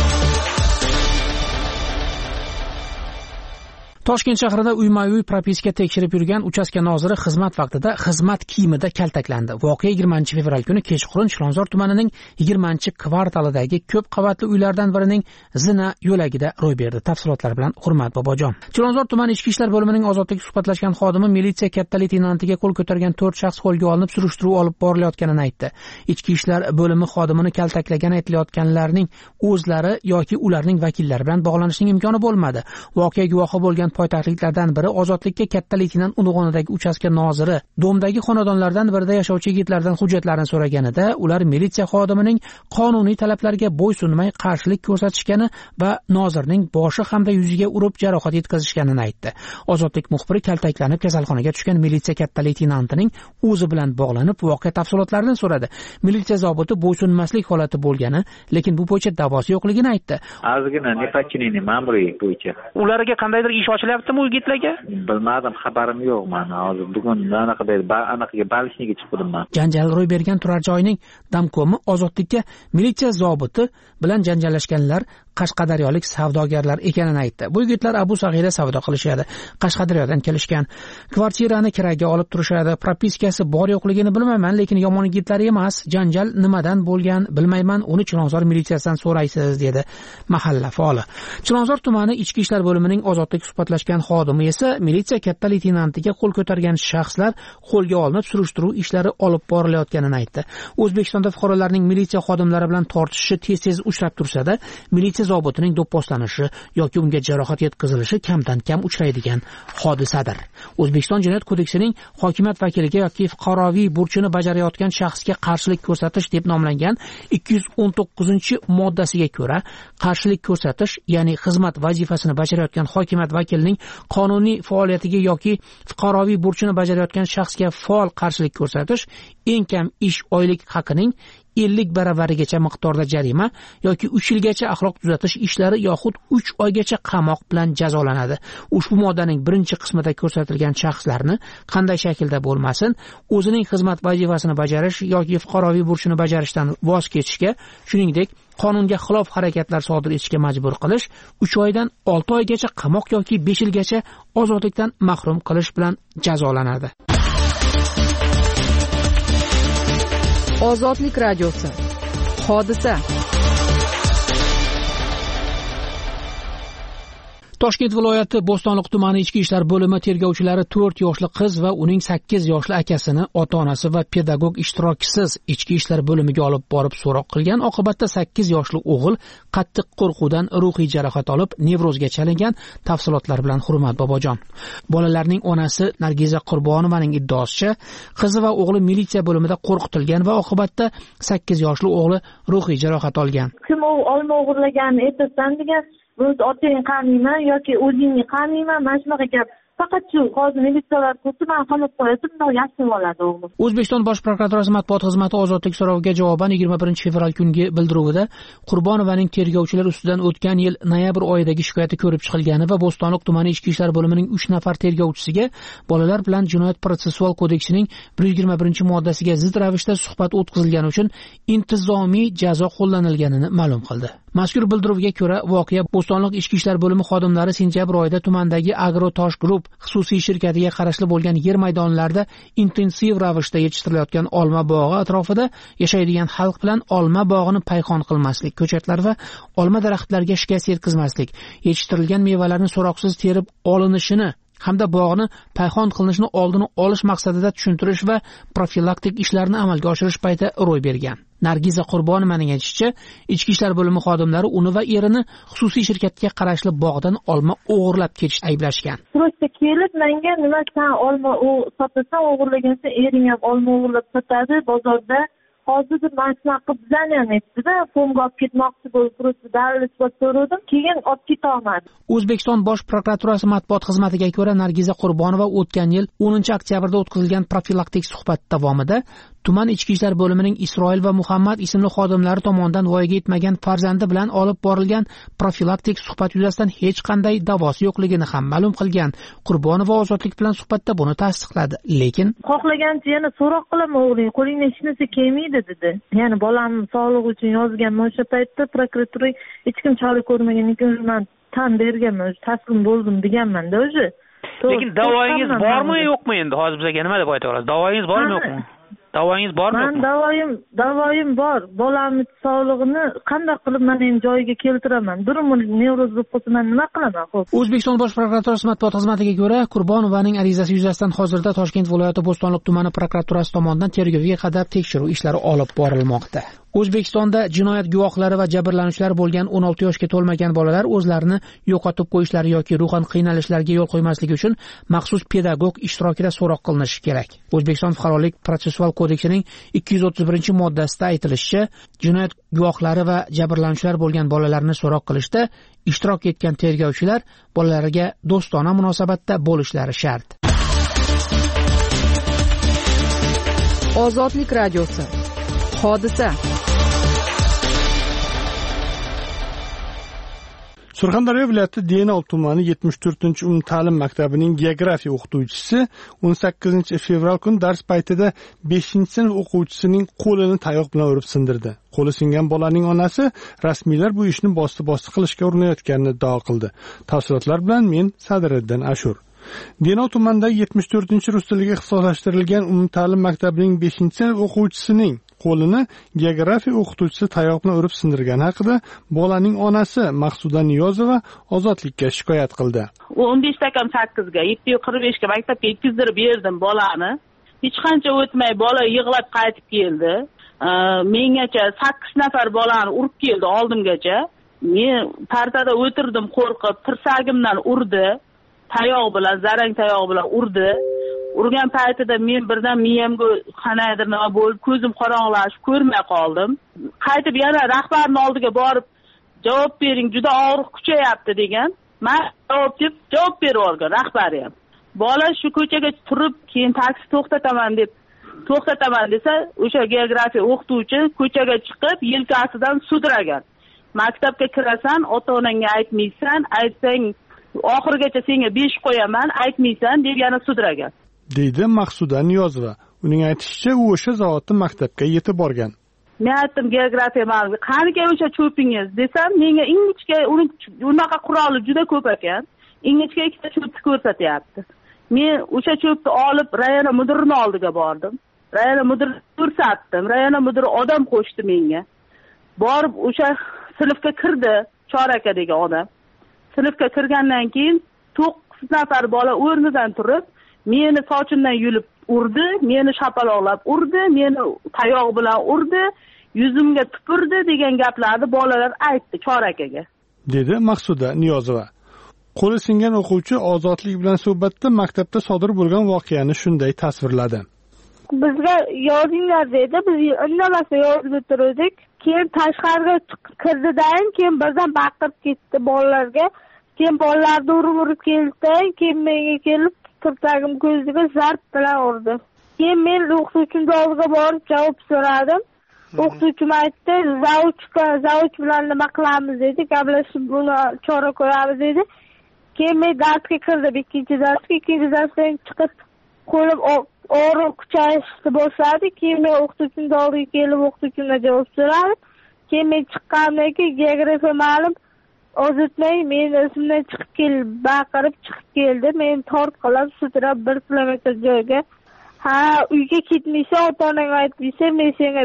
Toshkent shahrida uyma-uy propiska tekshirib yurgan uchastka noziri xizmat vaqtida xizmat kiyimida kaltaklandi. Voqea 20 fevral kuni kechqurun Chilonzor tumanining 20-kvartalidagi ko'p qavatli uylardan birining zina yo'lagida ro'y berdi. Tafsilotlar bilan Hurmat Bobojon. Chilonzor tumani ichki ishlar bo'limining ozodlik suhbatlashgan xodimi militsiya katta leytenantiga qo'l ko'targan 4 shaxs qo'lga olinib, surishtiruv olib borilayotganini aytdi. Ichki ishlar bo'limi xodimini kaltaklagani aytilayotganlarning o'zlari yoki ularning vakillari bilan bog'lanishning imkoni bo'lmadi. Voqea guvohi bo'lgan poytaxtliklardan biri ozodlikka katta leytenant unvonidagi uchastka noziri Domdagi xonadonlardan birida yashovchi yigitlardan hujjatlarini so'raganida ular militsiya xodimining qonuniy talablariga bo'ysunmay qarshilik ko'rsatishgani va nozirning boshi hamda yuziga urib jarohat yetkazishganini aytdi. Ozodlik muxbiri kaltaklanib kasalxonaga tushgan militsiya katta leytenantining o'zi bilan bog'lanib voqea tafsilotlarini so'radi. Militsiya zobiti bo'ysunmaslik holati bo'lgani, lekin bu bo'yicha da'vosi yo'qligini aytdi. Ozgina nepodчинение ma'muriy bo'yicha. Ularga qandaydir ish ochilyaptimi u yigitlarga? Bilmadim, xabarim yo'q mana. Hozir bugun anaqaga balishniga chiqdim men. Janjal ro'y bergan turar joyning damkomi ozodlikka militsiya zobiti bilan janjallashganlar Qashqadaryolik savdogarlar ekanini aytdi. Bu yigitlar Abu Sag'ira savdo qilishadi. Qashqadaryodan kelishgan. Kvartirani kiraga olib turishadi. Propiskasi bor yo'qligini bilmayman, lekin yomon yigitlar emas. Janjal nimadan bo'lgan bilmayman, uni Chilonzor militsiyasidan so'raysiz, dedi mahalla faoli. Chilonzor tumani ichki ishlar bo'limining ozodlik suhbatlashgan xodimi esa militsiya katta leytenantiga qo'l ko'targan shaxslar qo'lga olinib, surishtiruv ishlari olib borilayotganini aytdi. O'zbekistonda fuqarolarning militsiya xodimlari bilan tortishishi tez-tez uchrab tursa-da, militsiya zobitining do'pposlanishi yoki unga jarohat yetkazilishi kamdan kam uchraydigan hodisadir. O'zbekiston Jinoyat kodeksining hokimiyat vakiliga yoki fuqaroviy burchini bajarayotgan shaxsga qarshilik ko'rsatish deb nomlangan 219-moddasiga ko'ra, qarshilik ko'rsatish, ya'ni xizmat vazifasini bajarayotgan hokimiyat vakilining qonuniy faoliyatiga yoki fuqaroviy burchini bajarayotgan shaxsga faol qarshilik ko'rsatish eng kam ish oylik haqining 50 baravarigacha miqdorda jarima yoki 3 yilgacha axloq tuzatish ishlari yoxud 3 oygacha qamoq bilan jazolanadi. Ushbu moddaning birinchi qismida ko'rsatilgan shaxslarni qanday shaklda bo'lmasin, o'zining xizmat vazifasini bajarish yoki fuqaroviy burchini bajarishdan voz kechishga, shuningdek qonunga xilof harakatlar sodir etishga majbur qilish 3 oydan 6 oygacha qamoq yoki 5 yilgacha ozodlikdan mahrum qilish bilan jazolanadi. Ozodlik radiosi. Hodisa. Toshkent viloyati Bo'stonliq tumani ichki ishlar bo'limi tergovchilari 4 yoshli qiz va uning 8 yoshli akasini ota-onasi va pedagog ishtirokisiz ichki ishlar bo'limiga olib borib so'roq qilgan. Oqibatda 8 yoshli o'g'il qattiq qo'rquvdan ruhiy jarohat olib, nevrozga chalingan. Tafsilotlar bilan Hurmat Bobojon. Bolalarning onasi Nargiza Qurbonovaning iddaosicha, qizi va o'g'li militsiya bo'limida qo'rqitilgan va oqibatda 8 yoshli o'g'li ruhiy jarohat olgan. Kim olma o'g'irlaganini aytasan degan, o'z otang qaniyman yoki o'zingni qaniyman, mana shunaqa gap. Faqat shu hozir militsiyalar ko'rsa, men qamab qo'yasam, bunday yashnab oladi o'g'lim. O'zbekiston Bosh prokuraturasi matbuot xizmati ozodlik so'roviga javoban 21 fevral kungi bildiruvida Qurbonovaning tergovchilar ustidan o'tgan yil noyabr oyidagi shikoyati ko'rib chiqilgani va Bo'stonliq tumani ichki ishlar bo'limining 3 nafar tergovchisiga bolalar bilan jinoyat protsessual kodeksining 121-moddasiga zid ravishda suhbat o'tkazilgani uchun intizomiy jazo qo'llanilganini ma'lum qildi. Mazkur bildiruvga ko'ra, voqea Bo'stonliq ichki ishlar bo'limi xodimlari sentyabr oyida tumandagi Agro Tosh Group xususiy shirkatiga qarashli bo'lgan yer maydonlarida intensiv ravishda yetishtirilayotgan olma bog'i atrofida yashaydigan xalq bilan olma bog'ini payhon qilmaslik, ko'chatlar va olma daraxtlariga shikast yetkazmaslik, yetishtirilgan mevalarni so'roqsiz terib olinishini hamda bog'ni payhon qilinishini oldini olish maqsadida tushuntirish va profilaktik ishlarni amalga oshirish payti ro'y bergan. Nargiza Qurbonovaning aytishicha, ichki ishlar bo'limi xodimlari uni va erini xususiy shirkatga qarashli bog'dan olma o'g'irlab ketishda ayblashgan. Prosta kelib, menga nima sen olma sotasan, o'g'irlagansan, ering ham olma o'g'irlab sotadi bozorda. Hozir mana qilib bizani aytdi-da, fonga olib ketmoqchi bo'lib, prosta dalil isbot so'radim, keyin olib keta olmadi. O'zbekiston Bosh prokuraturasi matbuot xizmatiga ko'ra, Nargiza Qurbonova o'tgan yil 10 oktyabrda o'tkazilgan profilaktik suhbat davomida tuman ichki ishlar bo'limining Isroil va Muhammad ismli xodimlari tomonidan voyaga yetmagan farzandi bilan olib borilgan profilaktik suhbat yuzasidan hech qanday da'vosi yo'qligini ham ma'lum qilgan. Qurbonova ozodlik bilan suhbatda buni tasdiqladi, lekin xohlagancha yana so'roq qilaman, o'g'ling qo'lingdan hech narsa kelmaydi dedi. Ya'ni bolam sog'lig'i uchun yozganman, o'sha paytda prokuratura hech kim chora ko'rmagandan keyin men tan berganman, taslim bo'ldim deganman-da o'zi. Lekin da'voyingiz bormi yo'qmi endi? Hozir bizga nima deb ayta olasiz? Da'voyingiz bormi yo'qmi? Da'voyingiz bormi? Men da'voyim bor. Bolamning sog'lig'ini qanday qilib men ham joyiga keltiraman? Durumi nevroz bo'lib qolsa men nima qilaman, xo'p? O'zbekiston Bosh prokuraturasi matbuot xizmatiga ko'ra, Qurbonovaning arizasi yuzasidan hozirda Toshkent viloyati Bo'stonliq tumani prokuraturasi tomonidan tergovga qadar tekshiruv ishlari olib borilmoqda. O'zbekistonda jinoyat guvohlari va jabrlanuvchilar bo'lgan 16 yoshga to'lmagan bolalar o'zlarini yo'qotib qo'yishlari yoki ruhan qiynalishlariga yo'l qo'ymasligi uchun maxsus pedagog ishtirokida so'roq qilinishi kerak. O'zbekiston fuqarolik protsessual kodeksining 231-moddasida aytilishicha, jinoyat guvohlari va jabrlanuvchilar bo'lgan bolalarni so'roq qilishda ishtirok etgan tergovchilar bolalariga do'stona munosabatda bo'lishlari shart. Ozodlik radiosi. Hodisa. Surxondaryo viloyati Denov tumani 74-umumta'lim maktabining geografiya o'qituvchisi 18 fevral kuni dars paytida 5-sinf o'quvchisining qo'lini tayoq bilan urib sindirdi. Qo'li singan bolaning onasi rasmiylar bu ishni bosti qilishga urinayotganini iddao qildi. Tafsilotlar bilan men Sadiriddin Ashur. Denov tumanidagi 74-rus tiliga ixtisoslashtirilgan umumta'lim maktabining 5-sinf o'quvchisining qo'lini geografiya o'qituvchisi tayoq bilan urib sindirgani haqida bolaning onasi Maqsuda Niyozova ozodlikka shikoyat qildi. 15 takam 8 ga 7:45 ga maktabga yetkazdirib berdim bolani. Hech qancha o'tmay bola yig'lab qaytib keldi. Mengacha 8 nafar bolani urib keldi oldimgacha. Men partada o'tirdim qo'rqib, tirsagimdan urdi. Tayoq bilan, zarang tayoq bilan urdi. Urgan paytida men birdan miyamga qanaydir nima bo'lib, ko'zim qorong'ilashib, ko'rmay qoldim. Qaytib yana rahbarning oldiga borib, javob bering, juda og'riq kuchayapti degan. Men javob berib olgan rahbari ham. Bola shu ko'chaga turib, keyin taksi to'xtataman deb to'xtataman desa, o'sha geografiya o'qituvchi ko'chaga chiqib yelkasidan sudragan. Maktabga kirasan, ota-onangga aytmaysan, aytsang oxirigacha senga 5 qo'yaman, aytmaysan deb yana sudragan. Deydi Maqsuda Niyozova. Uning aytishicha, u o'sha zavodda maktabga yetib borgan. Men aytdim geografiya ma'lumoti, qaniga o'sha cho'pingiz desam, menga ingichka unaqa quroli juda ko'p ekan. Ingichka ikkita cho'pni ko'rsatyapti. Men o'sha cho'pni olib rayona mudirining oldiga bordim. Rayona mudirini ko'rsatdim. Rayona mudiri odam qo'shdi menga. Borib o'sha sinfga kirdi, Choraka degan odam. Sinfga kirgandan keyin 9 nafar bola o'rnidan turib, meni sochimdan yulib urdi, meni shapaloqlab urdi, meni tayoq bilan urdi, yuzimga tupurdi degan gaplarni bolalar aytdi Chorakaga. Dedi Maqsuda Niyozova. Qo'li singan o'quvchi Ozodlik bilan suhbatda maktabda sodir bo'lgan voqeani shunday tasvirladi. Bizga yozinglar dedi, biz indamasdan yozib o'tirdik. Keyin tashqariga kirdidan, keyin birdan baqirib ketdi bolalarga. Keyin bolalarni urib keldi, keyin menga kelib turtagim ko'ziga zarb bilan urdi. Keyin men o'qituvchimning oldiga borib javob so'radim. O'qituvchim aytdi, zavch bilan nima qilamiz dedi, gaplashib buni chora ko'ramiz dedi. Keyin men darsga kirdim, ikkinchi darsdan chiqib qo'lim og'riq kuchayishni boshladi. Keyin men o'qituvchimning oldiga kelib o'qituvchimdan javob so'radim. Keyin men chiqqandan keyin geografiya ma'lum ozitmay men o'zimdan chiqib kelib, baqirib chiqib keldi. Men tortqilab sudrab 1 kilometr joyga, uyga ketmaysan, ota-onang aytmaysa, men senga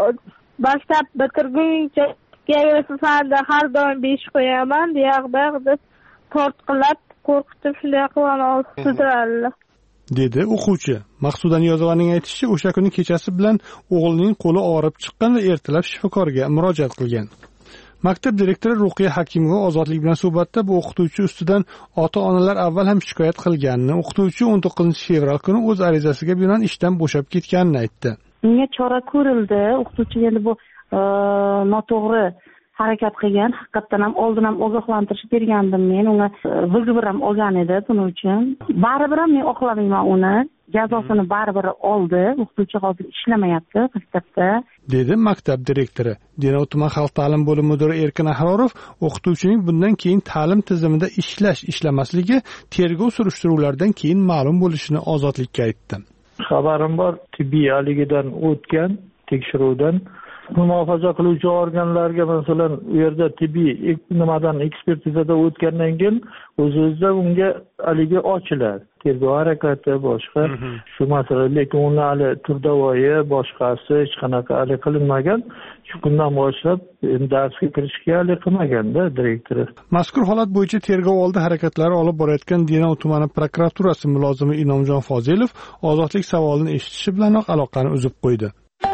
maktab bitirguningcha geografiya fanida har doim 5 qo'yaman, deb tortqilab, qo'rqitib shunday qilib sudradilar. Dedi o'quvchi. Maqsuda Niyozovaning aytishicha, o'sha kuni kechasi bilan o'g'lining qo'li og'rib chiqqanda ertalab shifokorga murojaat qilgan. Maktab direktori Ruqiya Hakimova Ozodlik bilan suhbatda bu o'qituvchi ustidan ota-onalar avval ham shikoyat qilganini, o'qituvchi 19-fevral kuni o'z arizasiga binoan ishdan bo'shab ketganini aytdi. Unga chora ko'rildi, o'qituvchi endi bu noto'g'ri harakat qilgan, haqiqatdan ham oldin ham ogohlantirish bergandim men, unga VGBR ham olgan edi buning uchun. Baribir ham men oqlamayman uni. Jazosini baribir oldi. O'qituvchi hozir ishlamayapti maktabda. Dedi maktab direktori. Denov tuman xalq ta'lim bo'limi mudiri Erkin Ahrorov o'qituvchining bundan keyin ta'lim tizimida ishlamasligi tergov surishtiruvlaridan keyin ma'lum bo'lishini Ozodlikka aytdi. Xabarim bor, tibbiy aligidan o'tgan tekshiruvdan muhofaza qiluvchi organlarga masalan u yerda tibbiy ekspertizada o'tgandan keyin o'z-o'zidan unga haligi ochiladi. Tergov harakati boshqa shu masala, lekin uni hali turdavoyi boshqasi hech qanaqa hali qilinmagan. Shu kundan boshlab darsga kirishga hali qilmaganda direktori. Mazkur holat bo'yicha tergov oldi harakatlari olib borayotgan Denov tumani prokuraturasi mulozimi Inomjon Fozilov Ozodlik savolini eshitishi bilanoq aloqani uzib qo'ydi.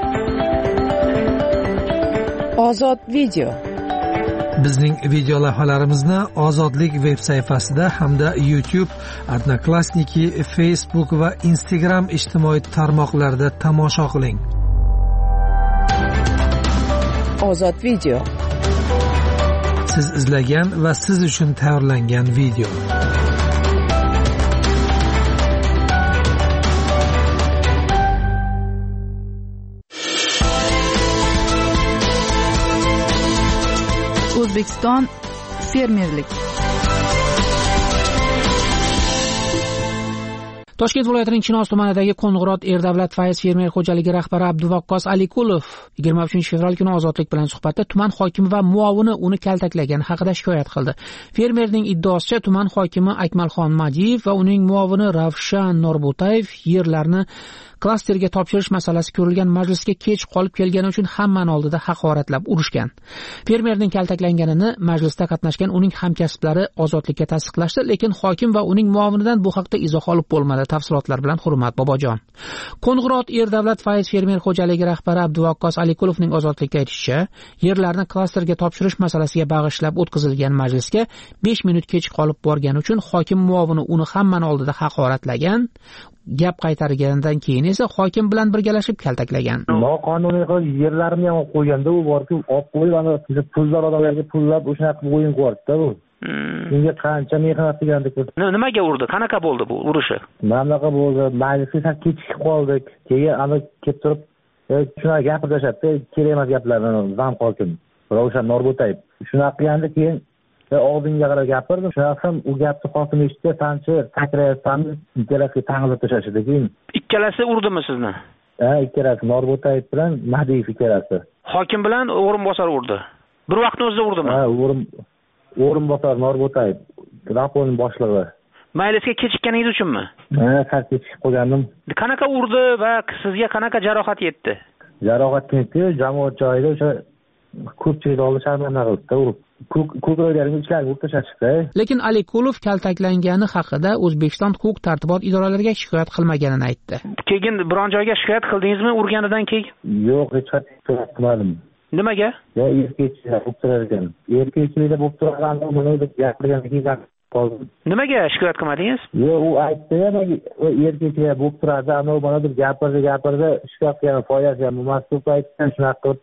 Ozod video. Bizning video lavhalarimizni Ozodlik veb sayfasida hamda YouTube, Odnoklassniki, Facebook va Instagram ijtimoiy tarmoqlarida tomosha qiling. Ozod video. Siz izlagan va siz uchun tayyorlangan video. O'zbekiston fermerlik. Toshkent viloyatining Chinoz tumanidagi Qo'ng'irot Erdavlat fayz fermer xo'jaligi rahbari Abduvaqqos Alikulov 23-fevral kuni Ozodlik bilan suhbatda tuman hokimi va muovini uni kaltaklagan haqida shikoyat qildi. Fermerning iddaosicha tuman hokimi Akmalxon Madiyev va uning muovini Ravshan Norbutayev yerlarni klasterga topshirish masalasi ko'rilgan majlisga kech qolib kelgani uchun hammani oldida haqoratlab urishgan. Fermerning kaltaklanganini majlisda qatnashgan uning hamkasblari Ozodlikka tasdiqlashdi, lekin hokim va uning muovinidan bu haqda izoh olib bo'lmadi. Tafsilotlar bilan Hurmat Bobojon. Qo'ng'irot Erdavlat fayz fermer xo'jaligi rahbari Abduvaqqos Alikulovning Ozodlikka aytishicha, yerlarni klasterga topshirish masalasiga bag'ishlab o'tkazilgan majlisga 5 minut kech qolib borgani uchun hokim muovini uni hammani oldida haqoratlagan. Gap qaytargandan keyin esa hokim bilan birgalashib kaltaklagan. Noqonuniy qilib yerlarimni ham olib qo'yganda u borki, olib qo'yib ana pullar odamlarga pullab o'shanaqa o'yin qilyapti-da bu. Unga qancha mehnat qilgandik. Nimaga urdi? Qanaqa bo'ldi bu urishi? Manaqa bo'ldi. Majlisga kechikib qoldik. Keyin ana kelib turib, shunaqa gapirishadi, kerak emas gaplarni zam hokim. Ravshan Norbo'tayev. Shunaqa qilganda keyin oldinga qarab gapirdim. Shunaqa ham u gapni hokim eshitdi, qancha sakrayapsanmi, ikkalasiga tang'ilib tashlashdi keyin. Ikkalasi urdimi sizni? Ha, ikkalasi Norbo'tayev bilan Mahdiyev ikkalasi. Hokim bilan o'rinbosar urdi. Bir vaqtni o'zida urdimi? Ha, o'rinbosar Norbo'tayev, raporning boshlig'i. Majlisga kechikkaningiz uchunmi? Ha, kechikib qolgandim. Qanaqa urdi va sizga qanaqa jarohat yetdi? Jarohat yetdi, jamoat joyida o'sha ko'pchilik oldi sharmanda qildi. Ko'kraklarni ichlariga urib tashlashdi. Lekin Alikulov kaltaklangani haqida O'zbekiston huquq-tartibot idoralariga shikoyat qilmaganini aytdi. Keyin biron joyga shikoyat qildingizmi urganidan keyin? Yo'q, hech qanday qilmadim. Nimaga? Ya, erkakchilar bo'lib turar ekan. Erkakchilikda bo'lib turganda buni deb gapirgandan keyin qoldim. Nimaga shikoyat qilmadingiz? Yo'q, u aytdi, erkakchilar bo'lib turadi, ana deb gapirdi, shikoyat qilgan foydasi ham emas deb aytdi, shunaqa qilib.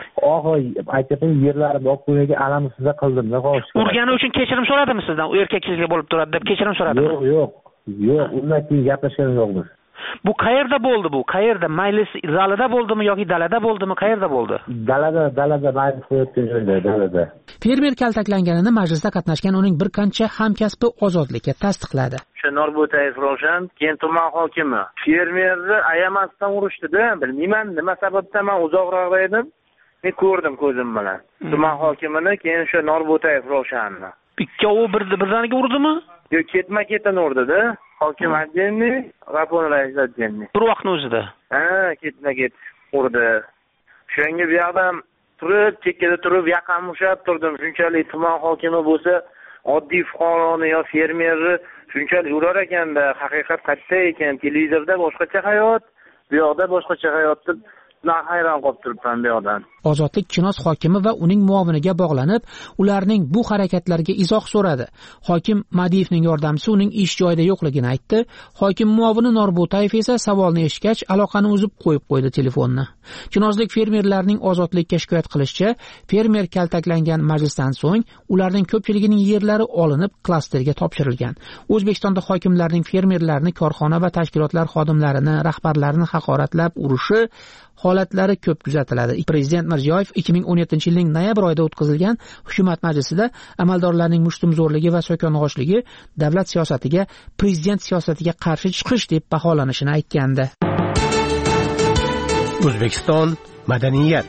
Aytdim, yerlarimni olib qo'yga alamsizda qildim-da, xo'sh. Urgani uchun kechirim so'radimi sizdan? U erkakchilik bo'lib turadi deb kechirim so'radimi? Yo'q. Undan keyin gaplashganim yo'q biz. Bu qayerda bo'ldi bu? Qayerda? Majlis zalida bo'ldimi yoki dalada bo'ldimi? Qayerda bo'ldi? Dalada majlis o'tgan joyda, dalada. Fermer kaltaklanganini majlisda qatnashgan uning bir qancha hamkasbi Ozodlikka tasdiqladi. O'sha Norbo'tayev Ravshan, keyin tuman hokimi. Fermerni ayamasdan urishdi-da, bilmayman nima sababdan, men uzoqroqda edim. Men ko'rdim ko'zim bilan. Tuman hokimini, keyin o'sha Norbo'tayev Ravshanni. Ikkovi birdaniga urdimi? Yo'q, ketma-ketdan urdi-da. Hokim Adjenni, Raponlar Adjenni. Bir vaqtni o'zida. Ha, ketma-ket urdi. Shunga bu yoqdan turib, chekkada turib, yaqin mushab turdim. Shunchalik tuman hokimi bo'lsa, oddiy fuqaroni yo fermerni shunchalik urar ekanda, haqiqat qayerda ekan? Televizorda boshqacha hayot, bu yoqda boshqacha hayot deb hayron qolib turibman bu yoqdan. Ozodlik Chinoz hokimi va uning muoviniga bog'lanib, ularning bu harakatlariga izoh so'radi. Hokim Madiyevning yordamchisi uning ish joyida yo'qligini aytdi. Hokim muovini Norbo'tayev esa savolni eshitgach, aloqani uzib qo'yib qo'ydi telefonni. Chinozlik fermerlarning Ozodlikka shikoyat qilishicha, fermer kaltaklangan majlisdan so'ng ularning ko'pchiligining yerlari olinib, klasterga topshirilgan. O'zbekistonda hokimlarning fermerlarni, korxona va tashkilotlar xodimlarini, rahbarlarini haqoratlab urishi holatlari ko'p kuzatiladi. Prezident Mirziyoyev 2017-yilning noyabr oyida o'tkazilgan hukumat majlisida amaldorlarning mushtumzo'rligi va so'kong'oshligi davlat siyosatiga, prezident siyosatiga qarshi chiqish deb baholanishini aytgandi. O'zbekiston madaniyat.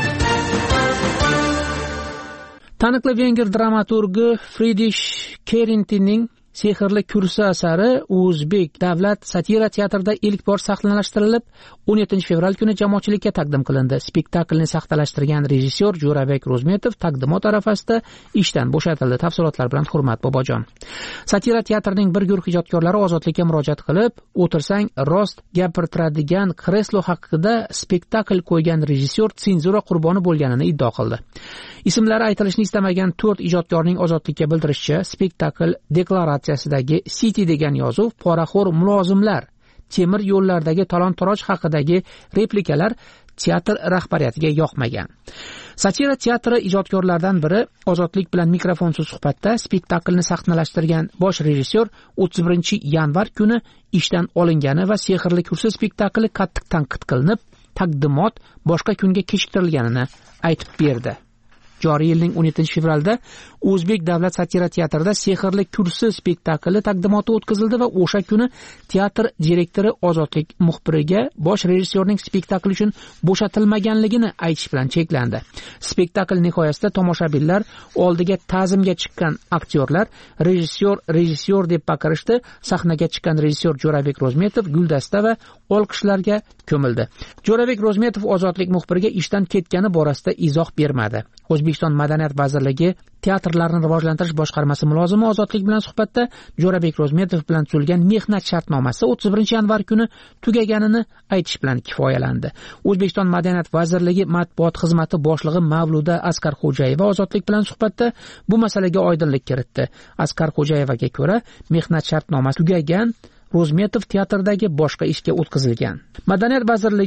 Taniqli venger dramaturgi Friedrich Kerintinning Sehrli kursi asari O'zbek davlat satira teatrida ilk bor sahnalashtirilib, 17 fevral kuni jamoatchilikka taqdim qilindi. Spektaklni sahnalashtirgan rejissyor Jo'rabek Ro'zmetov taqdimot arafasida ishdan bo'shatildi. Tafsilotlar bilan Hurmat Bobojon. Satira teatrining bir guruh ijodkorlari Ozodlikka murojaat qilib, o'tirsang rost gapirtiradigan kreslo haqida spektakl qo'ygan rejissyor senzura qurboni bo'lganini iddao qildi. Ismlari aytilishni istamagan 4 ijodkorning Ozodlikka bildirishicha, spektakl deklaratsiyasidagi City degan yozuv poraxo'r mulozimlar, temir yo'llardagi talon-taroj haqidagi replikalar teatr rahbariyatiga yoqmagan. Satira teatri ijodkorlaridan biri Ozodlik bilan mikrofonsiz suhbatda spektaklni sahnalashtirgan bosh rejissyor 31-yanvar kuni ishdan olingani va Sehrli kursi spektakli qattiq tanqid qilinib, taqdimot boshqa kunga kechiktirilganini aytib berdi. Joriy yilning 17 fevralda O'zbek davlat satira teatrida Sehrli kursi spektakli taqdimoti o'tkazildi va o'sha kuni teatr direktori Ozodlik muxbiriga bosh rejissyorning spektakl uchun bo'shatilmaganligini aytish bilan cheklandi. Spektakl nihoyasida tomoshabinlar oldiga ta'zimga chiqqan aktyorlar rejissyor deb baqirishdi. Sahnaga chiqqan rejissyor Jo'rabek Ro'zmetov guldasta va olqishlarga ko'mildi. Jo'rabek Ro'zmetov Ozodlik muxbiriga ishdan ketgani borasida izoh bermadi. O'zbekiston Madaniyat vazirligi teatrlarni rivojlantirish boshqarmasi mulozimi Ozodlik bilan suhbatda Jo'rabek Ro'zmetov bilan tuzilgan mehnat shartnomasi 31-yanvar kuni tugaganini aytish bilan kifoyalandi. O'zbekiston Madaniyat vazirligi matbuot xizmati boshlig'i Mavluda Askarxo'jayeva Ozodlik bilan suhbatda bu masalaga oydinlik kiritdi. Askarxo'jayevaga ko'ra, mehnat shartnomasi tugagan, Ro'zmetov teatrdagi boshqa ishga o'tkazilgan. Madaniyat vazirligi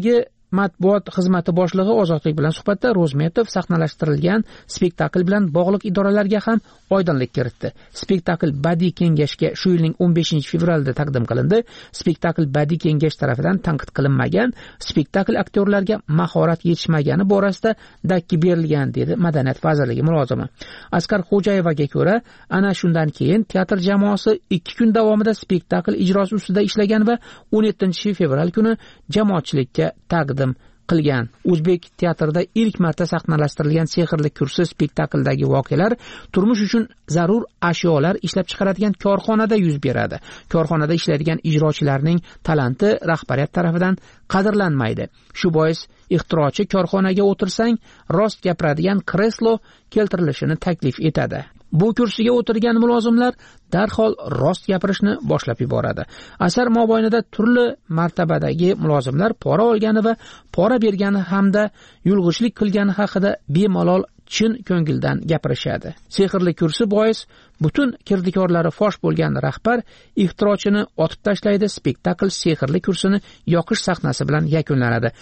matbuot xizmati boshlig'i Ozodlik bilan suhbatda Rozmetov sahnalashtirilgan spektakl bilan bog'liq idoralarga ham oydinlik kiritdi. Spektakl badiiy kengashga shu yilning 15-fevralida taqdim qilindi. Spektakl badiiy kengash tarafidan tanqid qilinmagan, spektakl aktyorlarga mahorat yetishmagani borasida dakki berilgan, dedi Madaniyat vazirligi mulozimi. Asqar Xo'jayevaga ko'ra, ana shundan keyin teatr jamoasi 2 kun davomida spektakl ijrosi ustida ishlagan va 17-fevral kuni jamoatchilikka taqdim qilgan. O'zbek teatrida ilk marta sahnalashtirilgan Sehrli kursi spektakldagi voqealar turmush uchun zarur ashyolar ishlab chiqaradigan korxonada yuz beradi. Korxonada ishlaydigan ijrochilarning talanti rahbariyat tarafidan qadrlanmaydi. Shu bois ixtirochi korxonaga o'tirsang, rost gapiradigan kreslo keltirilishini taklif etadi. Bu kursiga o'tirgan mulozimlar darhol rost gapirishni boshlab yuboradi. Asar mobaynida turli martabadagi mulozimlar pora olgani va pora bergani hamda yulg'ishlik qilgani haqida bemalol chin ko'ngildan gapirishadi. Sehrli kursi bois butun kirdikorlari fosh bo'lgan rahbar ixtirochini otib tashlaydi. Spektakl Sehrli kursini yoqish sahnasi bilan yakunlanadi.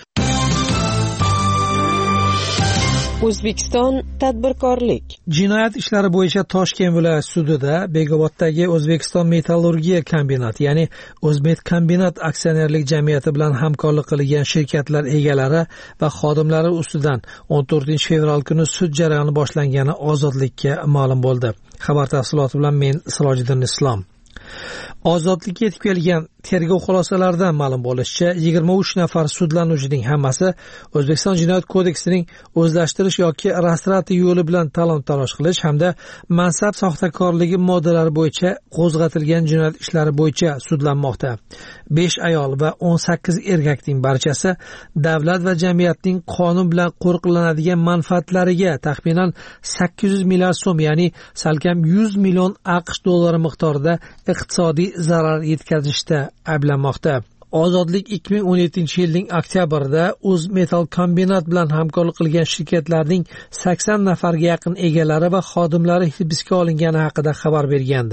O'zbekiston tadbirkorlik. Jinoyat ishlari bo'yicha Toshkent viloyat sudida Begoboddagi O'zbekiston metallurgiya kombinati, ya'ni O'zmet Kombinat aksionerlik jamiyati bilan hamkorlik qilgan shirkatlar egalari va xodimlari ustidan 14-fevral kuni sud jarayoni boshlangani Ozodlikka ma'lum bo'ldi. Xabar tafsiloti bilan men Sirojiddin Islom. Ozodlikka yetib kelgan tergov xulosalaridan ma'lum bo'lishicha 23 nafar sudlanuvchining hammasi O'zbekiston Jinoyat kodeksining o'zlashtirish yoki rastrati yo'li bilan talon-taroj qilish hamda mansab soxtakorligi moddalari bo'yicha qo'zg'atilgan jinoyat ishlari bo'yicha sudlanmoqda. 5 ayol va 18 erkakning barchasi davlat va jamiyatning qonun bilan qo'riqlanadigan manfaatlariga taxminan 800 milliard so'm, ya'ni salkam 100 million AQSh dollari miqdorida iqtisodiy zarar yetkazishda ayblanmoqda. Ozodlik 2017-yilning oktyabrida O'zmetal Kombinat bilan hamkorlik qilgan shirkatlarning 80 nafarga yaqin egalari va xodimlari hibsga olingani haqida xabar bergandi.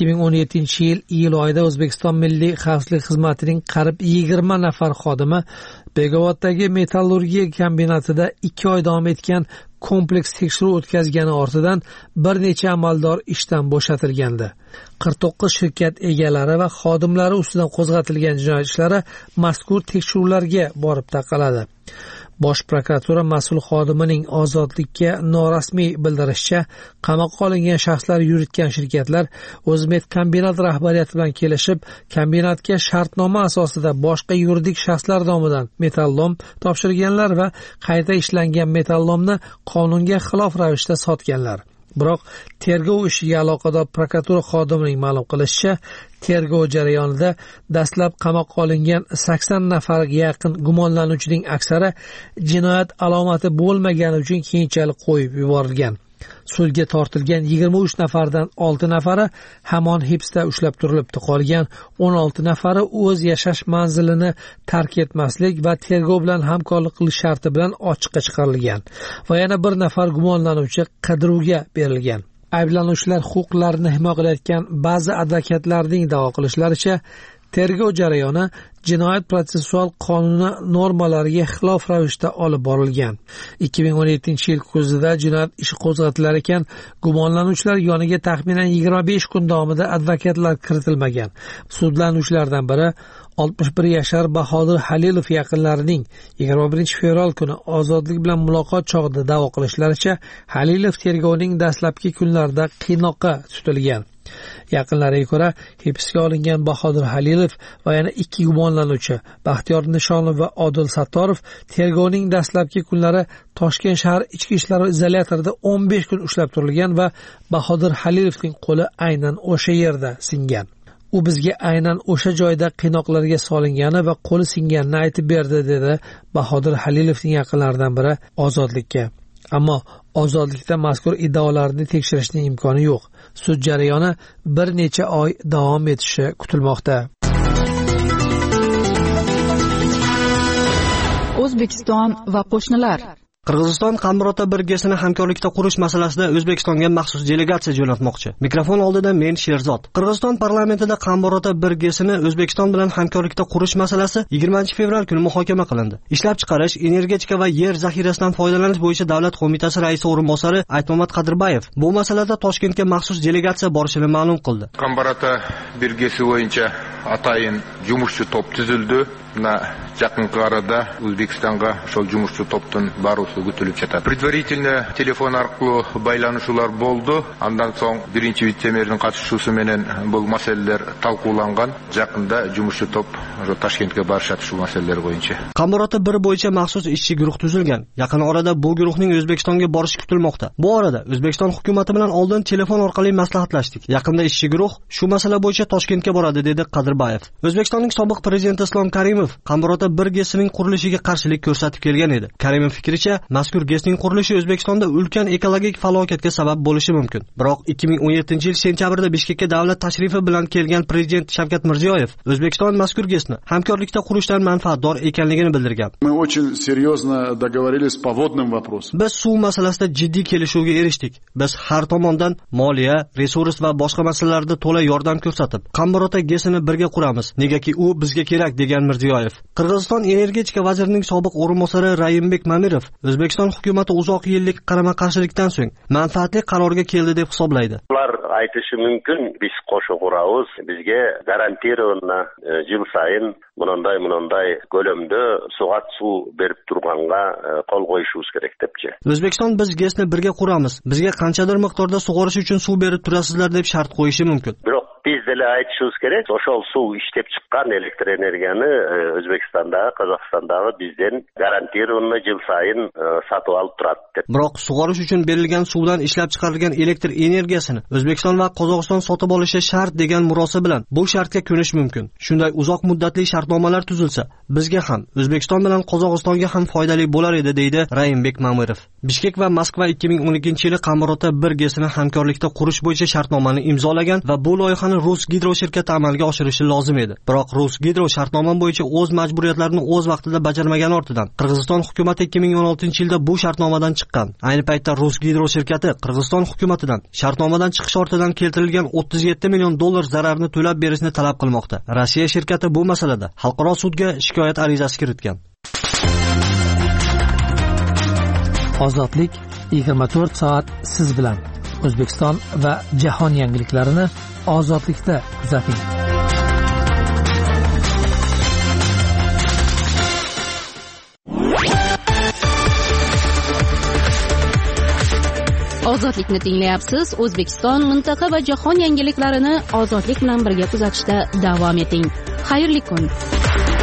2017-yil iyul oyida O'zbekiston Milliy xavfsizlik xizmatining qariyb 20 nafar xodimi Begoboddagi metallurgiya kombinatida 2 oy davom etgan kompleks tekshiruv o'tkazgani ortidan bir necha amaldor ishdan bo'shatilgandi. 49 shirkat egalari va xodimlari ustidan qo'zg'atilgan jinoyat ishlari mazkur tekshiruvlarga borib taqaladi. Bosh prokuratura mas'ul xodimining Ozodlikka norasmiy bildirishicha, qamoqqa olingan shaxslar yuritgan shirkatlar O'zmet Kombinat rahbariyati bilan kelishib, kombinatga shartnoma asosida boshqa yuridik shaxslar nomidan metallom topshirganlar va qayta ishlangan metallomni qonunga xilof ravishda sotganlar. Biroq tergov ishiga aloqador prokuratura xodimining ma'lum qilishicha, tergov jarayonida dastlab qamoqqa olingan 80 nafarga yaqin gumonlanuvchining aksari jinoyat alomati bo'lmagani uchun keyinchalik qo'yib yuborilgan. Sudga tortilgan 23 nafardan 6 nafari hamon hibsda ushlab turilibdi. Qolgan 16 nafari o'z yashash manzilini tark etmaslik va tergov bilan hamkorlik qilish sharti bilan ochiqqa chiqarilgan va yana bir nafar gumonlanuvchi qidiruvga berilgan. Ayblanuvchilar huquqlarini himoya qilayotgan ba'zi advokatlarning da'vo qilishlaricha, tergov jarayoni jinoyat protsessual qonuni normalariga xilof ravishda olib borilgan. 2017-yil kuzida jinoyat ishi qo'zg'atilar ekan, gumonlanuvchilar yoniga taxminan 25 kun davomida advokatlar kiritilmagan. Sudlanuvchilardan biri 61 yashar Bahodir Halilov yaqinlarining 21-fevral kuni Ozodlik bilan muloqot chog'ida da'vo qilishlaricha, Halilov tergovning dastlabki kunlarida qiynoqqa tutilgan. Yaqinlariga ko'ra, hibsga olingan Bahodir Halilov va yana 2 gumonlanuvchi Baxtiyor Nishonov va Odil Sattorov tergovning dastlabki kunlari Toshkent shahar ichki ishlar izolyatorida 15 kun ushlab turilgan va Bahodir Halilovning qo'li aynan o'sha yerda singan. U bizga aynan o'sha joyda qiynoqlarga solingani va qo'li singanini aytib berdi, dedi Bahodir Halilovning yaqinlaridan biri Ozodlikka. Ammo Ozodlikda mazkur iddaolarni tekshirishning imkoni yo'q. Sud jarayoni bir necha oy davom etishi kutilmoqda. O'zbekiston va qo'shnilar. Qirg'iziston Qamburota birgesini hamkorlikda qurish masalasida O'zbekistonga maxsus delegatsiya jo'natmoqchi. Mikrofon oldida men Sherzod. Qirg'iziston parlamentida Qamburota birgesini O'zbekiston bilan hamkorlikda qurish masalasi 20-fevral kuni muhokama qilindi. Ishlab chiqarish, energetika va yer zaxirasidan foydalanish bo'yicha davlat qo'mitasi raisi o'rinbosari Aytmamat Qadirbayev bu masalada Toshkentga maxsus delegatsiya borishini ma'lum qildi. Qamburota birgesi bo'yicha atayin jumurchi top tuzildi. Yaqinqi arada O'zbekistonga shol jumurchi topdan barusi kutilib жатат. Предварительно telefon orqali baylanışlar bo'ldi. Andan so'ng birinchi vitse-merning qatishusi bilan bu masalalar talquvlangan. Yaqinda jumurchi top Toshkentga borishadi shu masalalar bo'yicha. Qamburota 1 bo'yicha maxsus ishchi guruh tuzilgan. Yaqin orada bu guruhning O'zbekistonga borishi kutilmoqda. Bu orada O'zbekiston hukumatı bilan oldin telefon orqali maslahatlashdik. Yaqinda ishchi guruh shu masala bo'yicha Toshkentga boradi, dedi Qadirbayev. O'zbekistonning sobiq prezidenti Islom Karimov Qamburota birgesining qurilishiga qarshilik ko'rsatib kelgan edi. Karimov fikricha, mazkur GESning qurilishi O'zbekistonda ulkan ekologik falokatga sabab bo'lishi mumkin. Biroq 2017-yil sentyabrda Bishkekka davlat tashrifi bilan kelgan prezident Shavkat Mirziyoyev O'zbekiston mazkur GESni hamkorlikda qurishdan manfaatdor ekanligini bildirgan. Мы очень серьезно договорились по водным вопросам. Biz suv masalasida jiddiy kelishuvga erishdik. Biz har tomondan moliya, resurs va boshqa masalalarda to'la yordam ko'rsatib, Qamburota GESini birga quramiz. Negaki u bizga kerak, degan Mirziyoyev. Qirg'iziston energetika vazirining sobiq o'rinbosari Rayimbek Mamirov O'zbekiston hukumatı uzoq yillik qarama-qarshilikdan so'ng manfaatli qarorga keldi deb hisoblaydi. Ular aytishi mumkin, biz qo'shib quramiz, bizga garantiyona yil sayin bunday ko'lamda soat suv berib turganga qo'l qo'yishimiz kerak debchi. O'zbekiston biz GESni birga quramiz, bizga qanchadir miqdorda sug'orish uchun suv berib turasizlar deb shart qo'yishi mumkin. Biroq bizlar aytishimiz kerak, o'sha suv ishlab chiqqan elektr energiyani O'zbekistondagi, Qozog'istondagi bizdan garantiyona yil sayin sotib olib turadi deb. Biroq sug'orish uchun berilgan suvdan ishlab chiqarilgan elektr energiyasini O'zbekiston va Qozog'iston sotib olishi shart degan murosa bilan bu shartga ko'nish mumkin. Shunday uzoq muddatli shartnomalar tuzilsa, bizga ham, O'zbekiston bilan Qozog'istonga ham foydali bo'lar edi, deydi Rayimbek Mamirov. Bishkek va Moskva 2012-yili Qamburota birgesini hamkorlikda qurish bo'yicha shartnomani imzolagan va bu loyihani Rusgidro shirkati amalga oshirishi lozim edi. Biroq Rusgidro shartnoma bo'yicha o'z majburiyatlarini o'z vaqtida bajarmagani ortidan Qirg'iziston hukumatı 2016-yilda bu shartnomadan chiqqan. Ayni paytda Rusgidro shirkati Qirg'iziston hukumatidan shartnomadan chiqish ortidan keltirilgan 37 million dollar zararni to'lab berishni talab qilmoqda. Rossiya shirkati bu masalada xalqaro sudga shikoyat arizasi kiritgan. Ozodlik 24 soat siz bilan. O'zbekiston va jahon yangiliklarini ozodlikda kuzating. Ozodlikni tinglayapsiz. O'zbekiston, mintaqa va jahon yangiliklarini ozodlik bilan birga kuzatishda davom eting. Xayrli kun.